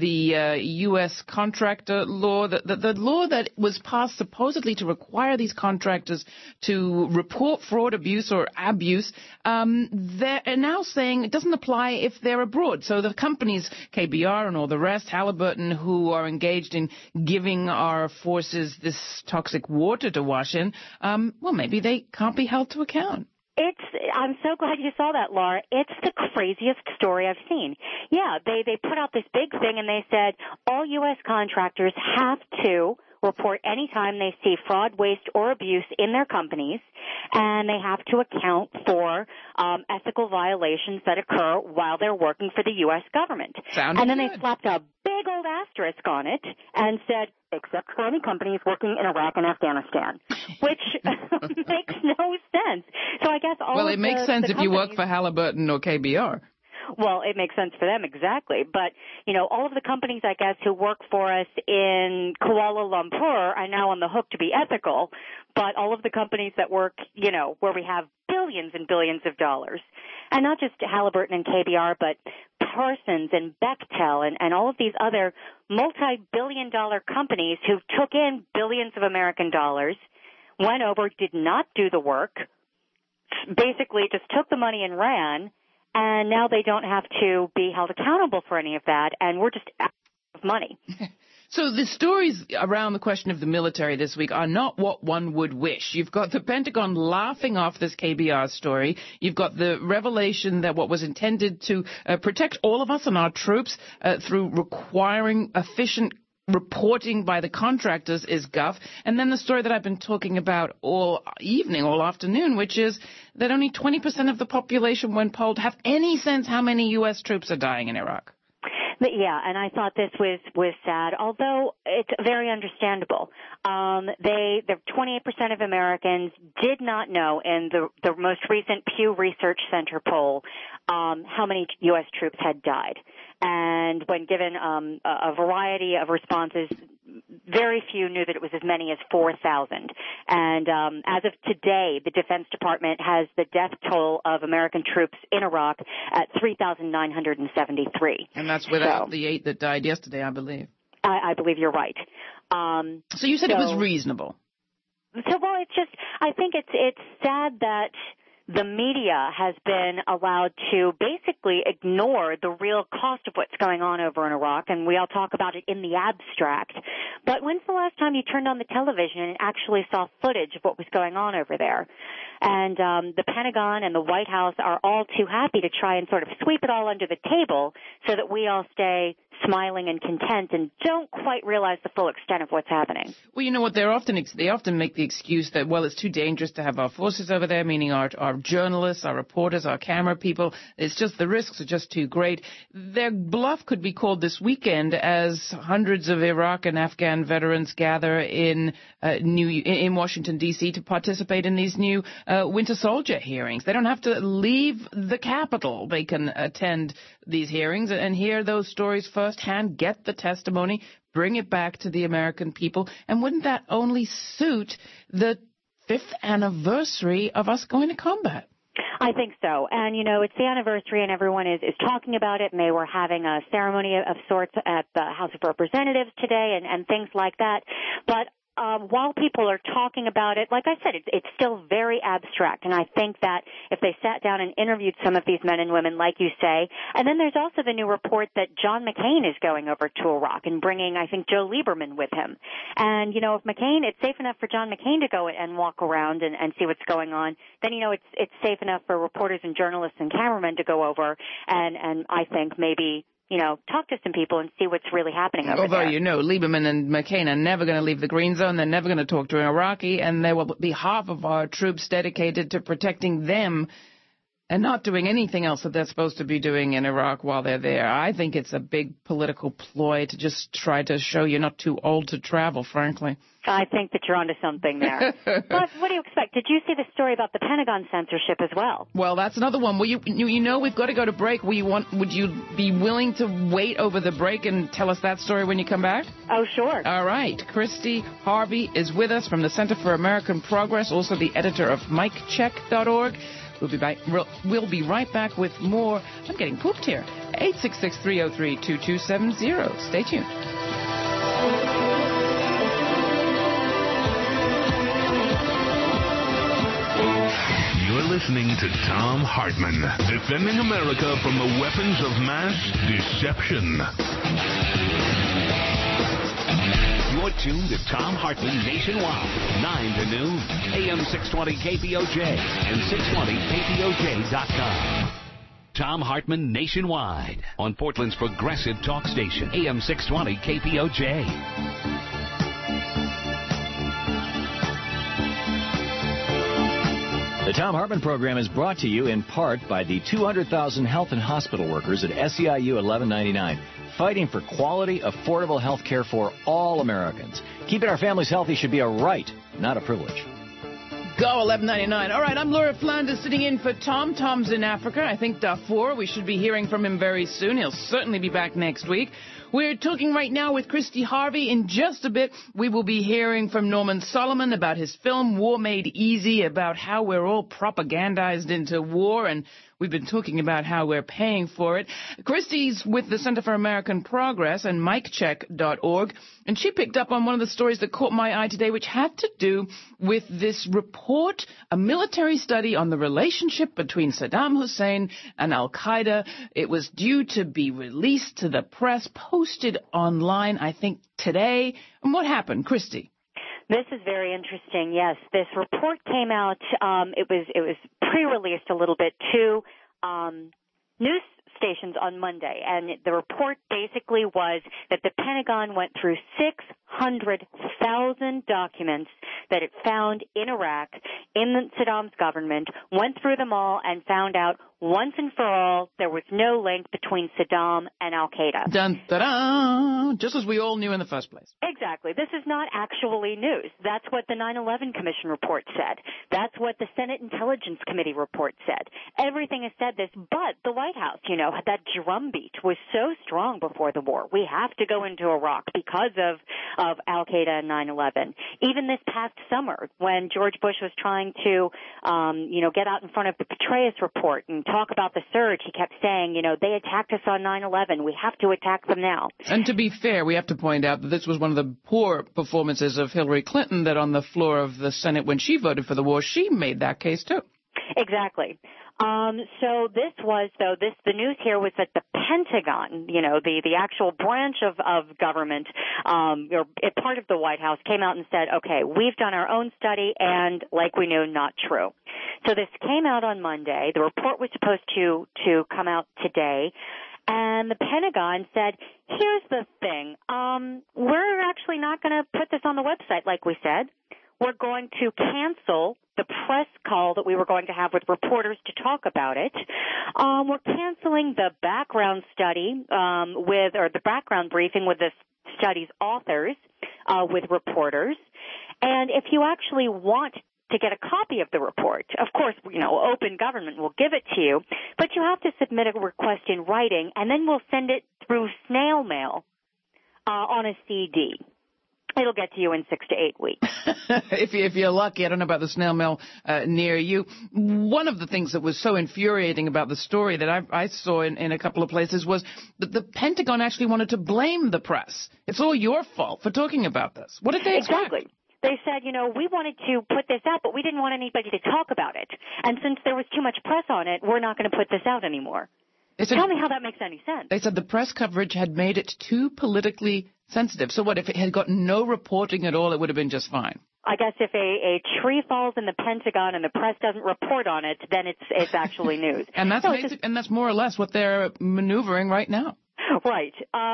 the U.S. contractor law, the law that was passed supposedly to require these contractors to report fraud, abuse, or abuse. They're now saying it doesn't apply if they're abroad. So the companies, KBR and all the rest, Halliburton, who are engaged in giving our forces this toxic water to wash in, well, maybe they can't be held to account. I'm so glad you saw that, Laura. It's the craziest story I've seen. Yeah, they put out this big thing and they said all U.S. contractors have to report any time they see fraud, waste, or abuse in their companies, and they have to account for ethical violations that occur while they're working for the U.S. government. And then they slapped a big old asterisk on it and said, except for any companies working in Iraq and Afghanistan, which makes no sense. So I guess all it makes sense if you work for Halliburton or KBR. Well, it makes sense for them, exactly. But, all of the companies, I guess, who work for us in Kuala Lumpur are now on the hook to be ethical. But all of the companies that work, where we have billions and billions of dollars, and not just Halliburton and KBR, but Parsons and Bechtel and all of these other multi-billion-dollar companies who took in billions of American dollars, went over, did not do the work, basically just took the money and ran, and now they don't have to be held accountable for any of that, and we're just out of money. So the stories around the question of the military this week are not what one would wish. You've got the Pentagon laughing off this KBR story. You've got the revelation that what was intended to protect all of us and our troops through requiring efficient reporting by the contractors is guff. And then the story that I've been talking about all evening, all afternoon, which is that only 20% of the population, when polled, have any sense how many U.S. troops are dying in Iraq. Yeah, and I thought this was sad, although it's very understandable. The 28% of Americans did not know in the most recent Pew Research Center poll how many U.S. troops had died. And when given a variety of responses, very few knew that it was as many as 4,000. And as of today, the Defense Department has the death toll of American troops in Iraq at 3,973. And that's without the 8 that died yesterday, I believe. I believe you're right. So you said it was reasonable. Well, I think it's sad that the media has been allowed to basically ignore the real cost of what's going on over in Iraq, and we all talk about it in the abstract. But when's the last time you turned on the television and actually saw footage of what was going on over there? And the Pentagon and the White House are all too happy to try and sort of sweep it all under the table so that we all stay smiling and content and don't quite realize the full extent of what's happening. Well, you know what, they often make the excuse that, well, it's too dangerous to have our forces over there, meaning our journalists, our reporters, our camera people. It's just the risks are just too great. Their bluff could be called this weekend as hundreds of Iraq and Afghan veterans gather in Washington, D.C. to participate in these new Winter Soldier hearings. They don't have to leave the Capitol. They can attend these hearings and hear those stories firsthand, get the testimony, bring it back to the American people. And wouldn't that only suit the 5th anniversary of us going to combat? I think so. And, it's the anniversary and everyone is talking about it, and they were having a ceremony of sorts at the House of Representatives today and things like that. But while people are talking about it, like I said, it's still very abstract. And I think that if they sat down and interviewed some of these men and women, like you say, and then there's also the new report that John McCain is going over to Iraq and bringing, I think, Joe Lieberman with him. And, if McCain, it's safe enough for John McCain to go and walk around and see what's going on, then, it's safe enough for reporters and journalists and cameramen to go over and I think maybe talk to some people and see what's really happening over there. Although, Lieberman and McCain are never going to leave the green zone. They're never going to talk to an Iraqi, and there will be half of our troops dedicated to protecting them and not doing anything else that they're supposed to be doing in Iraq while they're there. I think it's a big political ploy to just try to show you're not too old to travel, frankly. I think that you're onto something there. But what do you expect? Did you see the story about the Pentagon censorship as well? Well, that's another one. Well, we've got to go to break. Would you be willing to wait over the break and tell us that story when you come back? Oh, sure. All right. Christy Harvey is with us from the Center for American Progress, also the editor of MikeCheck.org. We'll be right back with more. I'm getting pooped here. 866-303-2270. Stay tuned. You're listening to Thom Hartmann, defending America from the weapons of mass deception. You're tuned to Thom Hartmann Nationwide, 9 to noon, AM 620 KPOJ and 620KPOJ.com. Thom Hartmann Nationwide on Portland's progressive talk station, AM 620 KPOJ. The Thom Hartmann program is brought to you in part by the 200,000 health and hospital workers at SEIU 1199, fighting for quality, affordable health care for all Americans. Keeping our families healthy should be a right, not a privilege. Go 1199. All right, I'm Laura Flanders sitting in for Tom. Tom's in Africa, I think Darfur. We should be hearing from him very soon. He'll certainly be back next week. We're talking right now with Christy Harvey. In just a bit, we will be hearing from Norman Solomon about his film, War Made Easy, about how we're all propagandized into war, and we've been talking about how we're paying for it. Christy's with the Center for American Progress and MikeCheck.org, and she picked up on one of the stories that caught my eye today, which had to do with this report, a military study on the relationship between Saddam Hussein and al-Qaeda. It was due to be released to the press, posted online, I think, today. And what happened, Christy? This is very interesting. Yes, this report came out. It was pre-released a little bit to news stations on Monday, and the report basically was that the Pentagon went through 600,000 documents that it found in Iraq, in Saddam's government, went through them all and found out once and for all there was no link between Saddam and al-Qaeda. Dun, da-da, just as we all knew in the first place. Exactly. This is not actually news. That's what the 9/11 Commission report said. That's what the Senate Intelligence Committee report said. Everything has said this, but the White House, that drumbeat was so strong before the war. We have to go into Iraq because of al-Qaeda and 9/11. Even this past summer, when George Bush was trying to, get out in front of the Petraeus report and talk about the surge, he kept saying, they attacked us on 9/11. We have to attack them now. And to be fair, we have to point out that this was one of the poor performances of Hillary Clinton, that on the floor of the Senate when she voted for the war, she made that case too. Exactly. So the news here was that the Pentagon, the actual branch of government, or part of the White House, came out and said, okay, we've done our own study, and like we knew, not true. So this came out on Monday. The report was supposed to come out today. And the Pentagon said, here's the thing, we're actually not going to put this on the website like we said. We're going to cancel the press call that we were going to have with reporters to talk about it. We're canceling the background study the background briefing with the study's authors with reporters. And if you actually want to get a copy of the report, of course, open government will give it to you, but you have to submit a request in writing, and then we'll send it through snail mail on a CD. It'll get to you in 6 to 8 weeks. If you're lucky. I don't know about the snail mail near you. One of the things that was so infuriating about the story that I saw in a couple of places was that the Pentagon actually wanted to blame the press. It's all your fault for talking about this. What did they expect? Exactly. They said, we wanted to put this out, but we didn't want anybody to talk about it. And since there was too much press on it, we're not going to put this out anymore. Tell me how that makes any sense. They said the press coverage had made it too politically sensitive. So what, if it had gotten no reporting at all, it would have been just fine? I guess if a tree falls in the Pentagon and the press doesn't report on it, then it's actually news. And that's more or less what they're maneuvering right now. Right.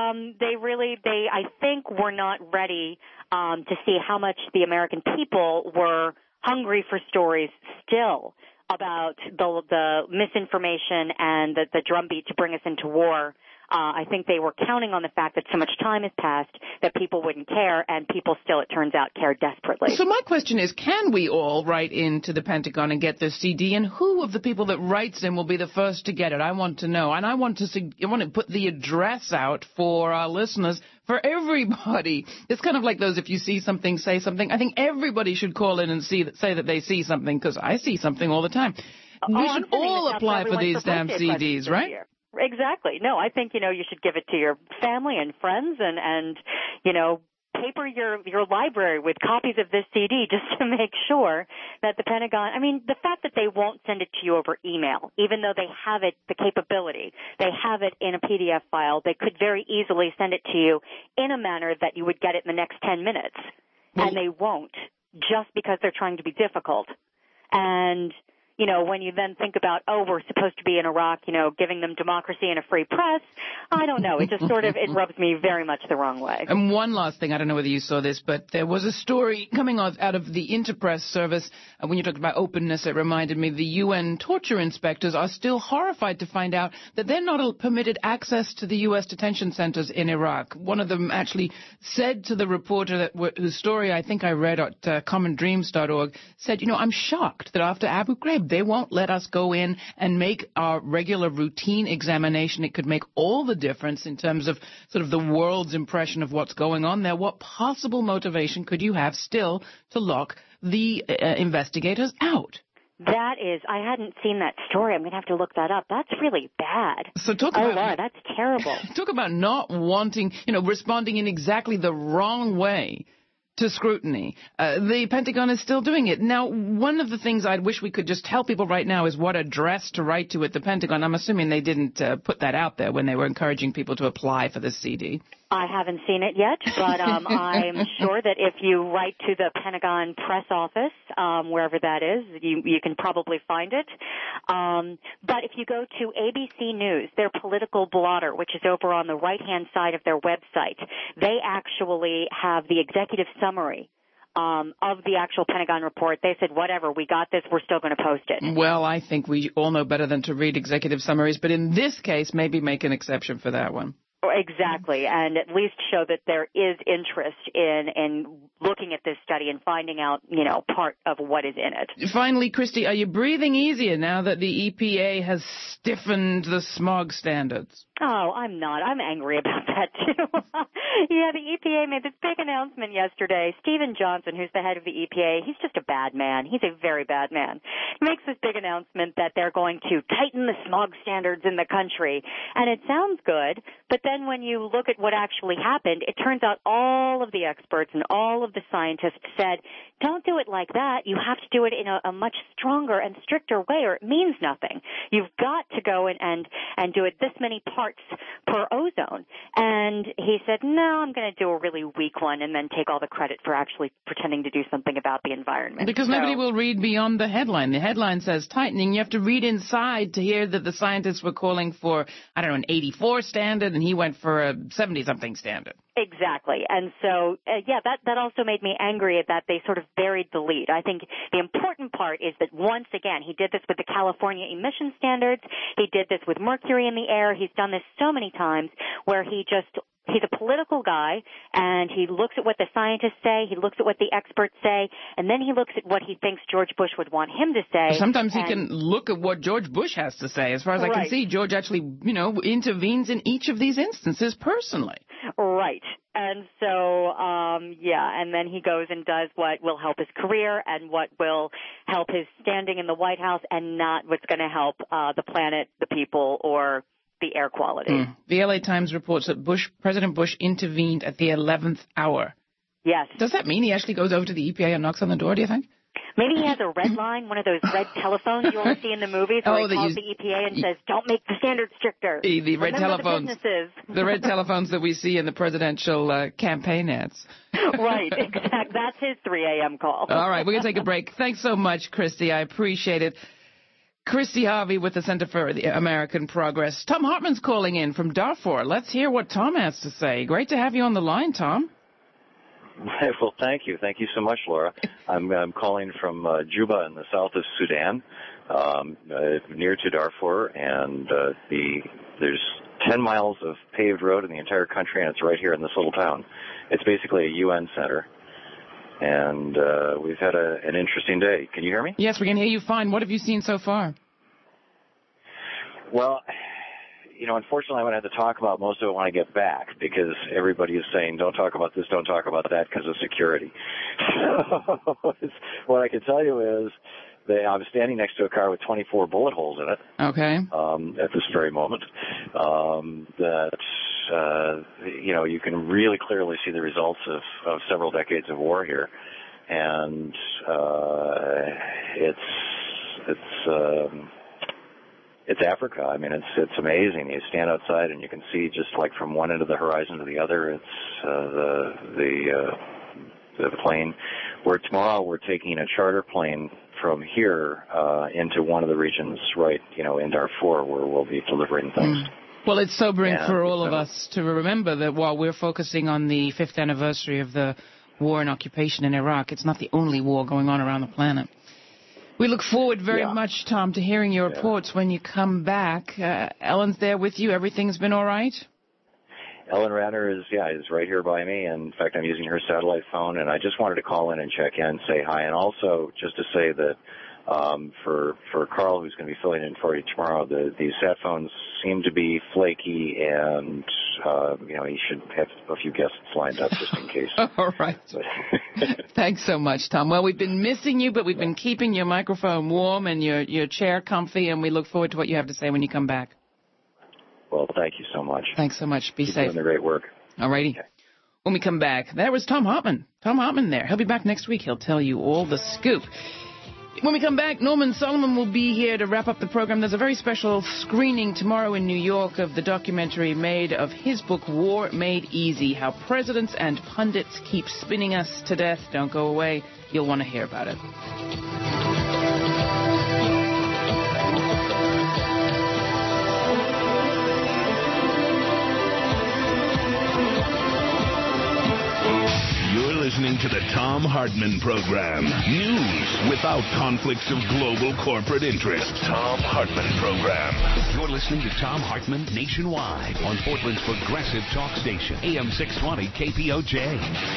They I think were not ready to see how much the American people were hungry for stories still about the misinformation and the drumbeat to bring us into war. I think they were counting on the fact that so much time has passed that people wouldn't care, and people still, it turns out, care desperately. So my question is, can we all write into the Pentagon and get this CD, and who of the people that writes in will be the first to get it? I want to know, and I want to put the address out for our listeners, for everybody. It's kind of like those, if you see something, say something. I think everybody should call in and say that they see something, because I see something all the time. We should all apply for these damn CDs, right? Exactly. No, I think, you should give it to your family and friends and paper your library with copies of this CD just to make sure that the Pentagon, the fact that they won't send it to you over email, even though they have it, the capability, they have it in a PDF file, they could very easily send it to you in a manner that you would get it in the next 10 minutes. And they won't, just because they're trying to be difficult. And when you then think about, we're supposed to be in Iraq, giving them democracy and a free press, I don't know. It just it rubs me very much the wrong way. And one last thing, I don't know whether you saw this, but there was a story coming out of the Interpress service. When you talked about openness, it reminded me the UN torture inspectors are still horrified to find out that they're not permitted access to the U.S. detention centers in Iraq. One of them actually said to the reporter whose story I think I read at commondreams.org, said, I'm shocked that after Abu Ghraib, they won't let us go in and make our regular routine examination. It could make all the difference in terms of sort of the world's impression of what's going on there. What possible motivation could you have still to lock the investigators out? That is, I hadn't seen that story. I'm going to have to look that up. That's really bad. So talk about, Laura, that's terrible. Talk about not wanting, responding in exactly the wrong way to scrutiny. The Pentagon is still doing it. Now, one of the things I wish we could just tell people right now is what address to write to at the Pentagon. I'm assuming they didn't put that out there when they were encouraging people to apply for this CD. I haven't seen it yet, but I'm sure that if you write to the Pentagon press office, wherever that is, you can probably find it. But if you go to ABC News, their political blotter, which is over on the right-hand side of their website, they actually have the executive summary of the actual Pentagon report. They said, whatever, we got this, we're still going to post it. Well, I think we all know better than to read executive summaries, but in this case, maybe make an exception for that one. Exactly, and at least show that there is interest in looking at this study and finding out, part of what is in it. Finally, Christy, are you breathing easier now that the EPA has stiffened the smog standards? Oh, I'm not. I'm angry about that, too. Yeah, the EPA made this big announcement yesterday. Stephen Johnson, who's the head of the EPA, he's just a bad man. He's a very bad man. He makes this big announcement that they're going to tighten the smog standards in the country. And it sounds good, but then when you look at what actually happened, it turns out all of the experts and all of the scientists said, don't do it like that. You have to do it in a much stronger and stricter way, or it means nothing. You've got to go and do it this many parts per ozone. And he said, no, I'm going to do a really weak one and then take all the credit for actually pretending to do something about the environment. Because nobody will read beyond the headline. The headline says tightening. You have to read inside to hear that the scientists were calling for, an 84 standard, and he went for a 70-something standard. Exactly. And so, that also made me angry that they sort of buried the lead. I think the important part is that once again, he did this with the California emission standards. He did this with mercury in the air. He's done this so many times where he's a political guy, and he looks at what the scientists say, he looks at what the experts say, and then he looks at what he thinks George Bush would want him to say. Sometimes he can look at what George Bush has to say. As far as I can see, George actually, intervenes in each of these instances personally. Right. And so, and then he goes and does what will help his career and what will help his standing in the White House, and not what's going to help the planet, the people, or the air quality. The LA Times reports that President Bush intervened at the 11th hour. Yes. Does that mean he actually goes over to the EPA and knocks on the door, do you think? Maybe he has a red line, one of those red telephones you always see in the movies where he calls the EPA and says, don't make the standards stricter. The red telephones. The red telephones that we see in the presidential campaign ads. Right, exactly. That's his 3 a.m. call. All right, we're going to take a break. Thanks so much, Christy. I appreciate it. Christy Harvey with the Center for the American Progress. Tom Hartman's calling in from Darfur. Let's hear what Tom has to say. Great to have you on the line, Tom. Well, thank you. Thank you so much, Laura. I'm calling from Juba in the south of Sudan, near to Darfur, and there's 10 miles of paved road in the entire country, and it's right here in this little town. It's basically a UN center, and we've had an interesting day. Can you hear me? Yes, we can hear you fine. What have you seen so far? Well, unfortunately, I'm going to have to talk about most of it when I get back, because everybody is saying, don't talk about this, don't talk about that, because of security. So what I can tell you is I was standing next to a car with 24 bullet holes in it. Okay. At this very moment, you can really clearly see the results of several decades of war here, and it's Africa. I mean, it's amazing. You stand outside and you can see just like from one end of the horizon to the other. It's the plane. Where tomorrow we're taking a charter plane from here into one of the regions, right, in Darfur, where we'll be delivering things. Well, it's sobering for all of us to remember that while we're focusing on the 5th anniversary of the war and occupation in Iraq, it's not the only war going on around the planet. We look forward very much, Tom, to hearing your reports when you come back. Ellen's there with you. Everything's been all right? Ellen Ratner is right here by me. And in fact, I'm using her satellite phone, and I just wanted to call in and check in, say hi, and also just to say that for Carl, who's going to be filling in for you tomorrow, these sat phones seem to be flaky, and he should have a few guests lined up just in case. All right. Thanks so much, Tom. Well, we've been missing you, but we've been keeping your microphone warm and your chair comfy, and we look forward to what you have to say when you come back. Well, thank you so much. Thanks so much. Be safe. Keep doing the great work. All righty. Okay. When we come back, there was Tom Hartman. Tom Hartman there. He'll be back next week. He'll tell you all the scoop. When we come back, Norman Solomon will be here to wrap up the program. There's a very special screening tomorrow in New York of the documentary made of his book, War Made Easy, How Presidents and Pundits Keep Spinning Us to Death. Don't go away. You'll want to hear about it. Listening to the Tom Hartman Program. News without conflicts of global corporate interest. Tom Hartman Program. You're listening to Tom Hartman nationwide on Portland's progressive talk station, AM 620 KPOJ.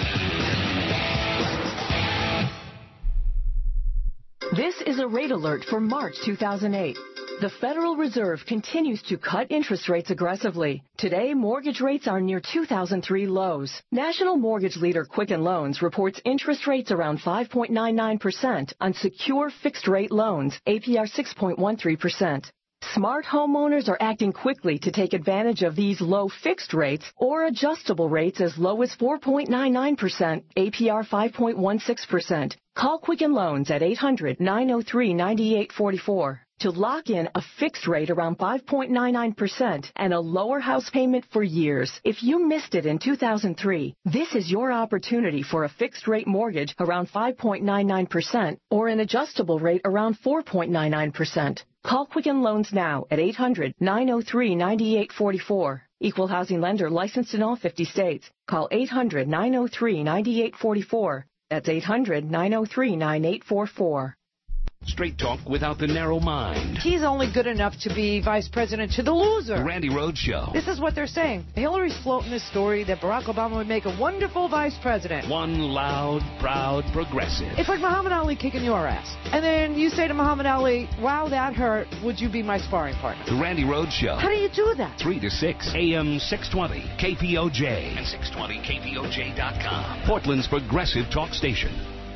This is a rate alert for March 2008. The Federal Reserve continues to cut interest rates aggressively. Today, mortgage rates are near 2003 lows. National mortgage leader Quicken Loans reports interest rates around 5.99% on secure fixed-rate loans, APR 6.13%. Smart homeowners are acting quickly to take advantage of these low fixed rates or adjustable rates as low as 4.99%, APR 5.16%. Call Quicken Loans at 800-903-9844. To lock in a fixed rate around 5.99% and a lower house payment for years. If you missed it in 2003, this is your opportunity for a fixed rate mortgage around 5.99% or an adjustable rate around 4.99%. Call Quicken Loans now at 800-903-9844. Equal housing lender licensed in all 50 states. Call 800-903-9844. That's 800-903-9844. Straight talk without the narrow mind. He's only good enough to be vice president to the loser. The Randy Rhoads Show. This is what they're saying. Hillary's floating this story that Barack Obama would make a wonderful vice president. One loud, proud progressive. It's like Muhammad Ali kicking your ass. And then you say to Muhammad Ali, wow, that hurt. Would you be my sparring partner? The Randy Rhoads Show. How do you do that? 3 to 6, AM 620, KPOJ, and 620KPOJ.com. Portland's progressive talk station.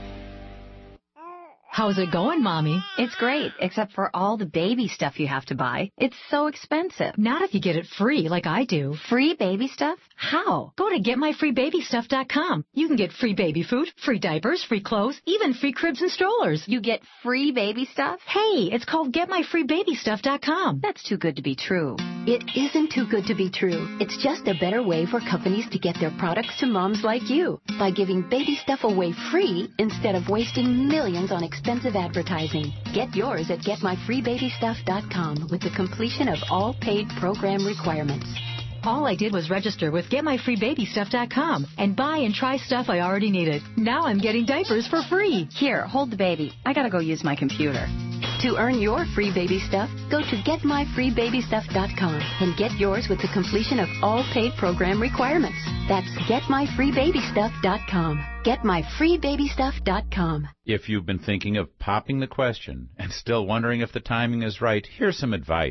How's it going, Mommy? It's great, except for all the baby stuff you have to buy. It's so expensive. Not if you get it free, like I do. Free baby stuff? How? Go to GetMyFreeBabyStuff.com. You can get free baby food, free diapers, free clothes, even free cribs and strollers. You get free baby stuff? Hey, it's called GetMyFreeBabyStuff.com. That's too good to be true. It isn't too good to be true. It's just a better way for companies to get their products to moms like you by giving baby stuff away free instead of wasting millions on expensive advertising. Get yours at GetMyFreeBabyStuff.com with the completion of all paid program requirements. All I did was register with GetMyFreeBabyStuff.com and buy and try stuff I already needed. Now I'm getting diapers for free. Here, hold the baby. I gotta go use my computer. To earn your free baby stuff, go to GetMyFreeBabyStuff.com and get yours with the completion of all paid program requirements. That's GetMyFreeBabyStuff.com. GetMyFreeBabyStuff.com. If you've been thinking of popping the question and still wondering if the timing is right, here's some advice.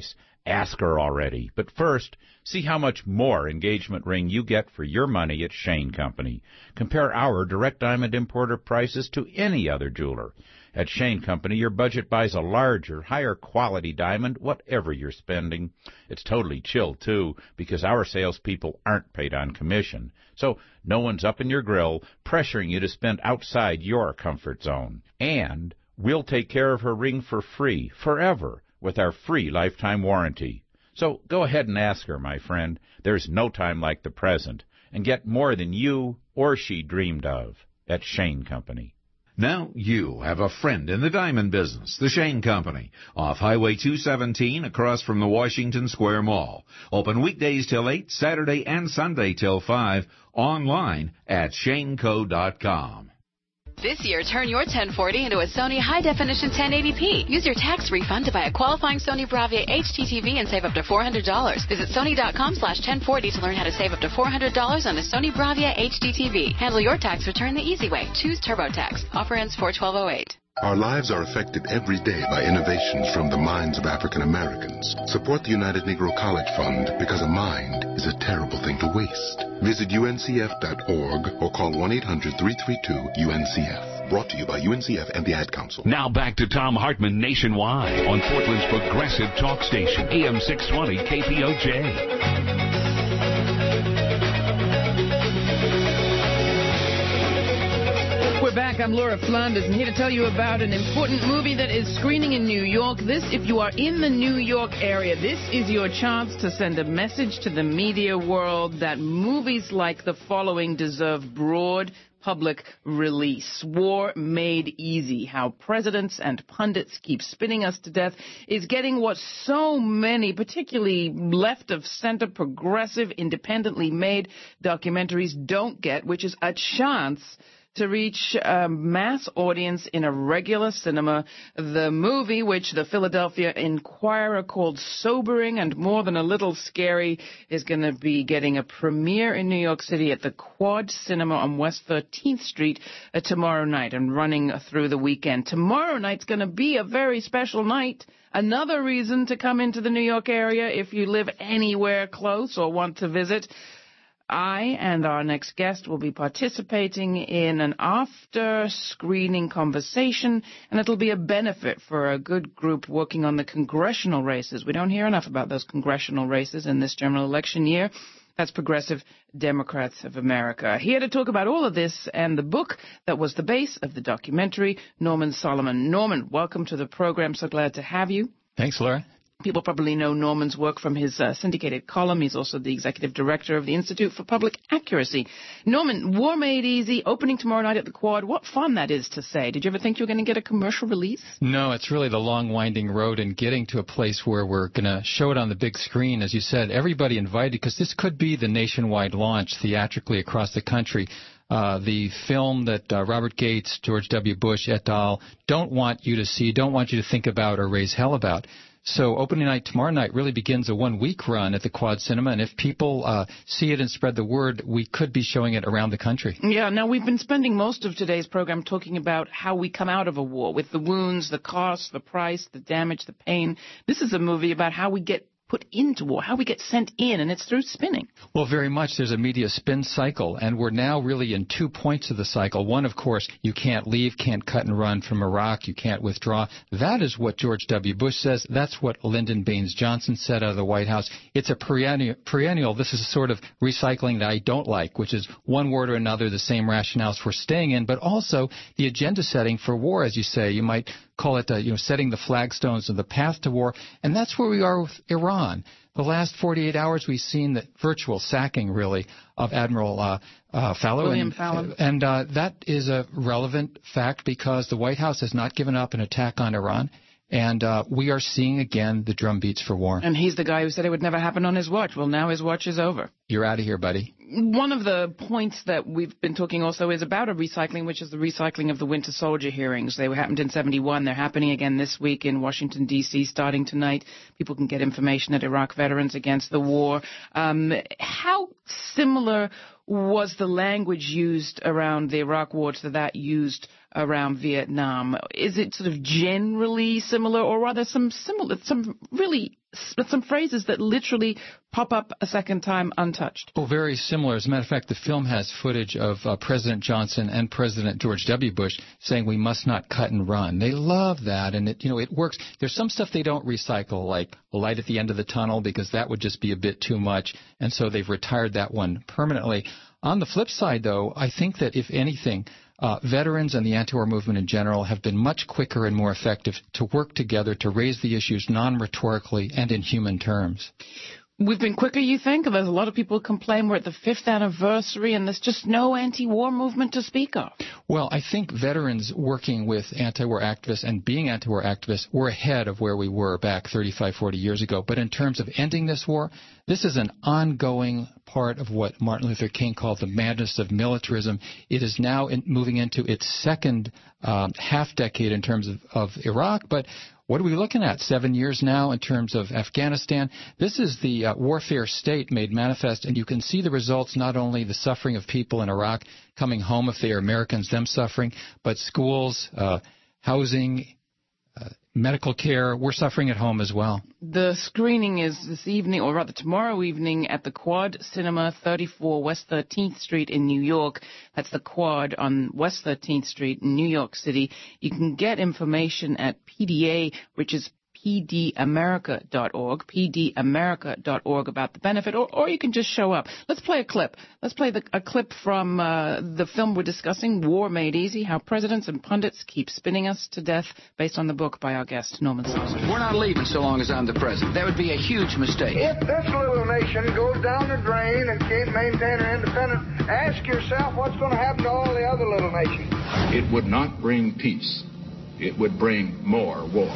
Ask her already. But first, see how much more engagement ring you get for your money at Shane Company. Compare our direct diamond importer prices to any other jeweler. At Shane Company, your budget buys a larger, higher quality diamond, whatever you're spending. It's totally chill, too, because our salespeople aren't paid on commission. So no one's up in your grill pressuring you to spend outside your comfort zone. And we'll take care of her ring for free, forever, with our free lifetime warranty. So go ahead and ask her, my friend. There's no time like the present. And get more than you or she dreamed of at Shane Company. Now you have a friend in the diamond business, the Shane Company, off Highway 217 across from the Washington Square Mall. Open weekdays till 8, Saturday and Sunday till 5, online at shaneco.com. This year, turn your 1040 into a Sony high-definition 1080p. Use your tax refund to buy a qualifying Sony Bravia HDTV and save up to $400. Visit Sony.com/1040 to learn how to save up to $400 on a Sony Bravia HDTV. Handle your tax return the easy way. Choose TurboTax. Offer ends 4/12/08. Our lives are affected every day by innovations from the minds of African Americans. Support the United Negro College Fund, because a mind is a terrible thing to waste. Visit uncf.org or call 1-800-332-UNCF. Brought to you by UNCF and the Ad Council. Now back to Thom Hartmann Nationwide on Portland's progressive talk station, AM 620 KPOJ. We're back. I'm Laura Flanders, and here to tell you about an important movie that is screening in New York. If you are in the New York area, this is your chance to send a message to the media world that movies like the following deserve broad public release. War Made Easy, How Presidents and Pundits Keep Spinning Us to Death, is getting what so many, particularly left-of-center, progressive, independently made documentaries don't get, which is a chance to reach a mass audience in a regular cinema. The movie, which the Philadelphia Inquirer called sobering and more than a little scary, is going to be getting a premiere in New York City at the Quad Cinema on West 13th Street tomorrow night and running through the weekend. Tomorrow night's going to be a very special night. Another reason to come into the New York area if you live anywhere close or want to visit. I and our next guest will be participating in an after-screening conversation, and it'll be a benefit for a good group working on the congressional races. We don't hear enough about those congressional races in this general election year. That's Progressive Democrats of America. Here to talk about all of this and the book that was the base of the documentary, Norman Solomon. Norman, welcome to the program. So glad to have you. Thanks, Laura. People probably know Norman's work from his syndicated column. He's also the executive director of the Institute for Public Accuracy. Norman, War Made Easy, opening tomorrow night at the Quad. What fun that is to say. Did you ever think you were going to get a commercial release? No, it's really the long, winding road and getting to a place where we're going to show it on the big screen. As you said, everybody invited, because this could be the nationwide launch theatrically across the country. The film that Robert Gates, George W. Bush et al. Don't want you to see, don't want you to think about or raise hell about. So opening night tomorrow night really begins a 1-week run at the Quad Cinema, and if people see it and spread the word, we could be showing it around the country. Yeah, now we've been spending most of today's program talking about how we come out of a war, with the wounds, the cost, the price, the damage, the pain. This is a movie about how we get put into war, how we get sent in, and it's through spinning. Well, very much. There's a media spin cycle, and we're now really in 2 points of the cycle. One, of course, you can't leave, can't cut and run from Iraq, you can't withdraw. That is what George W. Bush says. That's what Lyndon Baines Johnson said out of the White House. It's a perennial. This is a sort of recycling that I don't like, which is one word or another, the same rationales for staying in, but also the agenda setting for war, as you say. You might call it, setting the flagstones of the path to war, and that's where we are with Iran. The last 48 hours, we've seen the virtual sacking, really, of Admiral William Fallon. And that is a relevant fact because the White House has not given up an attack on Iran. And we are seeing, again, the drumbeats for war. And he's the guy who said it would never happen on his watch. Well, now his watch is over. You're out of here, buddy. One of the points that we've been talking also is about a recycling, which is the recycling of the Winter Soldier hearings. They happened in 71. They're happening again this week in Washington, D.C., starting tonight. People can get information at Iraq Veterans Against the War. How similar was the language used around the Iraq War to that used around Vietnam. Is it sort of generally similar, or are there some phrases that literally pop up a second time untouched? Well, very similar. As a matter of fact, the film has footage of President Johnson and President George W. Bush saying we must not cut and run. They love that, and it works. There's some stuff they don't recycle, like a light at the end of the tunnel, because that would just be a bit too much, and so they've retired that one permanently. On the flip side, though, I think that if anything, veterans and the anti-war movement in general have been much quicker and more effective to work together to raise the issues non-rhetorically and in human terms. We've been quicker, you think? There's a lot of people who complain we're at the 5th anniversary and there's just no anti-war movement to speak of. Well, I think veterans working with anti-war activists and being anti-war activists were ahead of where we were back 35, 40 years ago. But in terms of ending this war, this is an ongoing part of what Martin Luther King called the madness of militarism. It is now moving into its second half-decade in terms of Iraq, but what are we looking at? 7 years now in terms of Afghanistan. This is the warfare state made manifest, and you can see the results, not only the suffering of people in Iraq coming home if they are Americans, them suffering, but schools, housing, medical care, we're suffering at home as well. The screening is this evening, or rather tomorrow evening, at the Quad Cinema, 34 West 13th Street in New York. That's the Quad on West 13th Street in New York City. You can get information at PDA, which is pdamerica.org, pdamerica.org, about the benefit, or you can just show up. Let's play a clip. Let's play a clip from the film we're discussing, War Made Easy, How Presidents and Pundits Keep Spinning Us to Death, based on the book by our guest, Norman Solomon. We're not leaving so long as I'm the president. That would be a huge mistake. If this little nation goes down the drain and can't maintain her independence, ask yourself what's going to happen to all the other little nations. It would not bring peace. It would bring more war.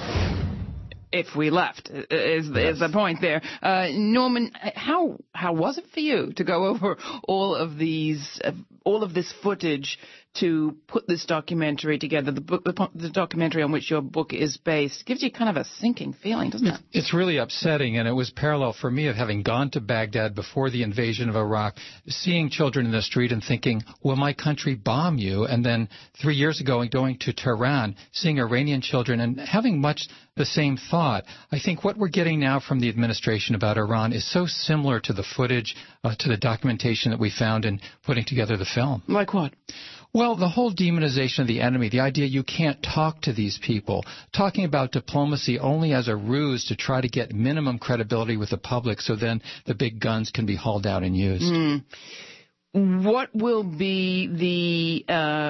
If we left, is the point there. Norman, how was it for you to go over all of this footage to put this documentary together? The documentary on which your book is based gives you kind of a sinking feeling, doesn't it? It's really upsetting, and it was parallel for me of having gone to Baghdad before the invasion of Iraq, seeing children in the street and thinking, will my country bomb you? And then 3 years ago, going to Tehran, seeing Iranian children and having much the same thought. I think what we're getting now from the administration about Iran is so similar to the footage, to the documentation that we found in putting together the film. Like what? Well, the whole demonization of the enemy, the idea you can't talk to these people, talking about diplomacy only as a ruse to try to get minimum credibility with the public so then the big guns can be hauled out and used. What will be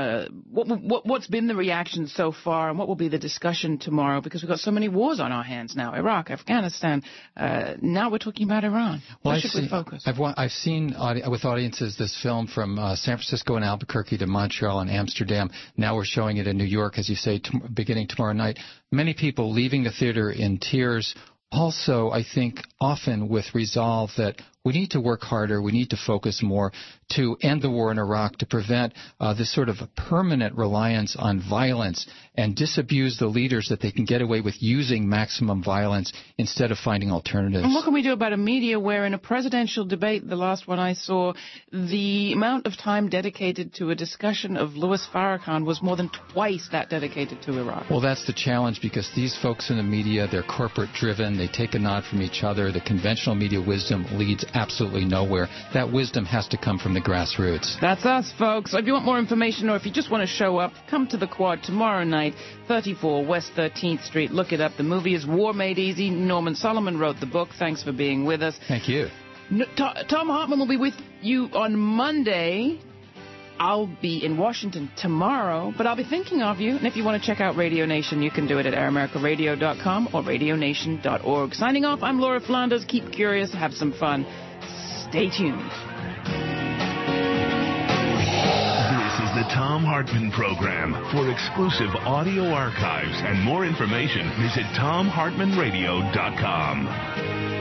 what's been the reaction so far, and what will be the discussion tomorrow? Because we've got so many wars on our hands now: Iraq, Afghanistan. Now we're talking about Iran. Where should we focus? I've seen with audiences this film from San Francisco and Albuquerque to Montreal and Amsterdam. Now we're showing it in New York, as you say, beginning tomorrow night. Many people leaving the theater in tears. Also, I think often with resolve that we need to work harder, we need to focus more to end the war in Iraq, to prevent this sort of permanent reliance on violence and disabuse the leaders that they can get away with using maximum violence instead of finding alternatives. And what can we do about a media where in a presidential debate, the last one I saw, the amount of time dedicated to a discussion of Louis Farrakhan was more than twice that dedicated to Iraq? Well, that's the challenge, because these folks in the media, they're corporate-driven, they take a nod from each other. The conventional media wisdom leads absolutely nowhere. That wisdom has to come from the grassroots. That's us, folks. If you want more information or if you just want to show up, come to the Quad tomorrow night, 34 West 13th Street. Look it up. The movie is War Made Easy. Norman Solomon wrote the book. Thanks for being with us. Thank you. Tom Hartman will be with you on Monday. I'll be in Washington tomorrow, but I'll be thinking of you. And if you want to check out Radio Nation, you can do it at AirAmericaRadio.com or RadioNation.org. Signing off, I'm Laura Flanders. Keep curious, have some fun. Stay tuned. This is the Tom Hartman Program. For exclusive audio archives and more information, visit TomHartmanRadio.com.